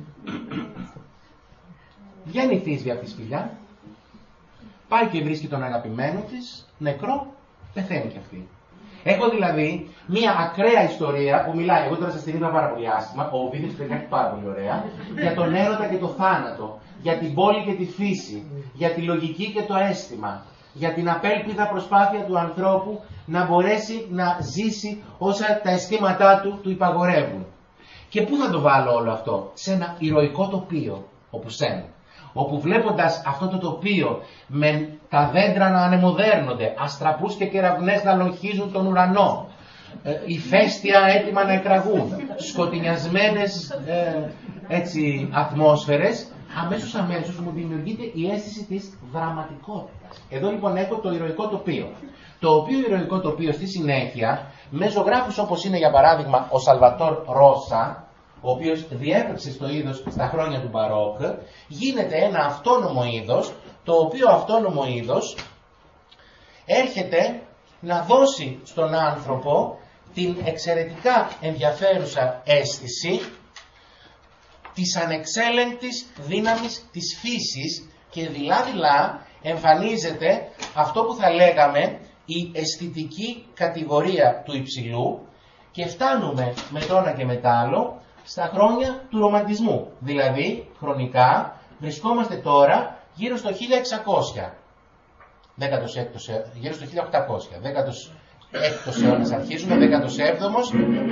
Βγαίνει η Θήσβη από τη σπηλιά, πάει και βρίσκει τον αγαπημένο της, νεκρό, πεθαίνει κι αυτή. Έχω δηλαδή μια ακραία ιστορία που μιλάει, εγώ τώρα σας την είπα πάρα πολύ άσχημα, ο Οβίδης την έχει πάρα πολύ ωραία, για τον έρωτα και το θάνατο, για την πόλη και τη φύση, για τη λογική και το αίσθημα, για την απέλπιδα προσπάθεια του ανθρώπου να μπορέσει να ζήσει όσα τα αισθήματά του του υπαγορεύουν. Και πού θα το βάλω όλο αυτό? Σε ένα ηρωικό τοπίο, όπου Σεν, όπου βλέποντας αυτό το τοπίο με τα δέντρα να ανεμοδέρνονται, αστραπούς και κεραυνές να λογχίζουν τον ουρανό, ε, ηφαίστεια έτοιμα να εκραγούν, σκοτεινιασμένες ε, έτσι, ατμόσφαιρες, αμέσως αμέσως μου δημιουργείται η αίσθηση της δραματικότητας. Εδώ λοιπόν έχω το ηρωικό τοπίο. Το οποίο ηρωικό τοπίο στη συνέχεια, με ζωγράφους όπως είναι για παράδειγμα ο Σαλβατόρ Ρώσα, ο οποίος διέπρεψε στο είδος στα χρόνια του Μπαρόκ, γίνεται ένα αυτόνομο είδος, το οποίο αυτόνομο είδος έρχεται να δώσει στον άνθρωπο την εξαιρετικά ενδιαφέρουσα αίσθηση της ανεξέλεγκτης δύναμης της φύσης και δειλά-δειλά εμφανίζεται αυτό που θα λέγαμε η αισθητική κατηγορία του υψηλού και φτάνουμε με το ένα και με το άλλο στα χρόνια του ρομαντισμού. Δηλαδή, χρονικά, βρισκόμαστε τώρα γύρω στο χίλια εξακόσια. δέκατος έκτος, γύρω στο χίλια οκτακόσια. δέκατος έκτος αιώνας αρχίζουμε, δέκατος έβδομος.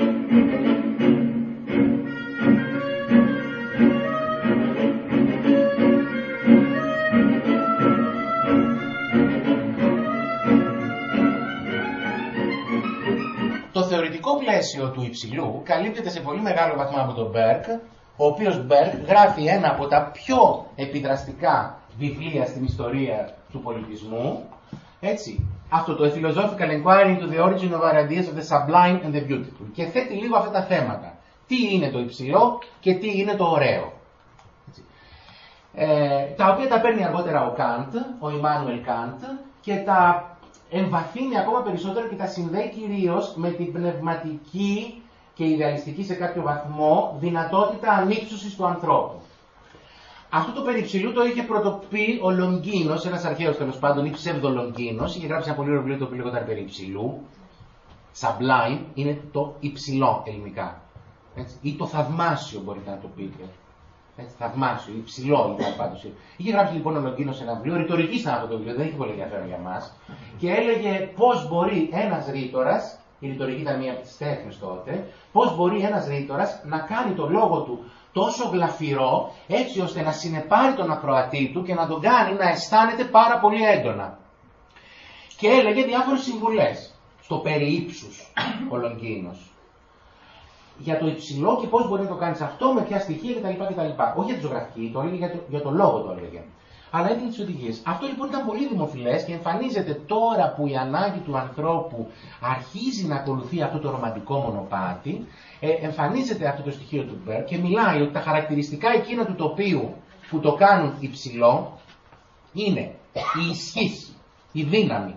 Το θεωρητικό πλαίσιο του υψηλού καλύπτεται σε πολύ μεγάλο βαθμό από τον Μπέρκ, ο οποίος Μπέρκ γράφει ένα από τα πιο επιδραστικά βιβλία στην ιστορία του πολιτισμού, έτσι, αυτό το A Philosophical Inquiry into the Origin of Our Ideas of the Sublime and the Beautiful, και θέτει λίγο αυτά τα θέματα. Τι είναι το υψηλό και τι είναι το ωραίο. Έτσι. Ε, τα οποία τα παίρνει αργότερα ο Καντ, ο Ιμάνουελ Καντ, και τα εμβαθύνει ακόμα περισσότερο και τα συνδέει κυρίως με την πνευματική και ιδεαλιστική σε κάποιο βαθμό δυνατότητα ανύψωσης του ανθρώπου. Αυτό το περί υψηλού το είχε πρωτοπεί ο Λονγκίνος, ένας αρχαίος τέλος πάντων, ή ψευδολονγκίνος, είχε γράψει ένα πολύ ωραίο βιβλίο το οποίο λεγόταν περί υψηλού. Sublime είναι το υψηλό ελληνικά. Έτσι. Ή το θαυμάσιο μπορείτε να το πείτε. Έτσι, θαυμάσιο, υψηλό ήταν πάντως. Είχε γράψει λοιπόν ο Λονγκίνος ένα βιβλίο, ρητορική ήταν αυτό το βιβλίο, δεν είχε πολύ ενδιαφέρον για μας, και έλεγε πώς μπορεί ένας ρήτορας, η ρητορική ήταν μία από τις τέχνες τότε, πώς μπορεί ένας ρήτορας να κάνει το λόγο του τόσο γλαφυρό, έτσι ώστε να συνεπάρει τον ακροατή του και να τον κάνει να αισθάνεται πάρα πολύ έντονα. Και έλεγε διάφορες συμβουλές στο περί ύψους ο Λονγκίνος. Για το υψηλό και πώς μπορεί να το κάνεις αυτό, με ποια στοιχεία κτλ. κτλ. Όχι για τη ζωγραφική, το έλεγε για το, για το λόγο το έλεγε. Αλλά έδινε τις οδηγίες. Αυτό λοιπόν ήταν πολύ δημοφιλές και εμφανίζεται τώρα που η ανάγκη του ανθρώπου αρχίζει να ακολουθεί αυτό το ρομαντικό μονοπάτι, ε, εμφανίζεται αυτό το στοιχείο του Μπέρκ και μιλάει ότι τα χαρακτηριστικά εκείνα του τοπίου που το κάνουν υψηλό είναι η ισχύς, η δύναμη,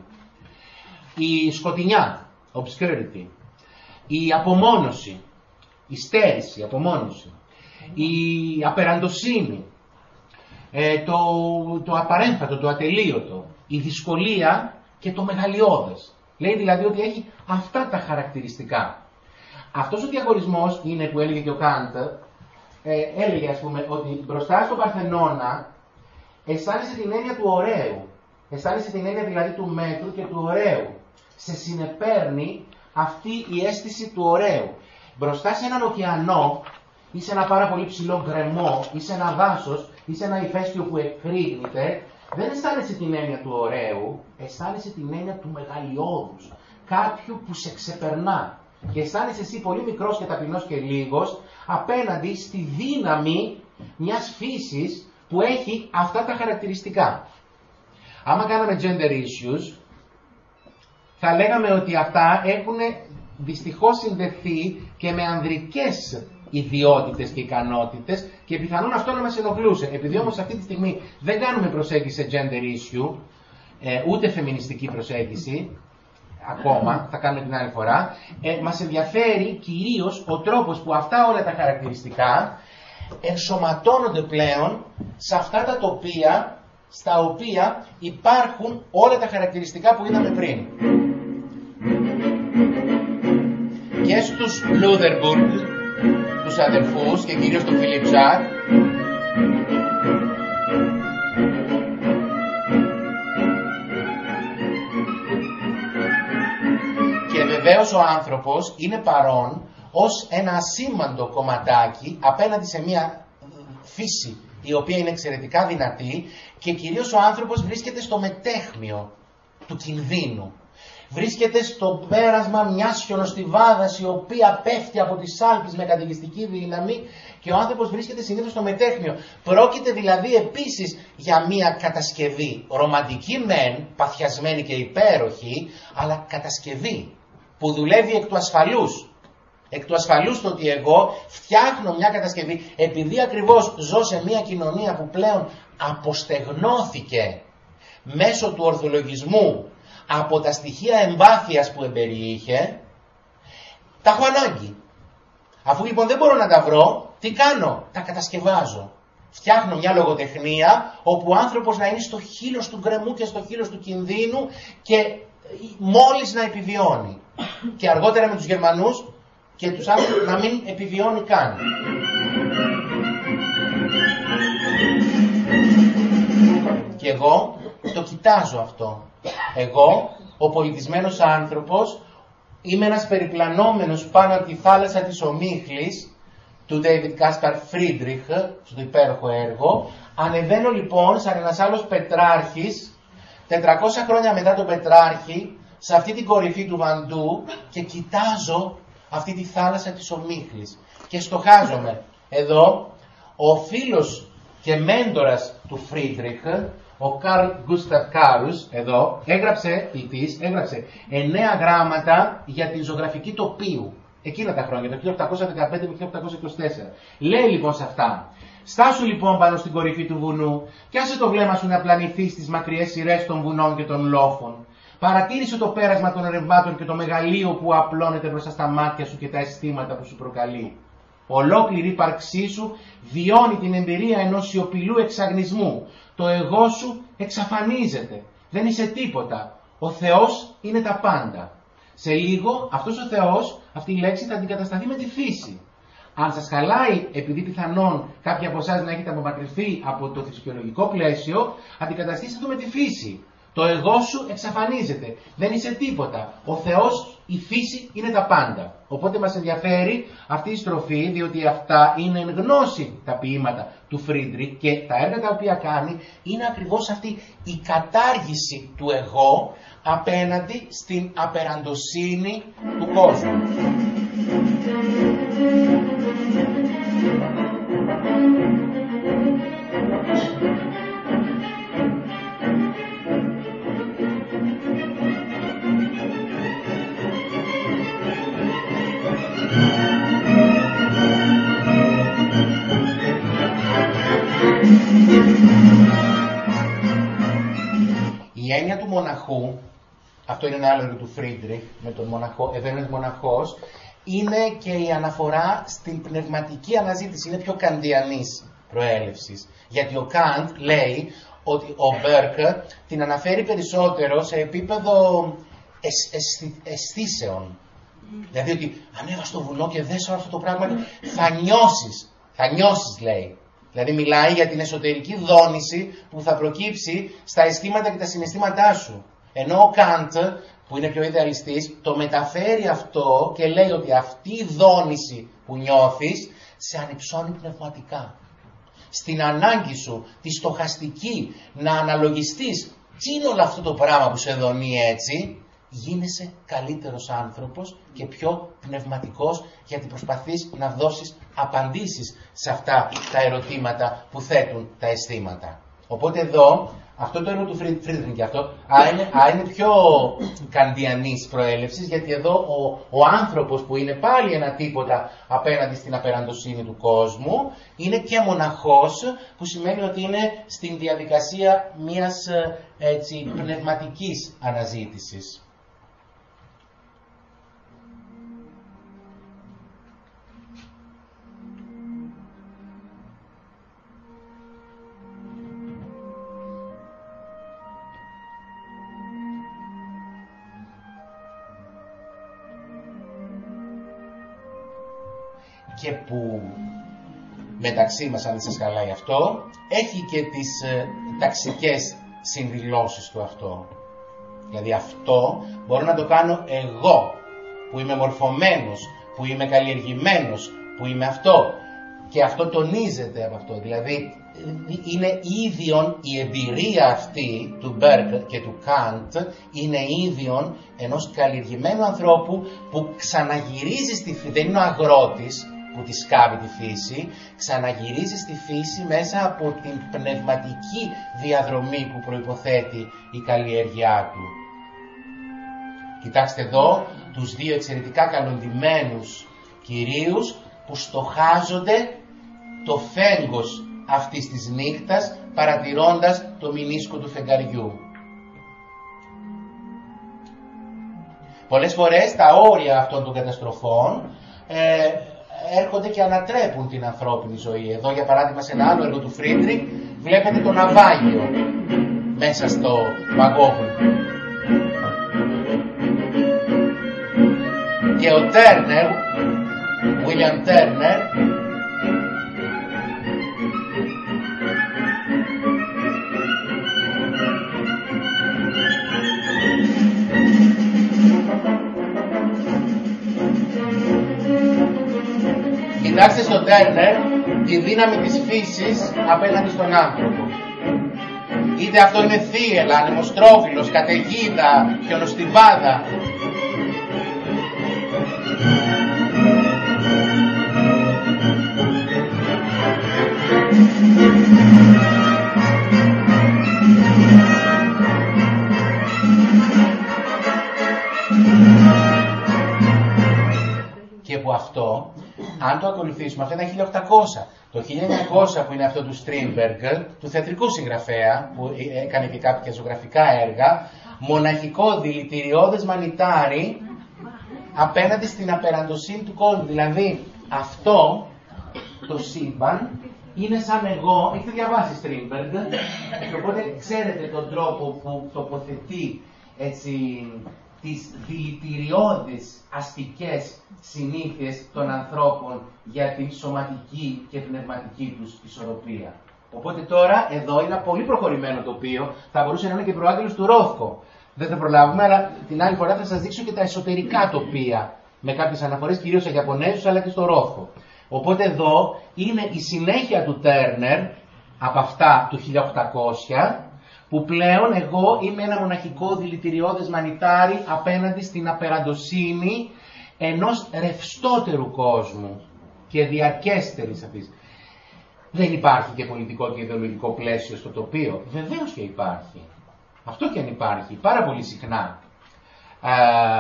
η σκοτεινιά, obscurity, η απομόνωση, η στέρηση, η απομόνωση, η απεραντοσύνη, ε, το, το απαρέμφατο, το ατελείωτο, η δυσκολία και το μεγαλειώδες. Λέει δηλαδή ότι έχει αυτά τα χαρακτηριστικά. Αυτός ο διαχωρισμός είναι που έλεγε και ο Κάντ, ε, έλεγε ας πούμε ότι μπροστά στο Παρθενώνα αισθάνεσαι την έννοια του ωραίου. Αισθάνεσαι την έννοια δηλαδή του μέτρου και του ωραίου. Σε συνεπέρνει αυτή η αίσθηση του ωραίου. Μπροστά σε έναν ωκεανό ή σε ένα πάρα πολύ ψηλό γκρεμό ή σε ένα δάσος ή σε ένα ηφαίστειο που εκρήγνεται, δεν αισθάνεσαι την έννοια του ωραίου, αισθάνεσαι την έννοια του μεγαλειώδους. Κάποιου που σε ξεπερνά. Και αισθάνεσαι εσύ πολύ μικρός και ταπεινός και λίγος απέναντι στη δύναμη μιας φύσης που έχει αυτά τα χαρακτηριστικά. Άμα κάναμε gender issues, θα λέγαμε ότι αυτά έχουν δυστυχώς συνδεθεί και με ανδρικές ιδιότητες και ικανότητες και πιθανόν αυτό να μας ενοχλούσε. Επειδή όμως αυτή τη στιγμή δεν κάνουμε προσέγγιση σε gender issue, ε, ούτε φεμινιστική προσέγγιση, ακόμα, θα κάνουμε την άλλη φορά, ε, μας ενδιαφέρει κυρίως ο τρόπος που αυτά όλα τα χαρακτηριστικά ενσωματώνονται πλέον σε αυτά τα τοπία στα οποία υπάρχουν όλα τα χαρακτηριστικά που είδαμε πριν. Και στους Λούδερμπουργκ, τους αδερφούς και κυρίως τον Φίλιπ Ζακ, και βεβαίως ο άνθρωπος είναι παρόν ως ένα ασήμαντο κομματάκι απέναντι σε μια φύση η οποία είναι εξαιρετικά δυνατή και κυρίως ο άνθρωπος βρίσκεται στο μετέχμιο του κινδύνου. Βρίσκεται στο πέρασμα μιας χιονοστιβάδας η οποία πέφτει από τις Άλπεις με καταιγιστική δύναμη και ο άνθρωπος βρίσκεται συνήθως στο μετέχμιο. Πρόκειται δηλαδή επίσης για μια κατασκευή, ρομαντική μεν, παθιασμένη και υπέροχη, αλλά κατασκευή που δουλεύει εκ του ασφαλούς. Εκ του ασφαλούς το ότι εγώ φτιάχνω μια κατασκευή επειδή ακριβώς ζω σε μια κοινωνία που πλέον αποστεγνώθηκε μέσω του ορθολογισμού από τα στοιχεία εμπάθειας που εμπεριείχε, τα έχω ανάγκη. Αφού λοιπόν δεν μπορώ να τα βρω, τι κάνω? Τα κατασκευάζω. Φτιάχνω μια λογοτεχνία όπου ο άνθρωπος να είναι στο χείλος του γκρεμού και στο χείλος του κινδύνου και μόλις να επιβιώνει. Και αργότερα με τους Γερμανούς και τους άλλους να μην επιβιώνει καν. Και εγώ το κοιτάζω αυτό. Εγώ, ο πολιτισμένος άνθρωπος, είμαι ένας περιπλανόμενος πάνω από τη θάλασσα της ομίχλης του David Caspar Friedrich, στο υπέροχο έργο. Ανεβαίνω λοιπόν σαν ένας άλλος Πετράρχης, τετρακόσια χρόνια μετά τον Πετράρχη, σε αυτή την κορυφή του Βαντού και κοιτάζω αυτή τη θάλασσα της ομίχλης και στοχάζομαι. Εδώ, ο φίλος και μέντορας του Friedrich, ο Καρλ Γκούσταφ Κάρους, εδώ, έγραψε, ποιητής, έγραψε εννέα γράμματα για τη ζωγραφική τοπίου. Εκείνα τα χρόνια, το χίλια οκτακόσια δεκαπέντε με χίλια οκτακόσια είκοσι τέσσερα. Λέει λοιπόν σε αυτά: στάσου λοιπόν πάνω στην κορυφή του βουνού και άσε το βλέμμα σου να πλανηθεί στις μακριές σειρές των βουνών και των λόφων. Παρατήρησε το πέρασμα των ρευμάτων και το μεγαλείο που απλώνεται μπροστά στα μάτια σου και τα αισθήματα που σου προκαλεί. Ολόκληρη ύπαρξή σου βιώνει την εμπειρία ενός σιωπηλού εξαγνισμού. Το εγώ σου εξαφανίζεται. Δεν είσαι τίποτα. Ο Θεός είναι τα πάντα. Σε λίγο αυτός ο Θεός, αυτή η λέξη θα αντικατασταθεί με τη φύση. Αν σας χαλάει, επειδή πιθανόν κάποιοι από εσάς να έχετε απομακρυνθεί από το φυσιολογικό πλαίσιο, αντικαταστήστε το με τη φύση. Το εγώ σου εξαφανίζεται. Δεν είσαι τίποτα. Ο Θεός, η φύση είναι τα πάντα. Οπότε μας ενδιαφέρει αυτή η στροφή, διότι αυτά είναι εν γνώση τα ποίηματα του Φρίντριχ και τα έργα τα οποία κάνει είναι ακριβώς αυτή η κατάργηση του εγώ απέναντι στην απεραντοσύνη του κόσμου. Η έννοια του μοναχού, αυτό είναι ένα άλλο έργο του Φρίντριχ με τον μοναχό, εδώ είναι ένας μοναχός, είναι και η αναφορά στην πνευματική αναζήτηση, είναι πιο καντιανής προέλευσης. Γιατί ο Καντ λέει ότι ο Μπέρκ την αναφέρει περισσότερο σε επίπεδο εσ, εσ, αισθήσεων. Δηλαδή ότι ανέβα στο βουνό και δες όλο αυτό το πράγμα, θα νιώσεις, θα νιώσεις λέει. Δηλαδή μιλάει για την εσωτερική δόνηση που θα προκύψει στα αισθήματα και τα συναισθήματά σου. Ενώ ο Καντ, που είναι πιο ιδεαλιστής, το μεταφέρει αυτό και λέει ότι αυτή η δόνηση που νιώθεις σε ανυψώνει πνευματικά. Στην ανάγκη σου, τη στοχαστική, να αναλογιστείς τι είναι όλο αυτό το πράγμα που σε δονεί έτσι, γίνεσαι καλύτερος άνθρωπος και πιο πνευματικός, γιατί προσπαθείς να δώσεις απαντήσεις σε αυτά τα ερωτήματα που θέτουν τα αισθήματα. Οπότε εδώ, αυτό το έργο του Φρίντρινγκ και αυτό, α, είναι, α, είναι πιο καντιανής προέλευσης, γιατί εδώ ο, ο άνθρωπος που είναι πάλι ένα τίποτα απέναντι στην απεραντοσύνη του κόσμου, είναι και μοναχός, που σημαίνει ότι είναι στην διαδικασία μιας έτσι, πνευματικής αναζήτησης. Και που μεταξύ μας, αν δεν σας χαλάει αυτό, έχει και τις ε, ταξικές συνδηλώσεις του αυτό. Δηλαδή αυτό μπορώ να το κάνω εγώ, που είμαι μορφωμένος, που είμαι καλλιεργημένος, που είμαι αυτό. Και αυτό τονίζεται από αυτό. Δηλαδή είναι ίδιον η εμπειρία αυτή του Μπέρκ και του Καντ, είναι ίδιον ενός καλλιεργημένου ανθρώπου που ξαναγυρίζει στη φύση, δεν είναι ο αγρότης που τη σκάβει τη φύση, ξαναγυρίζει στη φύση μέσα από την πνευματική διαδρομή που προϋποθέτει η καλλιέργειά του. Κοιτάξτε εδώ τους δύο εξαιρετικά καλοντημένους κυρίους που στοχάζονται το φέγγος αυτής της νύχτας, παρατηρώντας το μηνίσκο του φεγγαριού. Πολλές φορές τα όρια αυτών των καταστροφών ε, έρχονται και ανατρέπουν την ανθρώπινη ζωή. Εδώ για παράδειγμα σε ένα άλλο έργο του Φρίντρινγκ βλέπετε το ναυάγιο μέσα στο Μαγόβουλ. Και ο Τέρνερ, Βίλιαμ Τέρνερ, κοιτάξτε στον Τέρνερ τη δύναμη της φύσης απέναντι στον άνθρωπο. Είτε αυτό είναι θύελα, ανεμοστρόφυλλος, καταιγίδα, χιονοστιβάδα. Και που αυτό, αν το ακολουθήσουμε, αυτό ήταν χίλια οκτακόσια. Το χίλια εννιακόσια που είναι αυτό του Στρίνμπεργκ, του θεατρικού συγγραφέα, που έκανε και κάποια ζωγραφικά έργα, μοναχικό δηλητηριώδες μανιτάρι απέναντι στην απεραντοσύνη του κόσμου. Δηλαδή αυτό το σύμπαν είναι σαν εγώ, έχετε διαβάσει Στρίνμπεργκ, οπότε ξέρετε τον τρόπο που τοποθετεί έτσι τις δηλητηριώδεις αστικές συνήθειες των ανθρώπων για την σωματική και πνευματική τους ισορροπία. Οπότε τώρα εδώ είναι ένα πολύ προχωρημένο τοπίο, θα μπορούσε να είναι και προάγγελος του Ρόθκο. Δεν θα προλάβουμε, αλλά την άλλη φορά θα σας δείξω και τα εσωτερικά τοπία, με κάποιες αναφορές κυρίως σε Ιαπωνέζους αλλά και στο Ρόθκο. Οπότε εδώ είναι η συνέχεια του Τέρνερ από αυτά του χίλια οκτακόσια, που πλέον εγώ είμαι ένα μοναχικό δηλητηριώδες μανιτάρι απέναντι στην απεραντοσύνη ενός ρευστότερου κόσμου και διαρκέστερης αυτής. Δεν υπάρχει και πολιτικό και ιδεολογικό πλαίσιο στο τοπίο. Βεβαίως και υπάρχει. Αυτό και αν υπάρχει, πάρα πολύ συχνά. Α,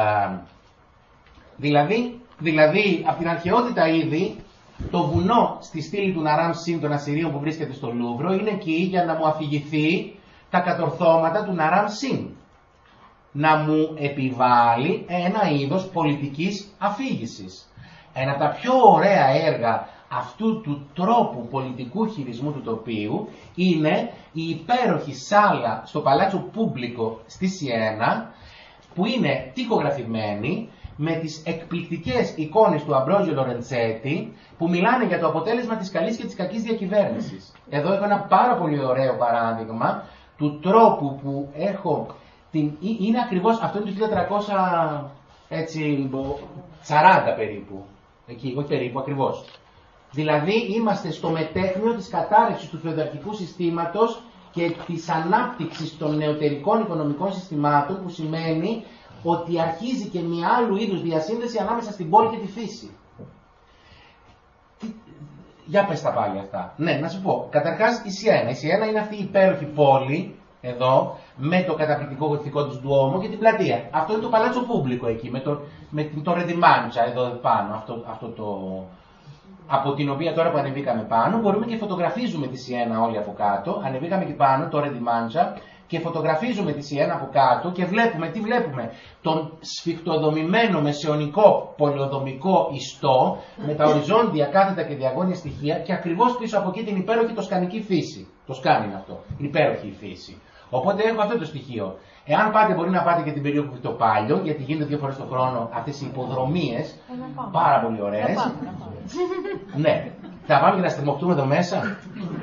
δηλαδή, δηλαδή, από την αρχαιότητα ήδη, το βουνό στη στήλη του Ναράμ Σιν των Ασσυρίων που βρίσκεται στο Λούβρο είναι εκεί για να μου αφηγηθεί τα κατορθώματα του Ναράμ Σιν. Να μου επιβάλλει ένα είδος πολιτικής αφήγησης. ένα από τα πιο ωραία έργα αυτού του τρόπου πολιτικού χειρισμού του τοπίου είναι η υπέροχη σάλα στο Παλάτσο Πούμπλικο στη Σιένα, που είναι τοιχογραφημένη με τις εκπληκτικές εικόνες του Αμπρόζιο Λορεντσέτη, που μιλάνε για το αποτέλεσμα της καλής και της κακής διακυβέρνησης. Εδώ έχω ένα πάρα πολύ ωραίο παράδειγμα του τρόπου που έχω την... είναι ακριβώς, αυτό είναι το χίλια τριακόσια σαράντα περίπου, εκεί, όχι περίπου, ακριβώς. Δηλαδή είμαστε στο μετέχνιο της κατάρρευσης του φεουδαρχικού συστήματος και της ανάπτυξης των νεωτερικών οικονομικών συστημάτων, που σημαίνει ότι αρχίζει και μια άλλου είδους διασύνδεση ανάμεσα στην πόλη και τη φύση. Τι... Για πες τα πάλι αυτά. Ναι, να σου πω. Καταρχάς η Σιένα. Η Σιένα είναι αυτή η υπέροχη πόλη, εδώ, με το καταπληκτικό γοτθικό της Ντουόμο και την πλατεία. Αυτό είναι το Παλάτσο Πούμπλικο εκεί, με το, με το Ρεντιμάντσα εδώ πάνω, αυτό, αυτό το... από την οποία τώρα που ανεβήκαμε πάνω, μπορούμε και φωτογραφίζουμε τη Σιένα όλοι από κάτω. Ανεβήκαμε και πάνω, το Ρεντιμάντσα, και φωτογραφίζουμε τη Σιένα από κάτω και βλέπουμε, τι βλέπουμε, τον σφιχτοδομημένο μεσαιωνικό πολεοδομικό ιστό, με τα οριζόντια κάθετα και διαγώνια στοιχεία, και ακριβώς πίσω από εκεί την υπέροχη τοσκανική φύση. Το σκάνι είναι αυτό, η υπέροχη φύση. Οπότε έχω αυτό το στοιχείο. Εάν πάτε, μπορεί να πάτε και την περίοδο Βιτοπάλιο, γιατί γίνεται δύο φορές το χρόνο αυτές οι υποδρομίες, πάρα πολύ ωραίες. Ναι, θα πάμε και να στριμωχτούμε εδώ μέσα.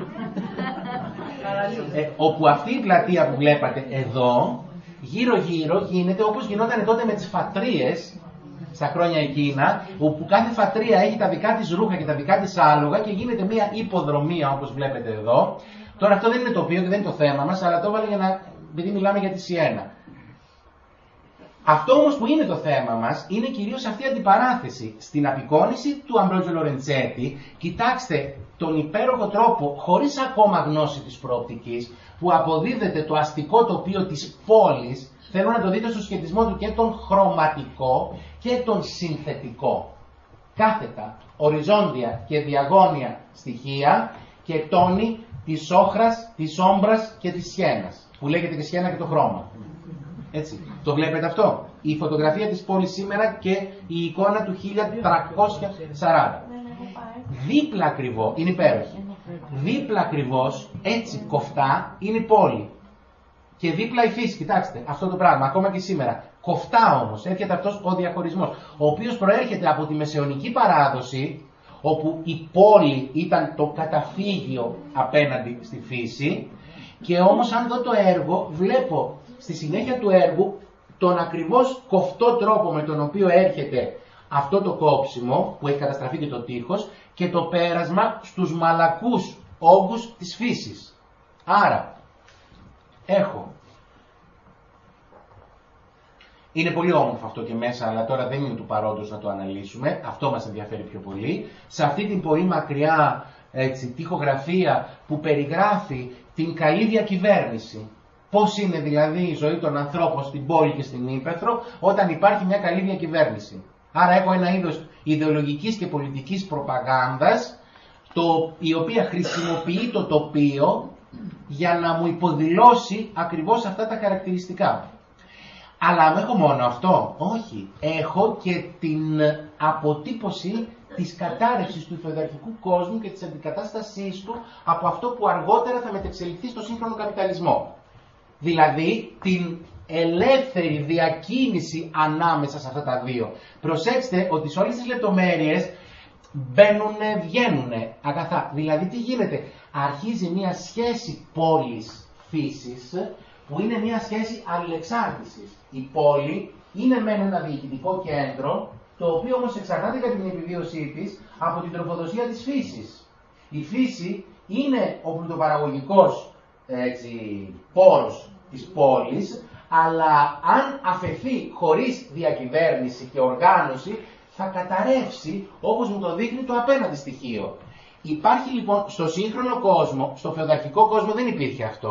ε, όπου αυτή η πλατεία που βλέπατε εδώ, γύρω γύρω γίνεται όπως γινόταν τότε με τις φατρίες, στα χρόνια εκείνα, όπου κάθε φατρία έχει τα δικά της ρούχα και τα δικά της άλογα και γίνεται μια υποδρομία όπως βλέπετε εδώ. Τώρα αυτό δεν είναι το οποίο και δεν είναι το θέμα μας, αλλά το έβαλα για να, επειδή μιλάμε για τη Σιένα. Αυτό όμως που είναι το θέμα μας είναι κυρίως αυτή η αντιπαράθεση στην απεικόνιση του Αμπρόζιο Λορεντσέτη. Κοιτάξτε τον υπέροχο τρόπο, χωρίς ακόμα γνώση της προοπτικής, που αποδίδεται το αστικό τοπίο της πόλης. Θέλω να το δείτε στο σχετισμό του και τον χρωματικό και τον συνθετικό. Κάθετα, οριζόντια και διαγώνια στοιχεία και τόνοι της όχρας, της όμπρας και της σιένας, που λέγεται και σιένα και το χρώμα. Έτσι. Το βλέπετε αυτό. Η φωτογραφία της πόλης σήμερα και η εικόνα του χίλια τριακόσια σαράντα. Δίπλα ακριβώς, είναι υπέροχη. Δίπλα ακριβώς, έτσι κοφτά, είναι η πόλη. Και δίπλα η φύση, κοιτάξτε, αυτό το πράγμα, ακόμα και σήμερα. Κοφτά όμως, έρχεται αυτός ο διαχωρισμός, ο οποίος προέρχεται από τη μεσαιωνική παράδοση, όπου η πόλη ήταν το καταφύγιο απέναντι στη φύση, και όμως αν δω το έργο, βλέπω στη συνέχεια του έργου τον ακριβώς κοφτό τρόπο με τον οποίο έρχεται αυτό το κόψιμο, που έχει καταστραφεί και το τείχος, και το πέρασμα στους μαλακούς όγκους της φύσης. Άρα, έχω. Είναι πολύ όμορφο αυτό και μέσα, αλλά τώρα δεν είναι του παρόντος να το αναλύσουμε. Αυτό μας ενδιαφέρει πιο πολύ. Σε αυτή την πολύ μακριά έτσι, τοιχογραφία που περιγράφει την καλή διακυβέρνηση. Πώς είναι δηλαδή η ζωή των ανθρώπων στην πόλη και στην ύπαιθρο όταν υπάρχει μια καλή διακυβέρνηση. Άρα έχω ένα είδος ιδεολογικής και πολιτικής προπαγάνδας, το, η οποία χρησιμοποιεί το τοπίο για να μου υποδηλώσει ακριβώς αυτά τα χαρακτηριστικά. Αλλά έχω μόνο αυτό. Όχι. Έχω και την αποτύπωση της κατάρρευσης του φεουδαρχικού κόσμου και της αντικατάστασής του από αυτό που αργότερα θα μετεξελιχθεί στο σύγχρονο καπιταλισμό. Δηλαδή την ελεύθερη διακίνηση ανάμεσα σε αυτά τα δύο. Προσέξτε ότι σε όλες τις λεπτομέρειες μπαίνουνε, βγαίνουνε αγαθά. Δηλαδή τι γίνεται. Αρχίζει μια σχέση πόλης φύσης που είναι μια σχέση αλληλεξάρτησης. Η πόλη είναι μεν ένα διοικητικό κέντρο, το οποίο όμως εξαρτάται για την επιβίωσή της από την τροφοδοσία της φύσης. Η φύση είναι ο πλουτοπαραγωγικός έτσι, πόρος της πόλης, αλλά αν αφαιθεί χωρίς διακυβέρνηση και οργάνωση, θα καταρρεύσει, όπως μου το δείχνει το απέναντι στοιχείο. Υπάρχει λοιπόν στο σύγχρονο κόσμο, στο φεουδαρχικό κόσμο δεν υπήρχε αυτό.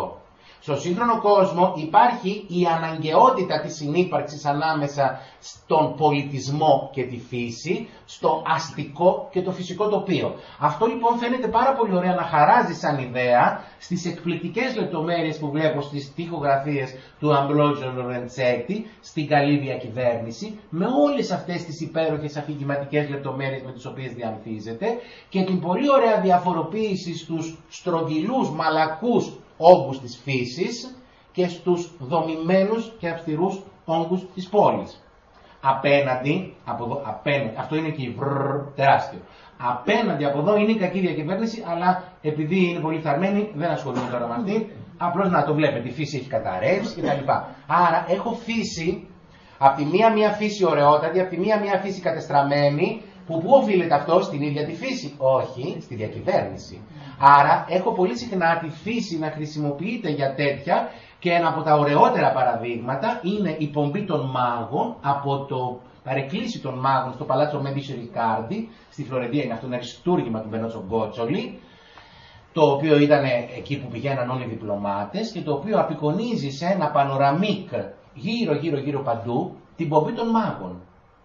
Στο σύγχρονο κόσμο υπάρχει η αναγκαιότητα της συνύπαρξης ανάμεσα στον πολιτισμό και τη φύση, στο αστικό και το φυσικό τοπίο. Αυτό λοιπόν φαίνεται πάρα πολύ ωραία να χαράζει σαν ιδέα στις εκπληκτικές λεπτομέρειες που βλέπω στις τοιχογραφίες του Αμπρόζιο Λορεντσέτη, στην καλή διακυβέρνηση, με όλες αυτές τις υπέροχες αφηγηματικές λεπτομέρειες με τις οποίες διαμφίζεται και την πολύ ωραία διαφοροποίηση στους στρογγυλούς μαλακούς όγκους της φύσης και στους δομημένους και αυστηρούς όγκους της πόλης. Απέναντι, από εδώ, απέναντι, αυτό είναι και η βρρρ, τεράστιο. Απέναντι από εδώ είναι η κακή διακυβέρνηση, αλλά επειδή είναι πολύ φθαρμένη δεν ασχολούμαι τώρα με αυτή, απλώς να το βλέπετε, η φύση έχει καταρρεύσει κτλ. Άρα έχω φύση, από τη μία μία φύση ωραιότατη, από τη μία μία φύση κατεστραμμένη, που πού οφείλεται αυτό, στην ίδια τη φύση? Όχι, στη διακυβέρνηση. Άρα έχω πολύ συχνά τη φύση να χρησιμοποιείται για τέτοια και ένα από τα ωραιότερα παραδείγματα είναι η πομπή των μάγων από το παρεκκλήσι των μάγων στο Παλάτσο Μέντιση Ρικάρντι στη Φλωρεντία. Είναι αυτό ένα αριστούργημα του Μπενότσο Γκότσολη, το οποίο ήταν εκεί που πηγαίναν όλοι οι διπλωμάτες και το οποίο απεικονίζει σε ένα πανοραμίκ γύρω γύρω γύρω παντού την πομπή των μάγων.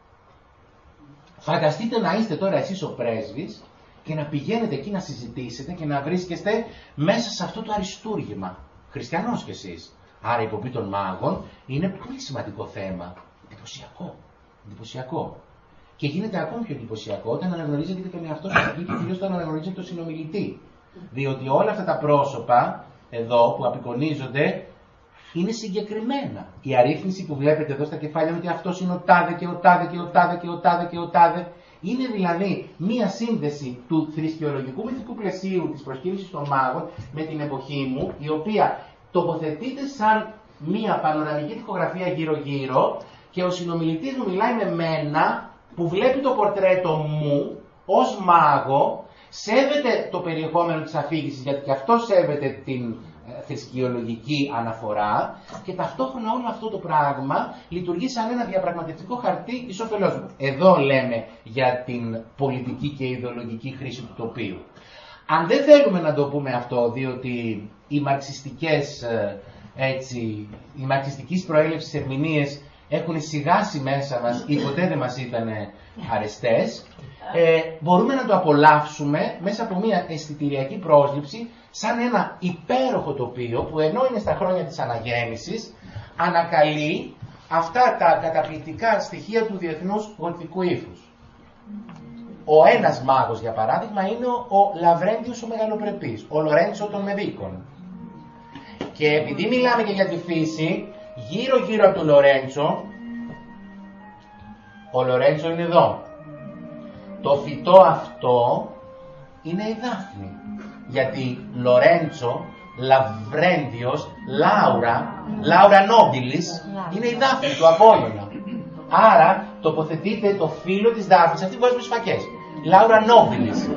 Φανταστείτε να είστε τώρα εσείς ο πρέσβης και να πηγαίνετε εκεί να συζητήσετε και να βρίσκεστε μέσα σε αυτό το αριστούργημα. Χριστιανός κι εσείς. Άρα η πομπή των μάγων είναι πολύ σημαντικό θέμα. Εντυπωσιακό. Εντυπωσιακό. Και γίνεται ακόμη πιο εντυπωσιακό όταν αναγνωρίζετε και τον εαυτό σας εκεί και κυρίως όταν αναγνωρίζετε τον συνομιλητή. Διότι όλα αυτά τα πρόσωπα εδώ που απεικονίζονται είναι συγκεκριμένα. Η αρρύθμιση που βλέπετε εδώ στα κεφάλια ότι αυτός είναι ο τάδε και ο τάδε και ο τάδε και ο τάδε και ο τάδε. Είναι δηλαδή μία σύνδεση του θρησκεολογικού μυθικού πλαισίου της προσκύνησης των μάγων με την εποχή μου, η οποία τοποθετείται σαν μία πανοραμική τοιχογραφία γύρω-γύρω και ο συνομιλητής μου μιλάει με μένα που βλέπει το πορτρέτο μου ως μάγο, σέβεται το περιεχόμενο της αφήγησης γιατί και αυτό σέβεται την θρησκεολογική αναφορά και ταυτόχρονα όλο αυτό το πράγμα λειτουργεί σαν ένα διαπραγματευτικό χαρτί εις όφελός μου. Εδώ λέμε για την πολιτική και ιδεολογική χρήση του τοπίου. Αν δεν θέλουμε να το πούμε αυτό, διότι οι μαρξιστικές, έτσι, οι μαρξιστικής προέλευσης ερμηνείες έχουν σιγάσει μέσα μας ή ποτέ δεν μας ήταν αρεστές, ε, μπορούμε να το απολαύσουμε μέσα από μια αισθητηριακή πρόσληψη σαν ένα υπέροχο τοπίο που ενώ είναι στα χρόνια της αναγέννησης ανακαλεί αυτά τα καταπληκτικά στοιχεία του διεθνούς γοτθικού ύφους. Ο ένας μάγος για παράδειγμα είναι ο, ο Λαβρέντιος ο Μεγαλοπρεπής, ο Λορέντσο των Μεδίκων. Και επειδή μιλάμε και για τη φύση, γύρω γύρω από τον Λορέντσο, ο Λορέντσο είναι εδώ. Το φυτό αυτό είναι η Δάφνη. Γιατί Λορέντσο, Λαβρέντιος, Λάουρα, Λάουρα Νόμπιλης είναι η Δάφνη του Απόλλωνα. Άρα τοποθετείται το φύλλο της Δάφνης, αυτή που βάζουμε σφακές. Λάουρα Νόμπιλης.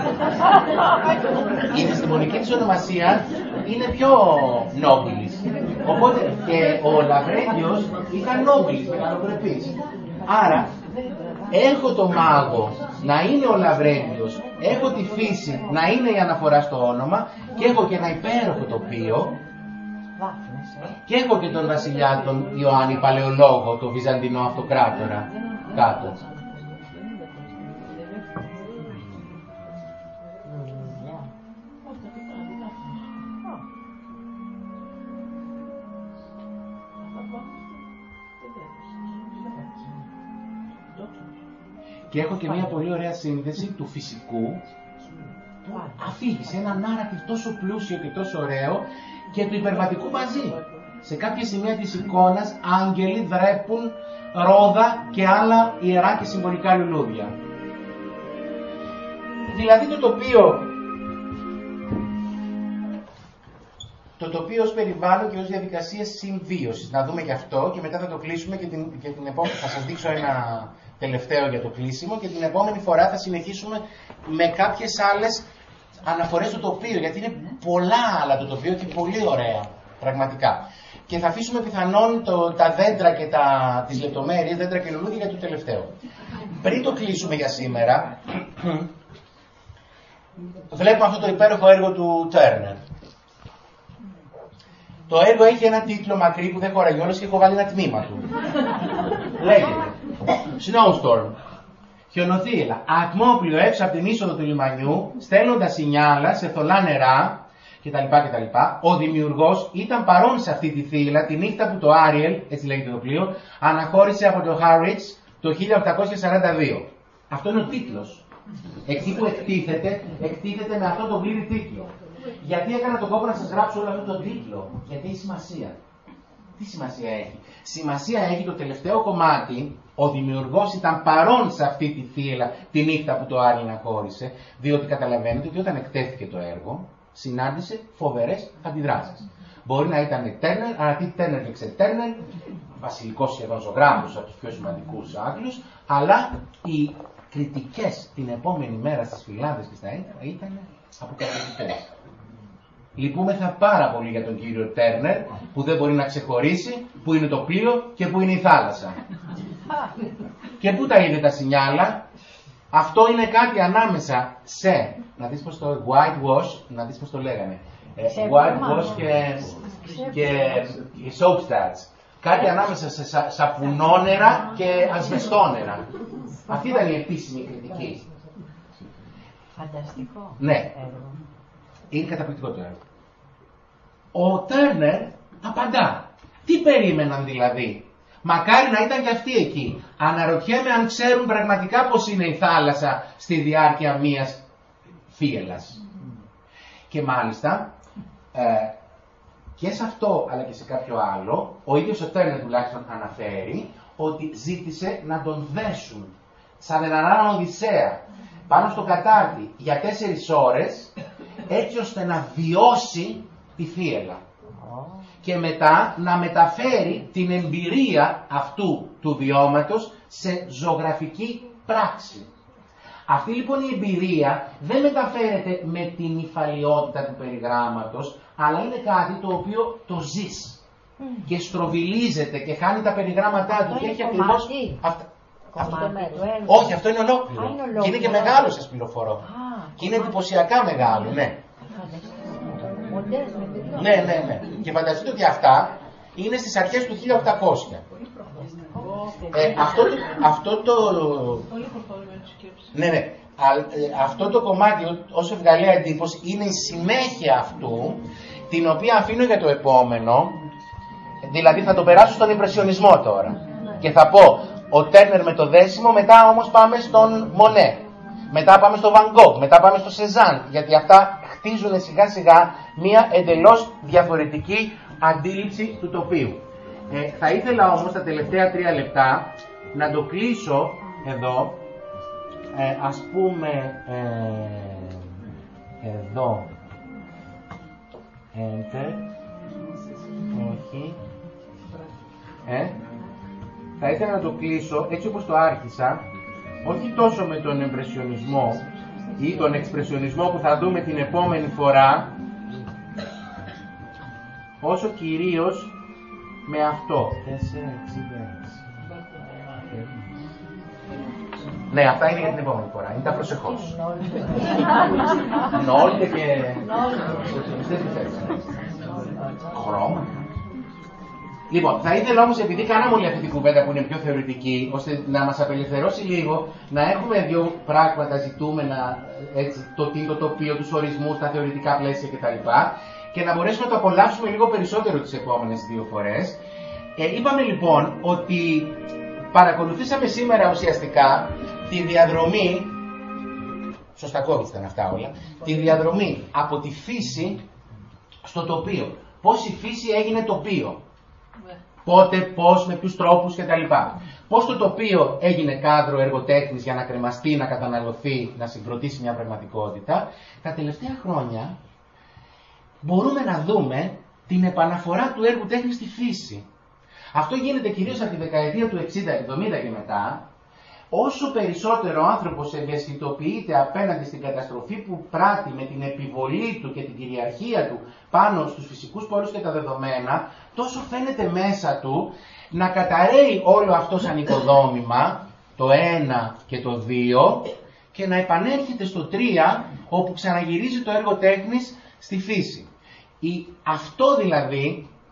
Η επιστημονική της ονομασία είναι πιο Νόμπιλης. Οπότε και ο Λαβρέντιος ήταν Νόμπιλης, μεγαλοπρεπής. Άρα έχω το μάγο να είναι ο Λαβρέντιος, έχω τη φύση να είναι η αναφορά στο όνομα και έχω και ένα υπέροχο τοπίο και έχω και τον βασιλιά τον Ιωάννη Παλαιολόγο, τον Βυζαντινό αυτοκράτορα κάτω. Και έχω και μια πολύ ωραία σύνδεση του φυσικού που αφήγησε ένα narrative τόσο πλούσιο και τόσο ωραίο και του υπερβατικού μαζί. Σε κάποια σημεία της εικόνας άγγελοι δρέπουν ρόδα και άλλα ιερά και συμβολικά λουλούδια. Δηλαδή το τοπίο, το τοπίο ως περιβάλλον και ως διαδικασίες συμβίωσης. Να δούμε και αυτό και μετά θα το κλείσουμε και την, και την επόμενη θα σας δείξω ένα τελευταίο για το κλείσιμο και την επόμενη φορά θα συνεχίσουμε με κάποιες άλλες αναφορές στο τοπίο, γιατί είναι πολλά άλλα το τοπίο και πολύ ωραία, πραγματικά. Και θα αφήσουμε πιθανόν το, τα δέντρα και τα, τις λεπτομέρειες, δέντρα και λουλούδια για το τελευταίο. Πριν το κλείσουμε για σήμερα, βλέπουμε αυτό το υπέροχο έργο του Τέρνερ. Το έργο έχει ένα τίτλο μακρύ που δεν χωράει όλος και έχω βάλει ένα τμήμα του. Λέγεται Snowstorm. Χιονοθύελα. Ατμόπλιο έξω από την είσοδο του λιμανιού, στέλνοντας σινιάλα σε θολά νερά κτλ. κτλ. Ο δημιουργός ήταν παρόν σε αυτή τη θύελλα τη νύχτα που το Άριελ, έτσι λέγεται το πλοίο, αναχώρησε από το Χάριτς το χίλια οκτακόσια σαράντα δύο. Αυτό είναι ο τίτλος. Εκεί που εκτίθεται, εκτίθεται με αυτόν τον πλήρη τίτλο. Γιατί έκανα τον κόπο να σας γράψω όλο αυτό τον τίτλο? Γιατί έχει σημασία. Τι σημασία έχει? Σημασία έχει το τελευταίο κομμάτι. Ο δημιουργός ήταν παρόν σε αυτή τη θύελλα τη νύχτα που το Άριελ αναχώρησε, διότι καταλαβαίνετε ότι όταν εκτέθηκε το έργο, συνάντησε φοβερές αντιδράσεις. Μπορεί να ήταν Τέρνερ, αλλά τι Τέρνερ και Τέρνερ, βασιλικός σχεδόν ζωγράφος από τους πιο σημαντικούς Άγγλους, αλλά οι κριτικές την επόμενη μέρα στις φυλάδες και στα έγγραφα ήταν αποκαταστατικές. Λυπούμεθα πάρα πολύ για τον κύριο Τέρνερ που δεν μπορεί να ξεχωρίσει που είναι το πλοίο και που είναι η θάλασσα. Και πού τα είδε τα σινιάλα? Αυτό είναι κάτι ανάμεσα σε, να δεις πως το whitewash, να δεις πως το λέγανε, whitewash και, και, και soapstarch. Κάτι ανάμεσα σε σα, σαπουνόνερα και ασβεστόνερα. Αυτή ήταν η επίσημη κριτική.
Φανταστικό.
Ναι. Είναι καταπληκτικό το έργο. Ο Τέρνερ απαντά. Τι περίμεναν δηλαδή? Μακάρι να ήταν και αυτοί εκεί. Αναρωτιέμαι αν ξέρουν πραγματικά πώς είναι η θάλασσα στη διάρκεια μίας θύελλας. Mm. Και μάλιστα, ε, και σε αυτό αλλά και σε κάποιο άλλο, ο ίδιος ο Τέρνερ τουλάχιστον αναφέρει ότι ζήτησε να τον δέσουν σαν έναν άλλον Οδυσσέα πάνω στο κατάρτι για τέσσερις ώρες, έτσι ώστε να βιώσει τη θύελλα. Και μετά να μεταφέρει την εμπειρία αυτού του βιώματος σε ζωγραφική πράξη. Αυτή λοιπόν η εμπειρία δεν μεταφέρεται με την υφαλιότητα του περιγράμματος, αλλά είναι κάτι το οποίο το ζεις mm. και στροβιλίζεται και χάνει τα περιγράμματά του και έχει ακριβώς... Αυτά... Αυτό... Όχι, αυτό είναι ολόκληρο. Α, είναι ολόκληρο. Και είναι και μεγάλο, σας πληροφορώ. Ah, και είναι εντυπωσιακά μεγάλο, ναι. Ναι, ναι, ναι. Και φανταστείτε ότι αυτά είναι στις αρχές του χίλια οκτακόσια. Ε, αυτό, το, αυτό το... Ναι, ναι. Αυτό το κομμάτι ως ευγαλαία εντύπωση είναι η συνέχεια αυτού, την οποία αφήνω για το επόμενο. Δηλαδή θα το περάσω στον Ιμπρεσιονισμό τώρα. Και θα πω ο Τέρνερ με το δέσιμο, μετά όμως πάμε στον Μονέ. Μετά πάμε στο Βαν Γκόγκ, μετά πάμε στο Σεζάν, γιατί αυτά χτίζουν σιγά σιγά μία εντελώς διαφορετική αντίληψη του τοπίου. Ε, θα ήθελα όμως τα τελευταία τρία λεπτά να το κλείσω εδώ, ε, ας πούμε ε, εδώ, enter, όχι, ε, θα ήθελα να το κλείσω έτσι όπως το άρχισα, όχι τόσο με τον εμπρεσιονισμό ή τον εξπρεσιονισμό που θα δούμε την επόμενη φορά, όσο κυρίως με αυτό. Ναι, αυτά είναι για την επόμενη φορά. Είναι τα προσεχώς. Νόλτε και... Χρώμα. Λοιπόν, θα ήθελα όμως, επειδή κάναμε όλη αυτή την κουβέντα που είναι πιο θεωρητική, ώστε να μας απελευθερώσει λίγο, να έχουμε δύο πράγματα ζητούμενα, έτσι, το τι είναι το τοπίο, τους ορισμούς, τα θεωρητικά πλαίσια κτλ. Και να μπορέσουμε να το απολαύσουμε λίγο περισσότερο τις επόμενες δύο φορές. Ε, είπαμε λοιπόν ότι παρακολουθήσαμε σήμερα ουσιαστικά τη διαδρομή, Σωστακόβιτς ήταν αυτά όλα, τη διαδρομή από τη φύση στο τοπίο. Πώς η φύση έγινε τοπίο. Πότε, πώς, με ποιους τρόπους κτλ. Πώς το τοπίο έγινε κάδρο εργοτέχνης για να κρεμαστεί, να καταναλωθεί, να συγκροτήσει μια πραγματικότητα. Τα τελευταία χρόνια μπορούμε να δούμε την επαναφορά του έργου τέχνης στη φύση. Αυτό γίνεται κυρίως από τη δεκαετία του εξήντα εβδομήντα και μετά. Όσο περισσότερο ο άνθρωπος ευαισθητοποιείται απέναντι στην καταστροφή που πράττει με την επιβολή του και την κυριαρχία του πάνω στους φυσικούς πόρους και τα δεδομένα, τόσο φαίνεται μέσα του να καταρρέει όλο αυτό σαν οικοδόμημα, το ένα και το δύο, και να επανέρχεται στο τρία, όπου ξαναγυρίζει το έργο τέχνης στη φύση. Η, αυτό δηλαδή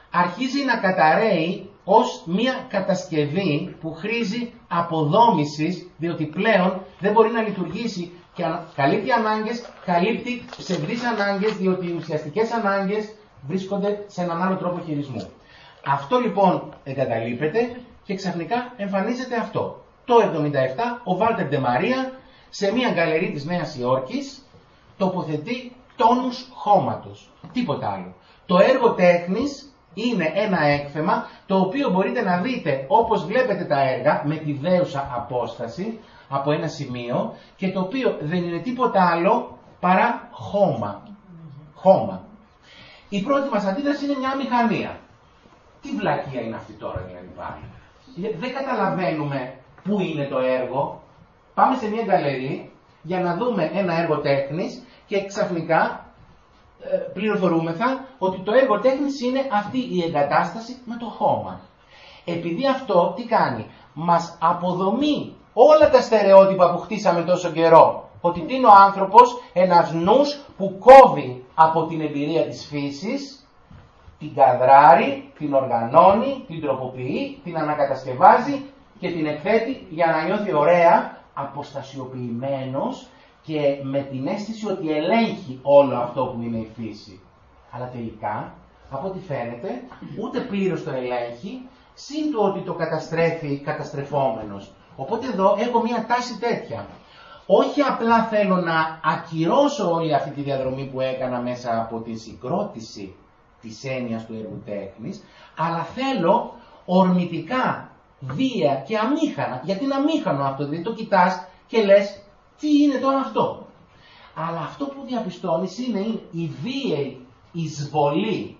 αρχίζει να καταρρέει ως μια κατασκευή που χρήζει αποδόμησης, διότι πλέον δεν μπορεί να λειτουργήσει και καλύπτει ανάγκες, καλύπτει ψευδείς ανάγκες, διότι οι ουσιαστικές ανάγκες βρίσκονται σε έναν άλλο τρόπο χειρισμού. Αυτό λοιπόν εγκαταλείπεται και ξαφνικά εμφανίζεται αυτό. Το εβδομήντα επτά ο Βάλτερ Ντε Μαρία σε μια γκαλερί της Νέας Υόρκης τοποθετεί τόνους χώματος. Τίποτα άλλο. Το έργο τέχνης είναι ένα έκθεμα το οποίο μπορείτε να δείτε όπως βλέπετε τα έργα με τη δέουσα απόσταση από ένα σημείο και το οποίο δεν είναι τίποτα άλλο παρά χώμα. Χώμα. Η πρώτη μας αντίδραση είναι μια μηχανία. Τι βλακεία είναι αυτή τώρα δηλαδή πάλι. Δεν καταλαβαίνουμε πού είναι το έργο. Πάμε σε μια γκαλερί για να δούμε ένα έργο τέχνης και ξαφνικά ε, πληροφορούμεθα ότι το έργο τέχνης είναι αυτή η εγκατάσταση με το χώμα. Επειδή αυτό τι κάνει, μας αποδομεί όλα τα στερεότυπα που χτίσαμε τόσο καιρό. Ότι τι είναι ο άνθρωπος, ένας νους που κόβει από την εμπειρία της φύσης, την καδράρει, την οργανώνει, την τροποποιεί, την ανακατασκευάζει και την εκθέτει για να νιώθει ωραία, αποστασιοποιημένος και με την αίσθηση ότι ελέγχει όλο αυτό που είναι η φύση. Αλλά τελικά, από ό,τι φαίνεται, ούτε πλήρως το ελέγχει, σύν το ότι το καταστρέφει καταστρεφόμενος. Οπότε εδώ έχω μια τάση τέτοια. Όχι απλά θέλω να ακυρώσω όλη αυτή τη διαδρομή που έκανα μέσα από τη συγκρότηση της έννοιας του έργου τέχνης, αλλά θέλω ορμητικά, βία και αμήχανα. Γιατί είναι αμήχανο αυτό, δηλαδή το κοιτάς και λες τι είναι τώρα αυτό. Αλλά αυτό που διαπιστώνεις είναι, είναι η βίαιη εισβολή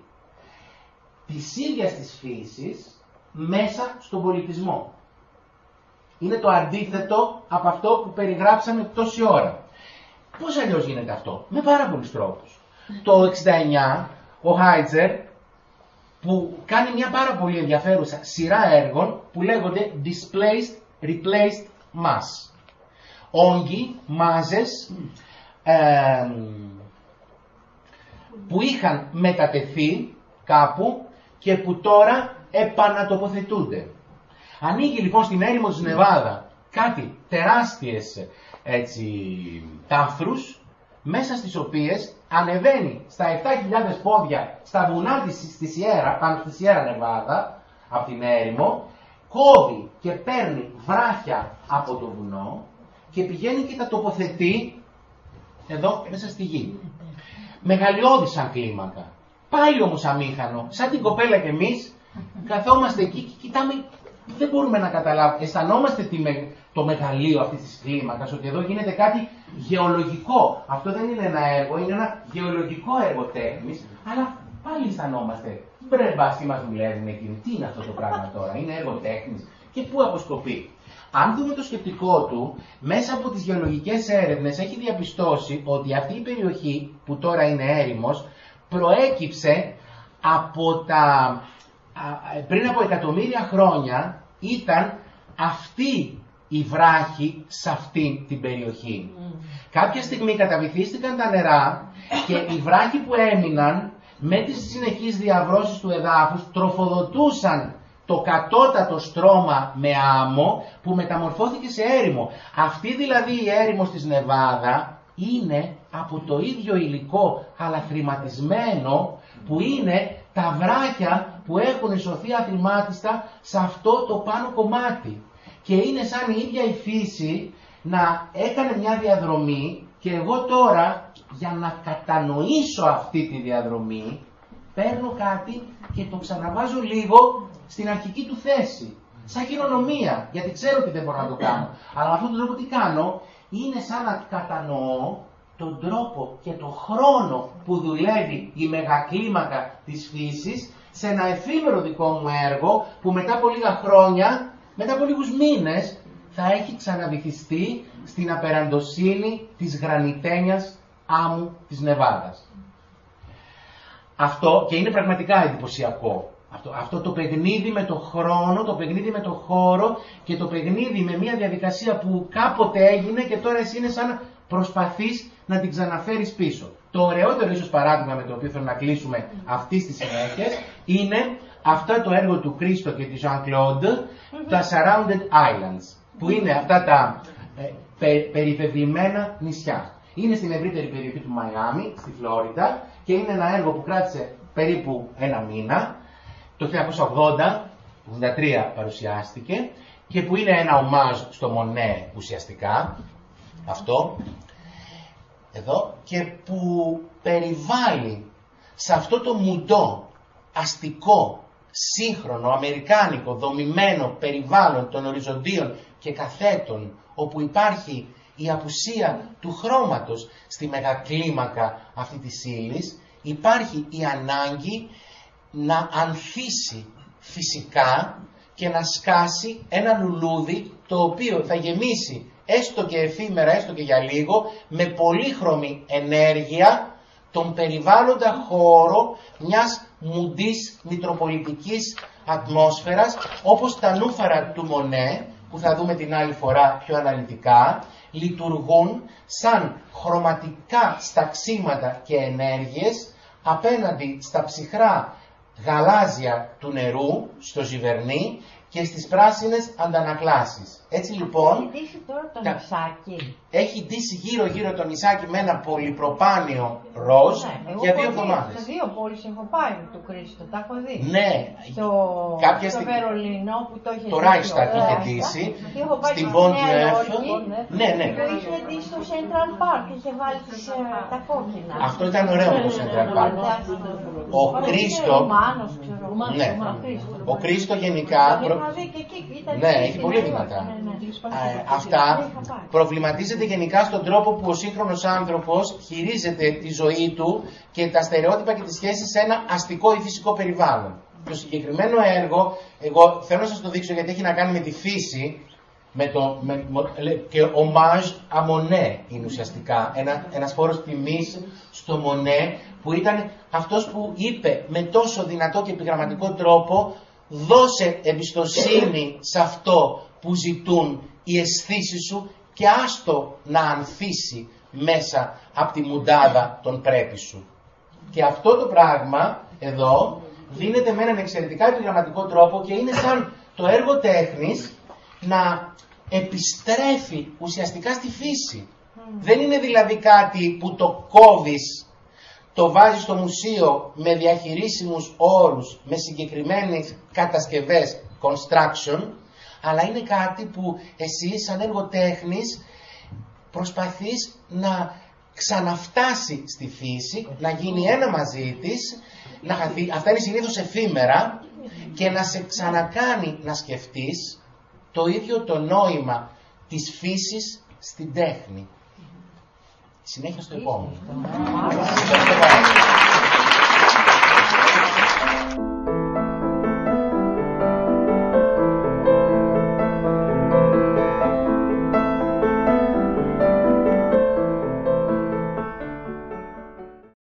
της ίδιας της φύσης μέσα στον πολιτισμό. Είναι το αντίθετο από αυτό που περιγράψαμε τόση ώρα. Πώς αλλιώς γίνεται αυτό? Με πάρα πολλούς τρόπους. Το εξήντα εννιά ο Χάιτζερ που κάνει μια πάρα πολύ ενδιαφέρουσα σειρά έργων που λέγονται Displaced Replaced Mass. Όγκοι, μάζες ε, που είχαν μετατεθεί κάπου και που τώρα επανατοποθετούνται. Ανοίγει λοιπόν στην έρημο της Νεβάδα κάτι τεράστιες έτσι, τάφρους μέσα στις οποίες ανεβαίνει στα επτά χιλιάδες πόδια στα βουνά της στη Σιέρα, πάνω στη Σιέρα Νεβάδα από την έρημο, κόβει και παίρνει βράχια από το βουνό και πηγαίνει και τα τοποθετεί εδώ μέσα στη γη. Μεγαλειώδη σαν κλίμακα. Πάλι όμως αμήχανο, σαν την κοπέλα και εμείς καθόμαστε εκεί και κοιτάμε. Δεν μπορούμε να καταλάβουμε, αισθανόμαστε το μεγαλείο αυτής της κλίμακας, ότι εδώ γίνεται κάτι γεωλογικό. Αυτό δεν είναι ένα έργο, είναι ένα γεωλογικό έργο τέχνης, αλλά πάλι αισθανόμαστε. Μπρε μπας, τι μας δουλεύουν εκείνοι, τι είναι αυτό το πράγμα τώρα, είναι έργο τέχνης και πού αποσκοπεί. Αν δούμε το σκεπτικό του, μέσα από τις γεωλογικές έρευνες έχει διαπιστώσει ότι αυτή η περιοχή που τώρα είναι έρημος προέκυψε από τα... πριν από εκατομμύρια χρόνια ήταν αυτή η βράχη σε αυτή την περιοχή. Mm. Κάποια στιγμή καταβυθίστηκαν τα νερά και οι βράχοι που έμειναν με τις συνεχείς διαβρώσεις του εδάφους τροφοδοτούσαν το κατώτατο στρώμα με άμμο που μεταμορφώθηκε σε έρημο. Αυτή δηλαδή η έρημος της Νεβάδα είναι από το ίδιο υλικό αλλά θρηματισμένο που είναι τα βράχια που έχουν ισωθεί αθρημάτιστα σε αυτό το πάνω κομμάτι. Και είναι σαν η ίδια η φύση να έκανε μια διαδρομή και εγώ τώρα για να κατανοήσω αυτή τη διαδρομή παίρνω κάτι και το ξαναβάζω λίγο στην αρχική του θέση. Σαν χειρονομία, γιατί ξέρω ότι δεν μπορώ να το κάνω. Αλλά με αυτόν τον τρόπο τι κάνω, είναι σαν να κατανοώ τον τρόπο και τον χρόνο που δουλεύει η μεγακλίμακα της φύσης σε ένα εφήμερο δικό μου έργο που μετά από λίγα χρόνια, μετά από λίγους μήνες θα έχει ξαναβυθιστεί στην απεραντοσύνη της γρανιτένιας άμμου της Νεβάδας. Αυτό και είναι πραγματικά εντυπωσιακό. Αυτό, αυτό το παιχνίδι με το χρόνο, το παιχνίδι με το χώρο και το παιχνίδι με μια διαδικασία που κάποτε έγινε και τώρα εσύ είναι σαν να προσπαθείς να την ξαναφέρεις πίσω. Το ωραιότερο ίσως παράδειγμα με το οποίο θέλω να κλείσουμε αυτής της συνέχειας είναι αυτό το έργο του Κρίστο και της Jean-Claude, τα Surrounded Islands, που είναι αυτά τα ε, πε, περιπευλημένα νησιά. Είναι στην ευρύτερη περιοχή του Μαϊάμι, στη Φλόριντα, και είναι ένα έργο που κράτησε περίπου ένα μήνα, το χίλια εννιακόσια ογδόντα, ογδόντα τρία παρουσιάστηκε, και που είναι ένα ομάζ στο Μονέ ουσιαστικά, αυτό, εδώ, και που περιβάλλει σε αυτό το μουντό, αστικό, σύγχρονο, αμερικάνικο, δομημένο περιβάλλον των οριζοντίων και καθέτων, όπου υπάρχει η απουσία του χρώματος στη μεγακλίμακα αυτή της ύλης, υπάρχει η ανάγκη να ανθίσει φυσικά και να σκάσει ένα λουλούδι το οποίο θα γεμίσει έστω και εφήμερα, έστω και για λίγο, με πολύχρωμη ενέργεια τον περιβάλλοντα χώρο μιας μουντής μητροπολιτικής ατμόσφαιρας, όπως τα νούφαρα του Μονέ, που θα δούμε την άλλη φορά πιο αναλυτικά, λειτουργούν σαν χρωματικά σταξίματα και ενέργειες απέναντι στα ψυχρά γαλάζια του νερού, στο Ζιβερνί, και στις πράσινες αντανακλάσεις. Έτσι λοιπόν,
έχει ντύσει τώρα το νησάκι.
Έχει ντύσει γύρω γύρω το νησάκι με ένα πολυπροπάνιο ροζ, ναι, για δύο εβδομάδες.
Σε δύο πόλεις έχω πάει του Κρίστο, τα έχω δει.
Ναι,
στο,
κάποια
στο Βερολίνο που το είχε
το Reichstag είχε ντύσει, στην Bon Neuf. Ναι, ναι.
Το είχε ντύσει στο Central Park, είχε βάλει τις, τα κόκκινα.
Αυτό ήταν ωραίο το Central Park. Ο Κρίστο, ναι, ο Κρίστο γενικά, ναι, έχει πολύ δυνατά. Αυτά προβληματίζεται γενικά στον τρόπο που ο σύγχρονος άνθρωπος χειρίζεται τη ζωή του και τα στερεότυπα και τις σχέσεις σε ένα αστικό ή φυσικό περιβάλλον. Το συγκεκριμένο έργο, εγώ θέλω να σας το δείξω γιατί έχει να κάνει με τη φύση, με το, με, και hommage à Monet είναι ουσιαστικά ένα, ένας φόρος τιμής στο Monet, που ήταν αυτός που είπε με τόσο δυνατό και επιγραμματικό τρόπο: δώσε εμπιστοσύνη σε αυτό που ζητούν οι αισθήσεις σου και άστο να ανθίσει μέσα από τη μουντάδα των πρέπει σου. Και αυτό το πράγμα εδώ δίνεται με έναν εξαιρετικά επιγραμματικό τρόπο και είναι σαν το έργο τέχνης να επιστρέφει ουσιαστικά στη φύση. Mm. Δεν είναι δηλαδή κάτι που το κόβεις, το βάζεις στο μουσείο με διαχειρίσιμους όρους, με συγκεκριμένες κατασκευές, construction, αλλά είναι κάτι που εσύ σαν έργο τέχνης προσπαθείς να ξαναφτάσει στη φύση, να γίνει ένα μαζί της, να χαθεί, αυτά είναι συνήθως εφήμερα, και να σε ξανακάνει να σκεφτείς το ίδιο το νόημα της φύσης στην τέχνη. Συνέχεια στο επόμενο.